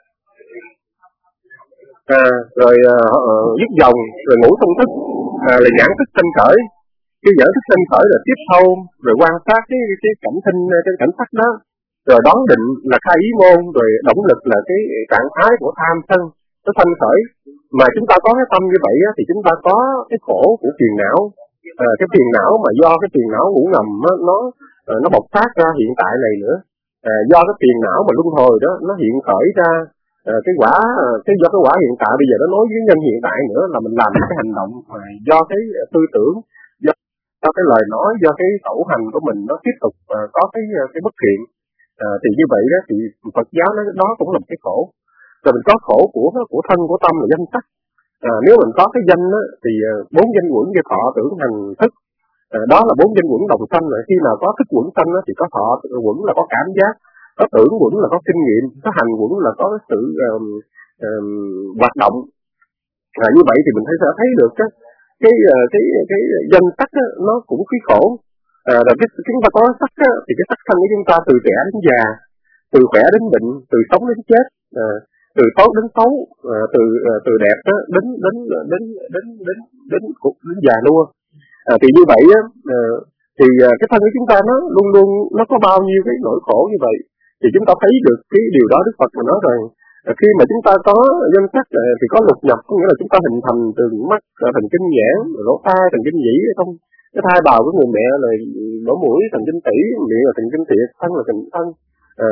S6: à, rồi uh, dứt dòng rồi ngủ thông thức, à, là nhãn thức sanh khởi. Cái nhãn thức sanh khởi là tiếp thâu rồi quan sát cái cái cảnh thinh, cái cảnh sắc đó, rồi đoán định là khai ý môn, rồi động lực là cái trạng thái của tham sân nó sanh khởi. Mà chúng ta có cái tâm như vậy á, thì chúng ta có cái khổ của phiền não, à, cái phiền não mà do cái phiền não ngủ ngầm á, nó nó bộc phát ra hiện tại này nữa, à, do cái phiền não mà luân hồi đó nó hiện khởi ra, à, cái quả cái do cái quả hiện tại bây giờ nó nói với nhân hiện tại nữa, là mình làm cái hành động mà do cái tư tưởng, do, do cái lời nói, do cái khẩu hành của mình nó tiếp tục uh, có cái cái bất thiện, à, thì như vậy đó thì Phật giáo nó đó cũng là một cái khổ. Rồi mình có khổ của của thân của tâm là danh sắc. À, nếu mình có cái danh á, thì bốn danh quẩn như thọ tưởng hành thức, à, đó là bốn danh quẩn đồng sanh. Rồi khi nào có thức quẩn sanh á, thì có thọ quẩn là có cảm giác, có tưởng quẩn là có kinh nghiệm, có hành quẩn là có sự um, um, hoạt động. À, như vậy thì mình thấy sẽ thấy được cái cái cái cái, cái danh sắc á, nó cũng khí khổ. À, rồi cái chúng ta có sắc á, thì cái sắc thân của chúng ta từ trẻ đến già, từ khỏe đến bệnh, từ sống đến chết, à, từ tốt đến xấu, à, từ à, từ đẹp đó, đến đến đến đến đến đến cục đến già nua. À, thì như vậy á, à, thì à, cái thân của chúng ta nó luôn luôn nó có bao nhiêu cái nỗi khổ như vậy, thì chúng ta thấy được cái điều đó. Đức Phật mà nói rằng à, khi mà chúng ta có danh sắc à, thì có lục nhập, có nghĩa là chúng ta hình thành từ mắt, à, thần kinh nhãn, lỗ tai, thần kinh nhĩ, không cái thai bào của người mẹ là lỗ mũi, thần kinh tủy, miệng là thần kinh tiệt, thân là thần thân, à,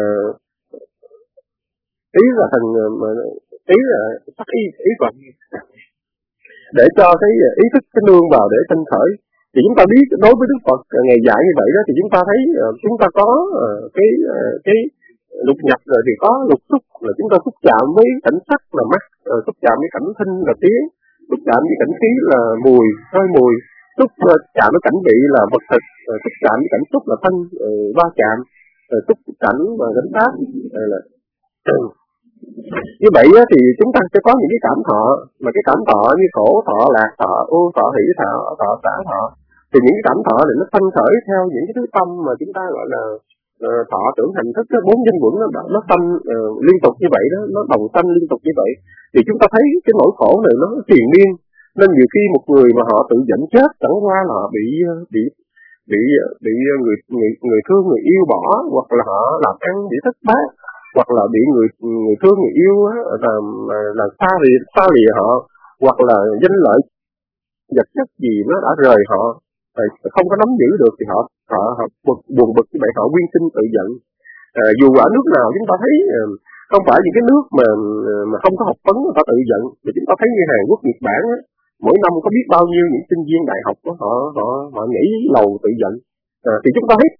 S6: ý là thần ý là sắc ý ý Phật, để cho cái ý thức cái nương vào để sanh khởi. Thì chúng ta biết đối với Đức Phật ngày dạy như vậy đó, thì chúng ta thấy chúng ta có cái cái lục nhập, rồi thì có lục xúc là chúng ta xúc chạm với cảnh sắc là mắt, rồi xúc chạm với cảnh thinh là tiếng, xúc chạm với cảnh khí là mùi, hơi mùi, xúc chạm với cảnh vị là vật thực, rồi xúc chạm với cảnh xúc là thân, va chạm, rồi xúc cảnh và cảnh pháp là như vậy á, thì chúng ta sẽ có những cái cảm thọ, mà cái cảm thọ như khổ thọ, lạc thọ, ưu thọ, hỷ thọ, thọ xả thọ, thì những cái cảm thọ này nó sanh khởi theo những cái thứ tâm mà chúng ta gọi là uh, thọ tưởng hành thức, bốn danh quẩn nó nó sanh uh, liên tục như vậy đó, nó đồng sanh liên tục như vậy, thì chúng ta thấy cái nỗi khổ này nó triền miên, Nên nhiều khi một người mà họ tự dẫn chết chẳng qua là họ bị bị bị bị người người người thương người yêu bỏ, hoặc là họ làm ăn bị thất bát, hoặc là bị người người thương người yêu làm là xa lìa xa lìa họ, hoặc là danh lợi vật chất gì nó đã rời họ, không có nắm giữ được thì họ họ, họ bực, buồn bực như vậy, họ nguyên sinh tự giận. À, dù ở nước nào chúng ta thấy không phải những cái nước mà mà không có học vấn người ta tự giận, mà chúng ta thấy như Hàn Quốc, Nhật Bản á, mỗi năm có biết bao nhiêu những sinh viên đại học đó, họ họ họ nhảy lầu tự giận. À, thì chúng ta thấy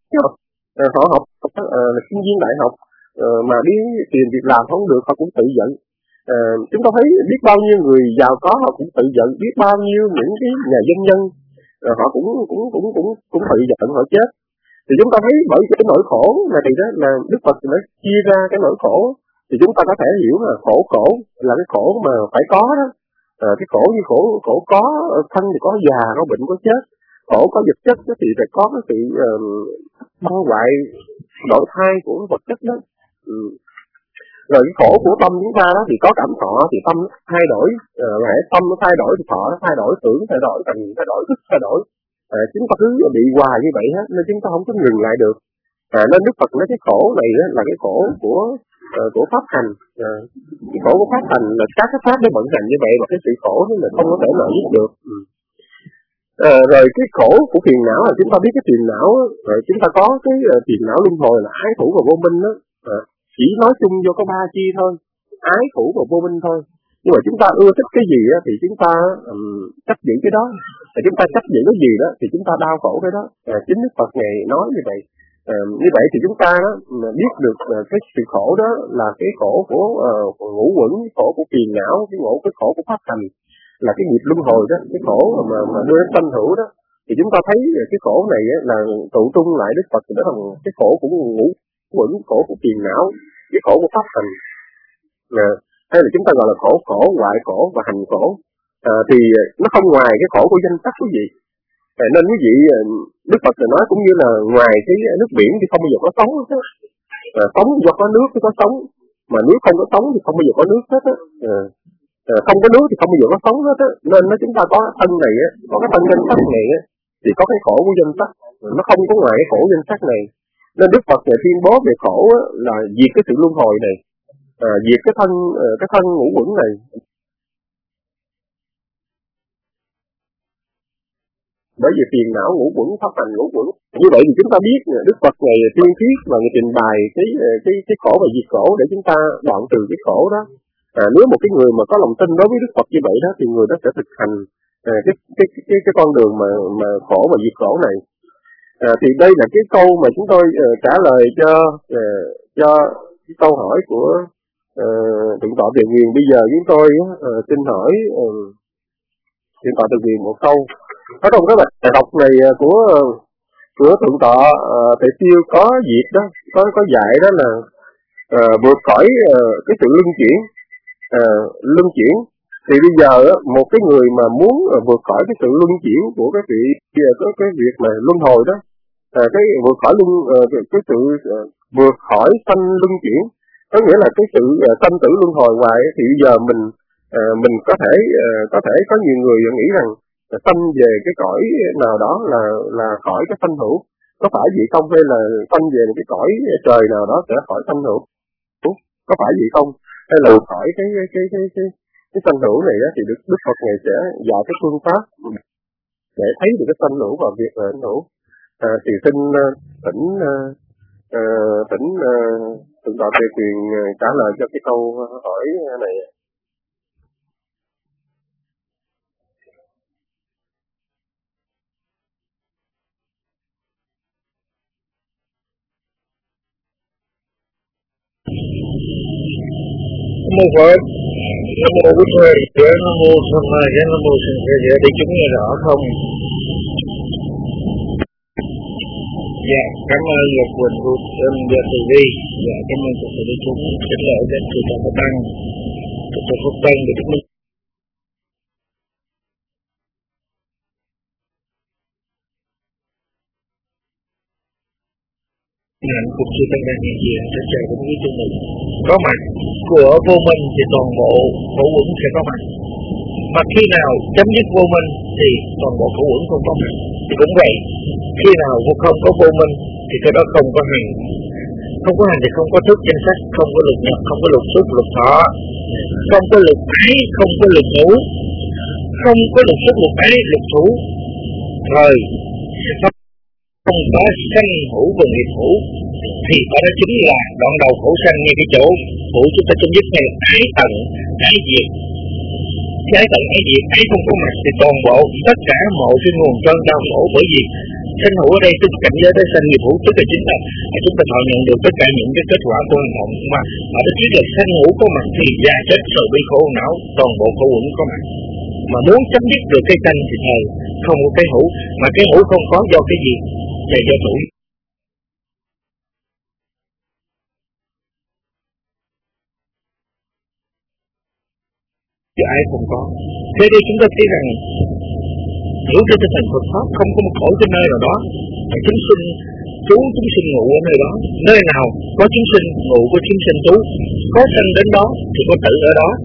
S6: à, họ học à, sinh viên đại học à, mà đi tìm việc làm không được họ cũng tự giận. À, chúng ta thấy biết bao nhiêu người giàu có họ cũng tự giận, biết bao nhiêu những cái nhà doanh nhân à, họ cũng cũng cũng cũng cũng tự giận họ chết. Thì chúng ta thấy bởi cái nỗi khổ này đó là Đức Phật đã chia ra cái nỗi khổ, thì chúng ta có thể hiểu là khổ khổ là cái khổ mà phải có đó. À, cái khổ như khổ khổ có thân thì có già, có bệnh, có chết. Khổ có vật chất thì phải có cái sự uh, băng hoại đổi thay của vật chất đó. Ừ. Rồi cái khổ của tâm chúng ta đó thì có cảm thọ thì tâm nó thay đổi, à, hãy tâm nó thay đổi thì thọ nó thay đổi, tưởng thay đổi, thành thay đổi, thức thay đổi. À, chúng ta cứ bị hoài như vậy hết nên chúng ta không có ngừng lại được. À, nên Đức Phật nói cái khổ này đó là cái khổ của uh, của pháp hành. À, cái khổ của pháp hành là các cái pháp để vận hành như vậy, và cái sự khổ nó là không có thể nào dứt được. Ừ. À, rồi cái khổ của phiền não là chúng ta biết cái phiền não, rồi chúng ta có cái uh, phiền não luân hồi là ái thủ và vô minh đó. À, chỉ nói chung vô có ba chi thôi, ái thủ và vô minh thôi. Nhưng mà chúng ta ưa thích cái gì á, thì chúng ta um, chấp giữ cái đó. Và chúng ta chấp giữ cái gì đó thì chúng ta đau khổ cái đó. À, chính Đức Phật này nói như vậy. À, như vậy thì chúng ta đó, biết được uh, cái sự khổ đó là cái khổ của uh, ngũ uẩn, cái khổ của phiền não, cái khổ cái khổ của pháp hành, là cái nghiệp luân hồi đó, cái khổ mà mà đưa đến sanh hữu đó. Thì chúng ta thấy cái khổ này á, là tụ trung lại Đức Phật thì đó là cái khổ của ngũ uẩn, khổ của phiền não, cái khổ của pháp hành. À, hay là chúng ta gọi là khổ khổ, hoại khổ và hành khổ. À, thì nó không ngoài cái khổ của danh sắc quý vị. À, nên quý vị Đức Phật nói cũng như là ngoài cái nước biển thì không bao giờ có sống hết. À, sống do có nước thì có sống, mà nước không có sống thì không bao giờ có nước hết á. À, à, không có nước thì không bao giờ có sống hết á. Nên nó chúng ta có thân này á, có cái thân danh sắc này á, thì có cái khổ của danh sắc, nó không có ngoài cái khổ danh sắc này. Nên Đức Phật này tuyên bố về khổ á, là diệt cái sự luân hồi này, à, diệt cái thân cái thân ngũ uẩn này. Bởi vì phiền não ngũ uẩn, pháp hành ngũ uẩn. Như vậy thì chúng ta biết Đức Phật này tuyên thuyết và người trình bày cái cái cái khổ và diệt khổ để chúng ta đoạn trừ cái khổ đó. À, nếu một cái người mà có lòng tin đối với Đức Phật như vậy đó thì người đó sẽ thực hành à, cái cái cái cái con đường mà mà khổ và diệt khổ này. À, thì đây là cái câu mà chúng tôi uh, trả lời cho uh, cho cái câu hỏi của uh, Thượng tọa Từ Quyền. Bây giờ chúng tôi uh, xin hỏi uh, Thượng tọa Từ Quyền một câu. Ở trong cái bài học này của của Thượng tọa uh, Thầy Siêu có dịp đó, có có dạy đó là uh, vượt khỏi uh, cái sự luân chuyển, uh, luân chuyển. Thì bây giờ một cái người mà muốn uh, vượt khỏi cái sự luân chuyển của cái vị cái cái việc mà luân hồi đó, uh, cái vượt khỏi luân uh, cái, cái sự uh, vượt khỏi sanh luân chuyển, có nghĩa là cái sự uh, sanh tử luân hồi hoài. Thì bây giờ mình uh, mình có thể uh, có thể có nhiều người nghĩ rằng sanh về cái cõi nào đó là là khỏi cái sanh hữu, có phải vậy không? Hay là sanh về một cái cõi trời nào đó sẽ khỏi sanh hữu, có phải vậy không? Hay là khỏi cái cái cái cái cái, cái sanh hữu này đó, thì Đức Đức Phật này sẽ dạy cái phương pháp để thấy được cái sanh hữu và việc là sanh hữu. À, thì xin uh, thỉnh uh, uh, thỉnh Thượng tọa Từ Quyền uh, trả lời cho cái câu hỏi này.
S5: Nam mô Phật, Nam mô Bích Huệ, Nam mô Tham Ma, Nam mô Sanh Khe Dễ, để chúng nghe rõ không? Dạ, cảm ơn Ngọc Quỳnh của Anh Gia Từ Vi. Dạ, cảm ơn tất cả đại chúng. Kính lễ đến Thượng tọa Phật Tăng, Thượng tọa Phật Tăng để chúng mình. Hạnh cùng sư Tăng đang hiện diện sẽ chờ đến với chúng mình. Có mặt của vô minh thì toàn bộ ngũ uẩn sẽ có mặt. Mà khi nào chấm dứt vô minh thì toàn bộ khẩu uẩn không có mặt. Thì cũng vậy, khi nào không có vô minh thì cái đó không có hành. Không có hành thì không có thức danh sách, không có lục nhập, không có lục xúc, lục thọ, không có lục ái, không có lục ngũ, không có lục xúc, lục ái, lục thủ. Rồi không có sanh hữu và nghiệp hữu thì đó chính là đoạn đầu khổ sanh. Như cái chỗ hữu chúng ta chấm dứt này, ái tận, ái diệt. Cái ái tận, ái diệt, ái không có mặt thì toàn bộ tất cả mọi cái nguồn cơn đau khổ. Bởi vì sanh hữu ở đây tức cảnh giới tới sanh nghiệp hữu, tức là chính là chúng ta thọ nhận được tất cả những cái kết quả của hành động mà mà nó chỉ là sanh hữu có mặt thì già chết rồi bị khổ não, toàn bộ khổ uẩn có mặt. Mà muốn chấm dứt được cái sanh thì thầy không có cái hữu, mà cái hữu không có do cái gì? Là do tuổi. Chứ ai không có. Thế đây chúng ta thấy rằng hiểu trên tinh thần Phật pháp không có một khổ trên nơi nào đó. Chúng sinh trú, chúng sinh ngụ ở nơi đó. Nơi nào có chúng sinh ngụ, có chúng sinh trú, có sanh đến đó thì có tự ở đó.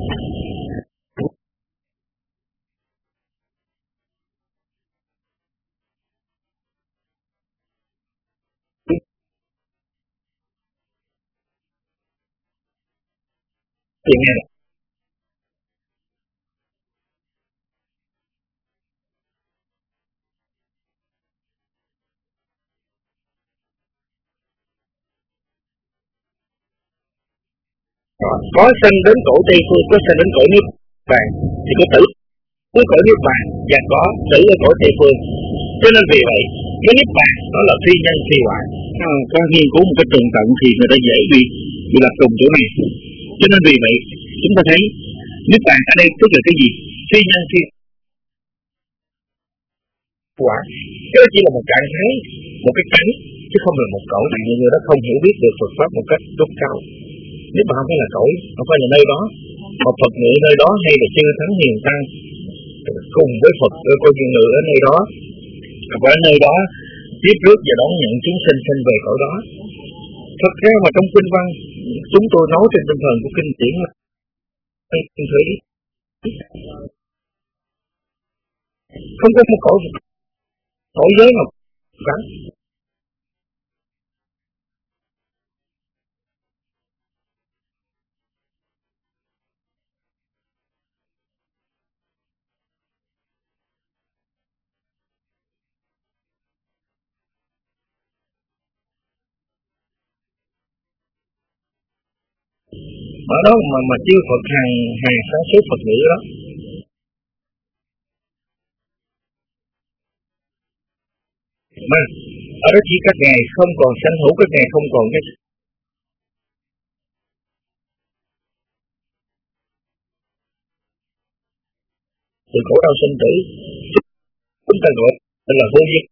S5: Thì nghe này. Có sanh đến cõi Tây Phương, có sanh đến cõi Niết Bàn thì có tử ở cõi Niết Bàn và có tử ở cõi Tây Phương. Cho nên vì vậy cái Niết Bàn đó là phi nhân phi hoại. À, có nghiên cứu một cái tường tận thì người ta dễ bị bị lạc trùng chỗ này. Cho nên vì vậy chúng ta thấy Niết Bàn ở đây tức là cái gì? Phi nhân phi hoại. Cái đó chỉ là một trạng thái, một cái cảnh chứ không là một cõi. Nhiều người đó không hiểu biết được Phật pháp một cách tốt cao. Nếu mà không phải là cõi, không phải là nơi đó, mà Phật ngự nơi đó hay là chư thánh hiền tăng cùng với Phật coi như ngự ở nơi đó, và ở nơi đó tiếp rước và đón nhận chúng sinh sinh về cõi đó. Thật ra mà trong kinh văn chúng tôi nói trên tinh thần của kinh điển thủy không có một cõi cõi giới nào cả. Ở đó mà mà chư Phật hàng hàng sáng suốt Phật ngữ đó. Mà ở đó chỉ các ngài không còn sanh hữu, các ngài không còn cái từ khổ đau sinh tử, chúng ta gọi là vô diệt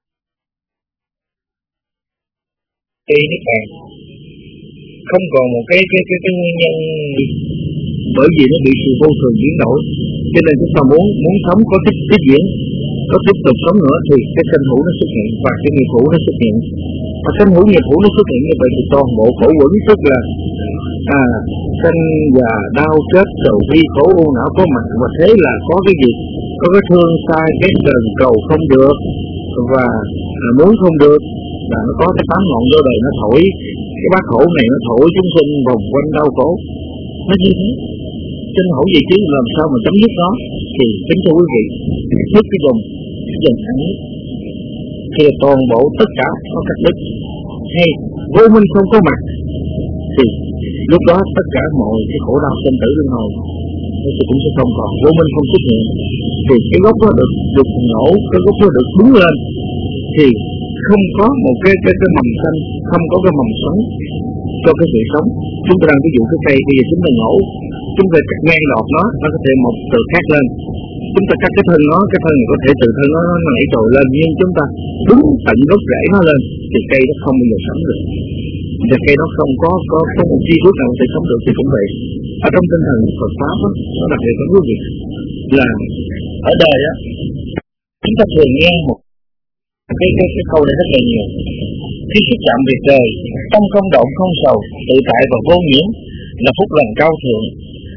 S5: cái Niết Bàn. Không còn một cái cái cái cái nguyên nhân, bởi vì nó bị sự vô thường biến đổi. Cho nên chúng ta muốn muốn sống có tiếp tiếp diễn, có tiếp tục sống nữa thì cái sanh hữu nó xuất hiện và cái nghiệp hữu nó xuất hiện. Và sanh hữu nghiệp hữu nó xuất hiện như vậy thì toàn bộ khổ uẩn tức là à sanh già đau chết đầu bi khổ u não có mặt. Và thế là có cái gì? Có cái thương sai, cái cần cầu không được và à, muốn không được, là nó có cái tám ngọn vô đời nó thổi cái bát khổ này, nó thổi chúng sinh vòng quanh đau khổ. Nó như thế. Sinh hữu gì chứ làm sao mà chấm dứt nó? Thì kính thưa quý vị, trước cái vùng dần thẳng thì toàn bộ tất cả có cắt đứt hay vô minh không có mặt thì lúc đó tất cả mọi cái khổ đau sinh tử luân hồi thì cũng sẽ không còn. Vô minh không xuất hiện thì cái gốc nó được được nổ, cái gốc nó được đứng lên thì không có một cái cái cái mầm xanh, không có cái mầm sống cho cái sự sống. Chúng ta đang ví dụ cái cây bây giờ chúng ta nhổ, chúng ta cắt ngang đọt nó, nó có thể một từ khác lên. Chúng ta cắt cái thân nó, cái thân này có thể từ thân nó nó nảy trồi lên, nhưng chúng ta đúng tận gốc rễ nó lên thì cây nó không bao giờ sống được. Và cây nó không có có có một chi thuốc nào có thể sống được thì cũng vậy. Ở trong tinh thần Phật pháp đó, nó đặc biệt có quý vị là ở đời á, chúng ta thường nghe một cái cái cái câu này rất là nhiều. Khi xúc chạm về trời, tâm không động không sầu, tự tại và vô nhiễm là phúc lành cao thượng.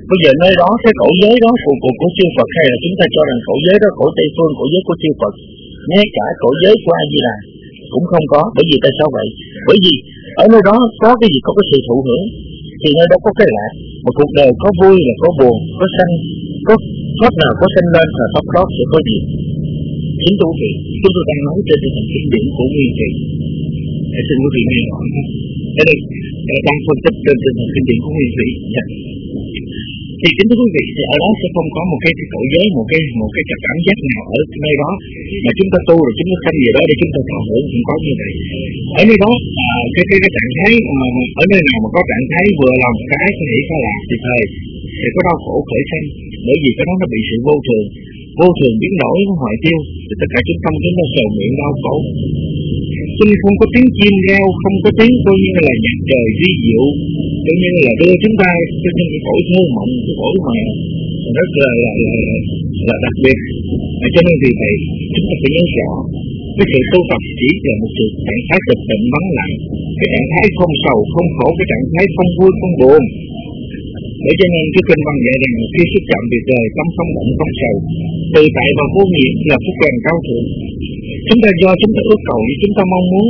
S5: Bây giờ nơi đó cái cổ giới đó của của của chư Phật, hay là chúng ta cho rằng cổ giới đó cổ Tây Phương, cổ giới của chư Phật, ngay cả cổ giới của A Di Đà cũng không có. Bởi vì tại sao vậy? Bởi vì ở nơi đó có cái gì? Có cái sự thụ hưởng, thì nơi đó có cái lạc. Một cuộc đời có vui là có buồn, có sanh, có pháp nào có sanh lên và pháp đó sẽ có gì. Chính quý vị, chúng tôi đang nói trên tinh thần kinh điển của Nguyên Thủy. Để xin quý vị nghe rõ. Ở đây đang phân tích trên tinh thần kinh điển của Nguyên Thủy. Thì kính thưa quý vị, thì ở đó sẽ không có một cái cổ giới, một cái một cái cảm giác nào ở nơi đó mà chúng ta tu rồi chúng ta sanh gì đó để chúng ta thọ hưởng, không có như vậy. Ở nơi đó à, cái cái cái trạng thái mà ở nơi nào mà có trạng thái vừa lòng cái cái nghĩ cái lạc thì thời sẽ có đau khổ khởi sanh, bởi vì cái đó nó bị sự vô thường, vô thường biến đổi, nó hoại tiêu, thì tất cả chúng tâm chúng ta sầu miệng đau khổ. Cho nên không có tiếng chim reo, không có tiếng coi như là nhạc trời vi diệu, coi như là đưa chúng ta cho những cái cõi thơ mộng, cái cõi mà rất là là, là, là đặc biệt. À, cho nên vì vậy chúng ta phải nhớ rõ cái sự tu tập chỉ là một sự trạng thái tịch tịnh vắng lặng, cái trạng thái không sầu không khổ, cái trạng thái không vui không buồn. Để cho nên cái kinh văn dạy rằng khi xúc chạm việc đời, tâm không động không sầu, tự tại và vô nhiễm là phúc lành cao thượng. Chúng ta do chúng ta ước cầu như chúng ta mong muốn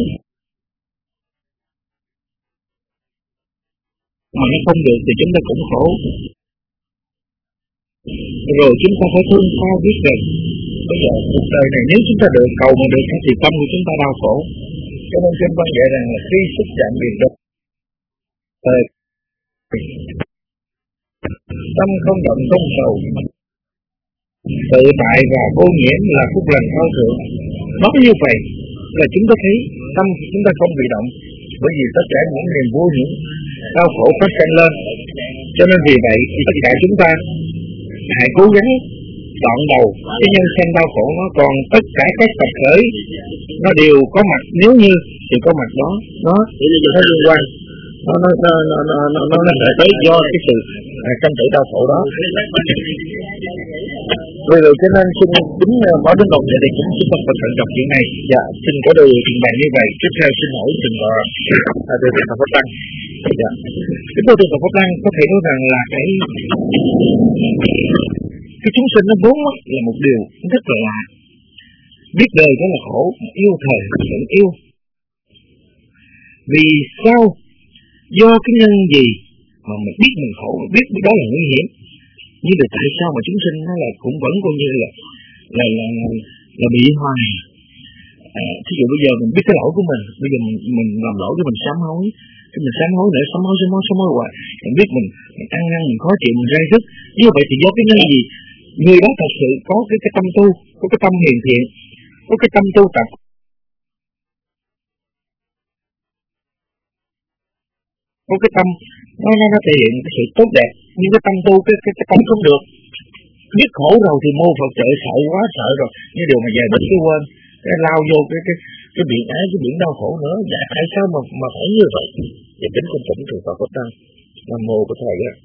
S5: mà nó không được thì chúng ta cũng khổ. Rồi chúng ta phải thương xa biết rằng bây giờ cuộc đời này nếu chúng ta được cầu mà được thì tâm của chúng ta đau khổ. Cho nên kinh văn dạy rằng là khi xúc chạm việc đời, tâm không động không sầu, tự tại và vô nhiễm là phúc lành cao thượng. Nói như vậy là chúng ta thấy tâm chúng ta không bị động, bởi vì tất cả những niềm vô nhiễm đau khổ phát sinh lên. Cho nên vì vậy tất cả chúng ta hãy cố gắng chọn đầu cái nhân sanh đau khổ nó, còn tất cả các tập khởi nó đều có mặt, nếu như thì có mặt đó nó nó liên quan, nó nó nó nó nó nó nó nó tới do cái sự sanh tử đau khổ đó. Vì vậy cho nên xin tính bỏ đến đồng này thì cũng xin không phải thận trọng chuyện này. Dạ, xin có đời trình bày như vậy. Tiếp theo xin hỏi trình bày từ Thượng Phật Tăng. Dạ, kính thưa Thượng Phật Tăng, có thể nói rằng là cái cái chúng sinh nó vốn là một điều rất là lạ. Biết đời đó là khổ, yêu thời sự yêu. Vì sao? Do cái nhân gì mà mình biết mình khổ, biết đó là nguy hiểm, nhưng mà tại sao mà chúng sinh nó là cũng vẫn coi như là là là, là, là bị hoài. À, thí dụ bây giờ mình biết cái lỗi của mình, bây giờ mình, mình làm lỗi cái mình sám hối, cái mình sám hối nữa, sám hối sám hối sám hối hoài, mình biết mình, mình ăn năn, mình khó chịu, mình rai rứt. Như vậy thì do cái nhân gì? Người đó thật sự có cái cái tâm tu, có cái tâm hiền thiện, có cái tâm tu tập, có cái tâm nó nó nó thể hiện cái sự tốt đẹp, nhưng cái tâm tu cái cái, cái tâm không được. Biết khổ rồi thì mô Phật trợ sợ quá sợ rồi, nhưng điều mà về bất cứ quên cái lao vô cái cái cái biển ái, cái biển đau khổ nữa. Dạ tại sao mà mà phải như vậy? Thì tính con tỉnh từ Phật Tăng Nam mô của thầy đó.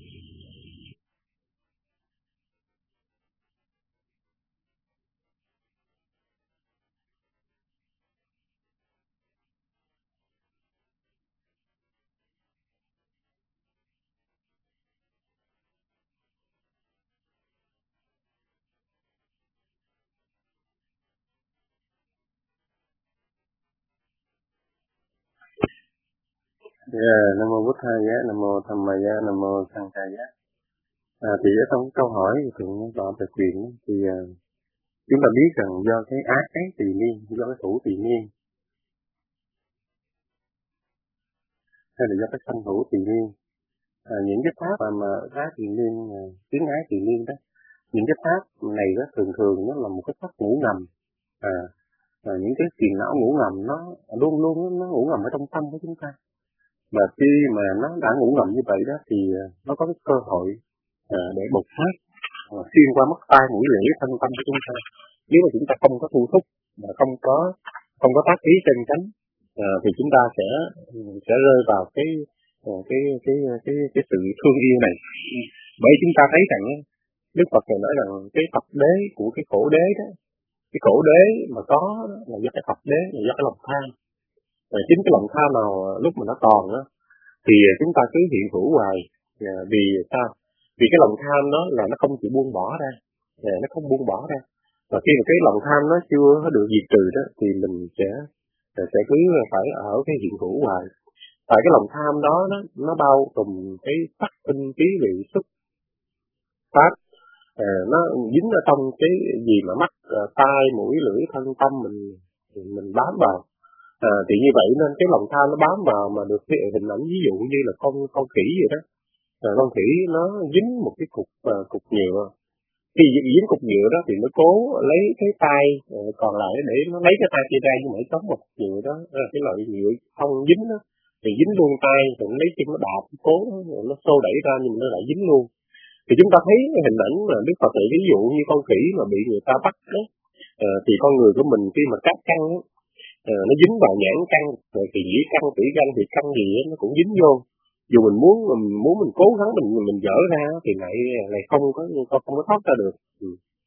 S6: Yeah, Nam mô Bụt Thầy giá, Nam mô Tham Ma giá, Nam mô Sang Ca giá. À, thì ở trong câu hỏi thượng tọa Bạch Quyền thì uh, chúng ta biết rằng do cái ác ác tỳ niên, do cái thủ tỳ niên, hay là do cái sanh thủ tỳ niên, à, những cái pháp mà, mà ác tỳ niên, tiếng ác tỳ niên đó, những cái pháp này đó thường thường nó là một cái pháp ngủ ngầm. À, à, những cái phiền não ngủ ngầm nó luôn luôn nó ngủ ngầm ở trong tâm của chúng ta. Và khi mà nó đã ngủ ngầm như vậy đó thì nó có cái cơ hội à, để bộc phát à, xuyên qua mắt tai mũi lưỡi thân tâm của chúng ta. Nếu mà chúng ta không có thu thúc và không có không có tác ý chân chánh à, thì chúng ta sẽ sẽ rơi vào cái cái cái cái cái, cái sự thương yêu này. Bởi chúng ta thấy rằng Đức Phật này nói rằng cái tập đế của cái khổ đế đó, cái khổ đế mà có là do cái tập đế, là do cái lòng tham. Và chính cái lòng tham nào lúc mà nó còn đó thì chúng ta cứ hiện hữu hoài. Vì sao? Vì cái lòng tham đó là nó không chịu buông bỏ ra, à, nó không buông bỏ ra. Và khi mà cái lòng tham nó chưa được diệt trừ đó thì mình sẽ sẽ cứ phải ở cái hiện hữu hoài. Tại cái lòng tham đó nó nó bao trùm cái sắc tinh ký vị xuất pháp, à, nó dính ở trong cái gì mà mắt, à, tai, mũi, lưỡi, thân, tâm mình mình bám vào. À, thì như vậy nên cái lòng tham nó bám vào mà được cái hình ảnh ví dụ như là con con khỉ vậy đó. À, con khỉ nó dính một cái cục à, cục nhựa. Khi dính cục nhựa đó thì nó cố lấy cái tay à, còn lại để nó lấy cái tay kia ra, nhưng mà nó chống một cục nhựa đó, đó là cái loại nhựa không dính đó, thì dính luôn tay, rồi nó lấy chân nó đạp, nó cố nó xô đẩy ra nhưng mà nó lại dính luôn. Thì chúng ta thấy cái hình ảnh mà Đức Phật dạy ví dụ như con khỉ mà bị người ta bắt đó, à, thì con người của mình khi mà cắt căng đó, à, nó dính vào nhãn căn, rồi thì nhĩ căn, tủy căn, thì căn gì đó, nó cũng dính vô. Dù mình muốn mình muốn mình cố gắng mình mình dỡ ra thì lại lại không có không, không có thoát ra được. Ừ.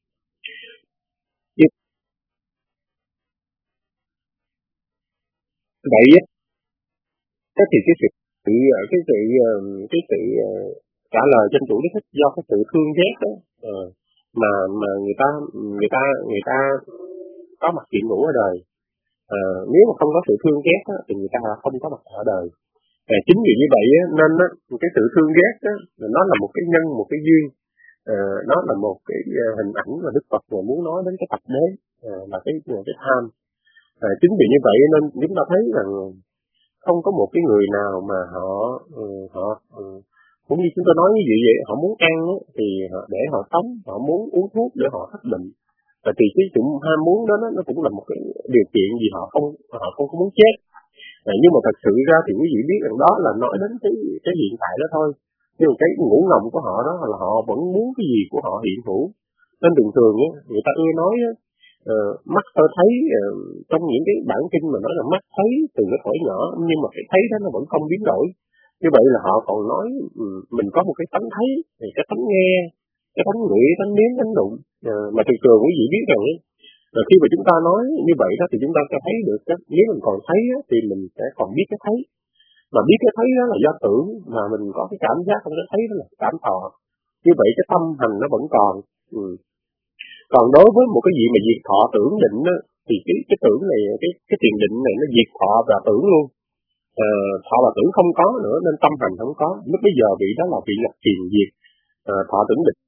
S6: Vậy á, thế thì cái sự cái sự cái sự trả lời trên chủ Đức Thích do cái sự thương ghét đó, à, mà mà người ta người ta người ta có mặt hiện hữu ở đời. À, nếu mà không có sự thương ghét đó, thì người ta không có mặt ở đời. À, chính vì như vậy á, nên á, cái sự thương ghét đó, nó là một cái nhân, một cái duyên, à, nó là một cái hình ảnh mà Đức Phật muốn nói đến cái tập đế, à, là cái cái tham. À, chính vì như vậy nên chúng ta thấy rằng không có một cái người nào mà họ họ cũng như chúng tôi nói như vậy vậy, họ muốn ăn á, thì họ, để họ sống, họ muốn uống thuốc để họ hết bệnh. Và thì cái chuyện ham muốn đó nó cũng là một cái điều kiện gì họ không họ không có muốn chết. À, nhưng mà thật sự ra thì quý vị biết rằng đó là nói đến cái cái hiện tại đó thôi. Nhưng mà cái ngủ ngầm của họ đó là họ vẫn muốn cái gì của họ hiện hữu. Nên thường thường á, người ta ưa nói á, uh, mắt tôi thấy uh, trong những cái bản kinh mà nói là mắt thấy từ cái tuổi nhỏ, nhưng mà cái thấy đó nó vẫn không biến đổi. Như vậy là họ còn nói um, mình có một cái tánh thấy, cái tánh nghe, cái tánh ngửi, tánh nếm, tánh đụng. Uh, mà thường thường quý vị biết rằng ấy, rồi khi mà chúng ta nói như vậy đó thì chúng ta sẽ thấy được đó, nếu mình còn thấy đó, thì mình sẽ còn biết cái thấy. Mà biết cái thấy đó là do tưởng, mà mình có cái cảm giác không có thấy đó là cảm thọ. Như vậy cái tâm hành nó vẫn còn. Ừ. Còn đối với một cái gì mà diệt thọ tưởng định đó, thì cái cái tưởng này, cái cái tiền định này nó diệt thọ và tưởng luôn. À, thọ và tưởng không có nữa nên tâm hành không có. Lúc bây giờ vị đó là vị nhập thiền diệt à, thọ tưởng định.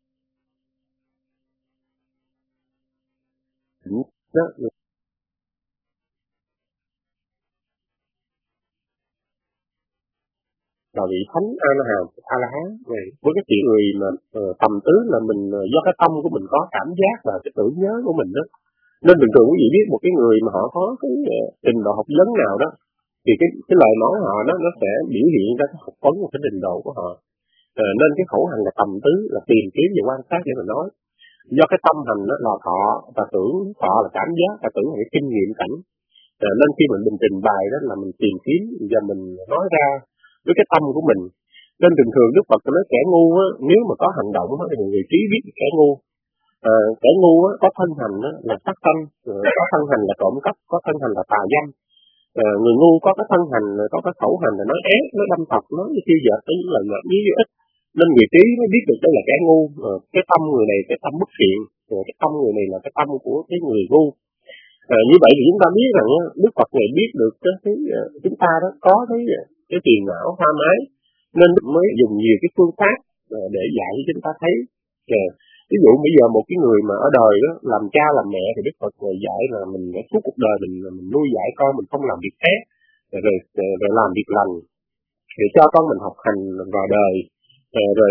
S6: Đó. Là vị thánh a la hán, a la hán này với cái chuyện người mà uh, tầm tứ là mình uh, do cái tâm của mình có cảm giác và cái tưởng nhớ của mình đó. Nên bình thường quý vị biết một cái người mà họ có cái uh, trình độ học vấn nào đó thì cái cái lời nói họ đó nó sẽ biểu hiện ra cái học vấn và cái trình độ của họ. Uh, nên cái khẩu hành là tầm tứ, là tìm kiếm và quan sát để mà nói. Do cái tâm hành đó là thọ và tưởng, thọ là cảm giác và tưởng là cái kinh nghiệm cảnh. Uh, nên khi mình mình trình bày đó là mình tìm kiếm và mình nói ra với cái tâm của mình. Nên thường thường Đức Phật nói kẻ ngu á, nếu mà có hành động á, thì người trí biết kẻ ngu. À, kẻ ngu á, có thân hành á, là sát sanh, có thân hành là trộm cắp, có thân hành là tà dâm. À, người ngu có cái thân hành, có cái khẩu hành là nói ép, nói đâm thọc, nói tiêu dệt, nói những lời nhạt nhí ít. Nên người trí mới biết được đây là kẻ ngu. À, cái tâm người này cái tâm bất thiện, cái tâm người này là cái tâm của cái người ngu. À, như vậy thì chúng ta biết rằng Đức Phật này biết được cái, cái chúng ta đó có cái cái tiền não tham ái, nên mới dùng nhiều cái phương pháp để dạy cho chúng ta thấy. À, ví dụ bây giờ một cái người mà ở đời đó làm cha làm mẹ thì Đức Phật này dạy là mình suốt cuộc đời mình mình nuôi dạy con mình không làm việc khác, rồi rồi, rồi làm việc lành, để cho con mình học hành vào đời, rồi, rồi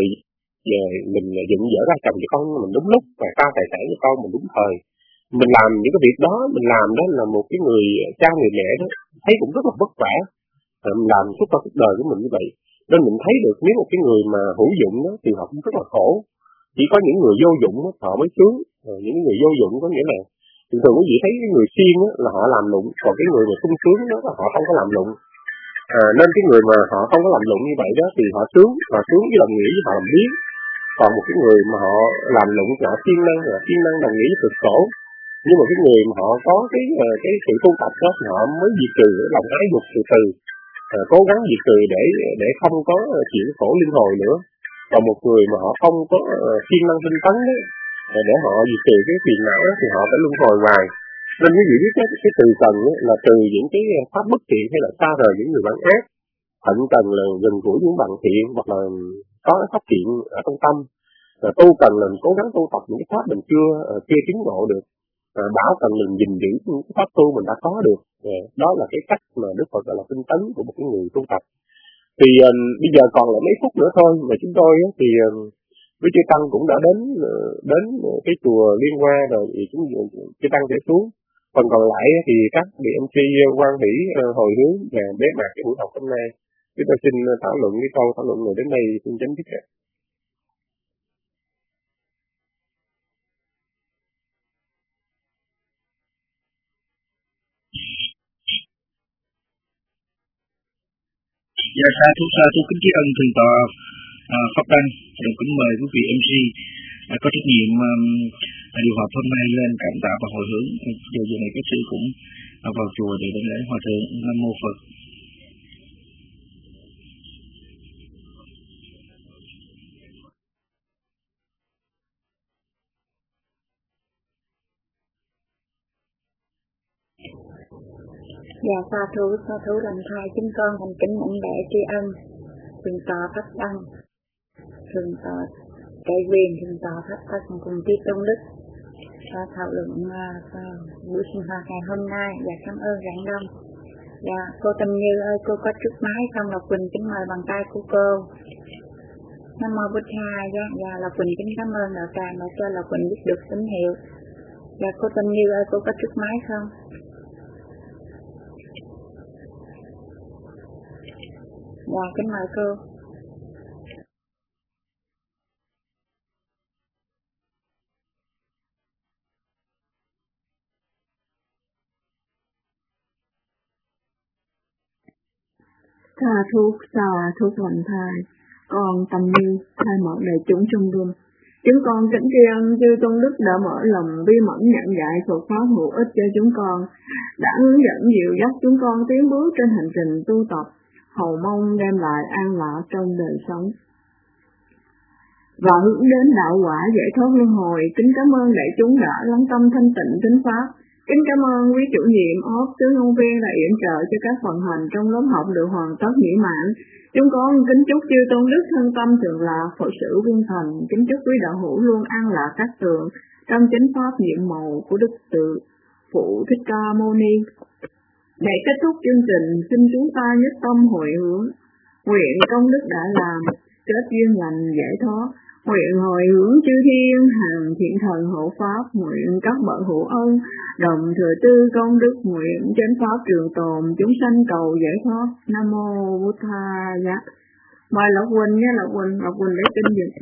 S6: mình dựng dở ra chồng cho con mình đúng lúc và trao tài sản cho con mình đúng thời. Mình làm những cái việc đó, mình làm đó là một cái người cha người mẹ đó thấy cũng rất là vất vả. À, mình làm suốt cả cuộc đời của mình như vậy. Nên mình thấy được nếu một cái người mà hữu dụng đó, thì họ cũng rất là khổ. Chỉ có những người vô dụng đó, họ mới sướng. À, những người vô dụng có nghĩa là thường thường quý vị thấy cái người siêng đó, là họ làm lụng, còn cái người mà sung sướng đó là họ không có làm lụng. À, nên cái người mà họ không có làm lụng như vậy đó thì họ sướng, họ sướng với đồng nghĩa với họ làm biếng. Còn một cái người mà họ làm lụng, họ siêng năng, họ siêng năng đồng nghĩa với cực khổ. Nhưng mà cái người mà họ có cái cái sự tu tập đó thì họ mới diệt trừ lòng ái dục từ từ, à, cố gắng diệt trừ để để không có chịu khổ luân hồi nữa. Còn một người mà họ không có uh, siêng năng tinh tấn đấy, để họ diệt trừ cái phiền não đó, thì họ phải luân hồi hoài. Nên quý vị biết cái, cái từ cần ấy, là từ những cái pháp bất thiện hay là xa rời những người bạn ác. Hạnh cần là gần gũi những bạn thiện, hoặc là có cái pháp thiện ở trong tâm. À, tu cần là cố gắng tu tập những cái pháp mình chưa uh, chưa tiến ngộ được. À, bảo cần mình gìn giữ những cái pháp tu mình đã có được. À, đó là cái cách mà Đức Phật gọi là tinh tấn của một cái người tu tập. Thì uh, bây giờ còn là mấy phút nữa thôi, mà chúng tôi uh, thì uh, với chư tăng cũng đã đến uh, đến cái chùa Liên Hoa rồi, thì chúng chư tăng sẽ xuống. Phần còn lại uh, thì các vị em xê quan hỷ uh, hồi hướng và bế mạc cái buổi học hôm nay. Chúng tôi xin uh, thảo luận cái câu thảo luận này đến đây, xin chấm dứt.
S5: Dạ, sa thú sa thú kính tri ân thượng tọa à, Pháp Đăng, đồng kính mời quý vị em xê à, có trách nhiệm um, điều họp hôm nay lên cảm tạ và hồi hướng. Giờ giờ này các sư cũng à, vào chùa để đến lễ hòa thượng. Nam mô Phật.
S4: Dạ, sa thú sa thú làm thai chúng con thành kính mảnh lễ tri ân thượng tọa Pháp Đăng, thượng tọa Đại Quyền, thượng tọa Pháp Đăng cùng Tri Tôn Đức đã thảo luận uh, buổi sinh hoạt ngày hôm nay. Dạ, cảm ơn rạng đông. Dạ, cô Tâm Như ơi, cô có trước máy không? Lộc Quỳnh kính mời bằng tay của cô. Nam mô Bụt Tha. Dạ, dạ, Lộc Quỳnh kính cảm ơn đạo tràng đã cho Lộc Quỳnh biết được tín hiệu. Dạ, cô Tâm Như ơi, cô có trước máy không? Dạ, kính mời cô.
S2: Tha thuốc xa thuốc lành thai, con Tâm Như thay mở đại chúng trong đêm. Chúng con kính tri ân chư Tôn Đức đã mở lòng bi mẫn nhận dạy Phật pháp hữu ích cho chúng con, đã hướng dẫn dìu dắt chúng con tiến bước trên hành trình tu tập, hầu mong đem lại an lạc trong đời sống và hướng đến đạo quả giải thoát luân hồi. Kính cảm ơn đại chúng đã lắng tâm thanh tịnh thính pháp. Kính cảm ơn quý chủ nhiệm ốp tướng ngôn viên đã yểm trợ cho các phần hành trong lớp học được hoàn tất mỹ mãn. Chúng con kính chúc chư Tôn Đức thân tâm thường lạc, Phật sự viên thành. Kính chúc quý đạo hữu luôn an lạc các tường trong chánh pháp nhiệm màu của Đức Tự Phụ Thích Ca Mâu Ni. Để kết thúc chương trình, xin chúng ta nhất tâm hồi hướng, nguyện công đức đã làm kết duyên lành giải thoát, nguyện hồi hướng chư thiên hàng thiện thần hộ pháp, nguyện các bậc hữu ân đồng thừa tư công đức, nguyện chánh pháp trường tồn, chúng sanh cầu giải thoát. Nam mô Bụt Tha. Dạ, mời Lộc Quỳnh nhé, Lộc Quỳnh, Lộc Quỳnh để kinh dịch.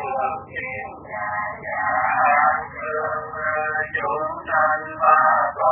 S1: Chúng sanh ba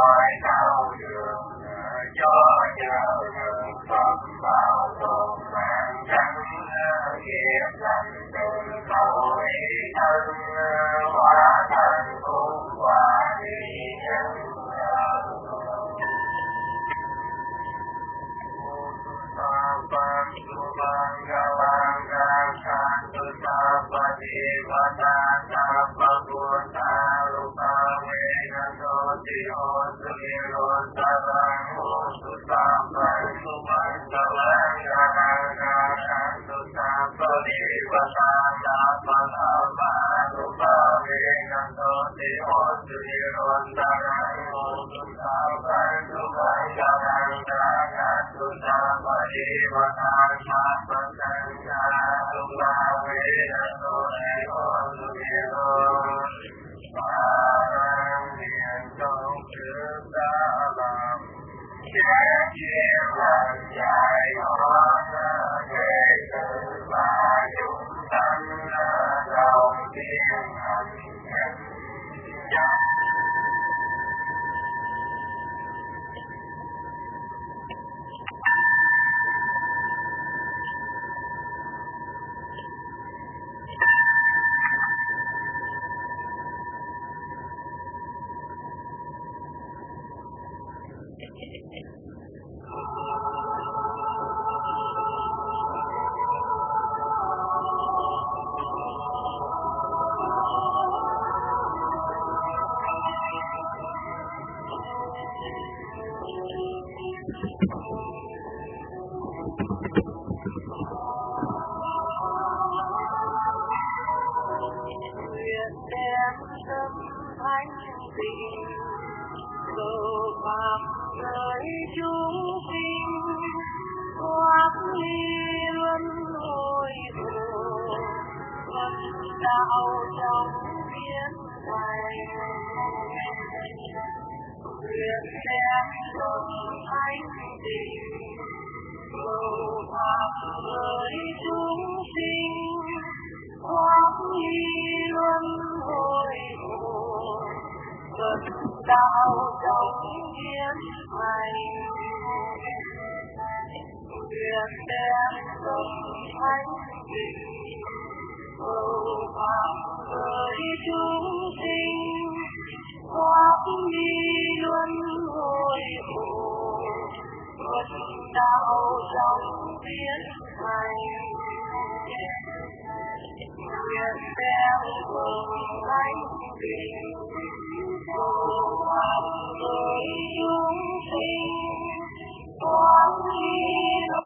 S1: Quán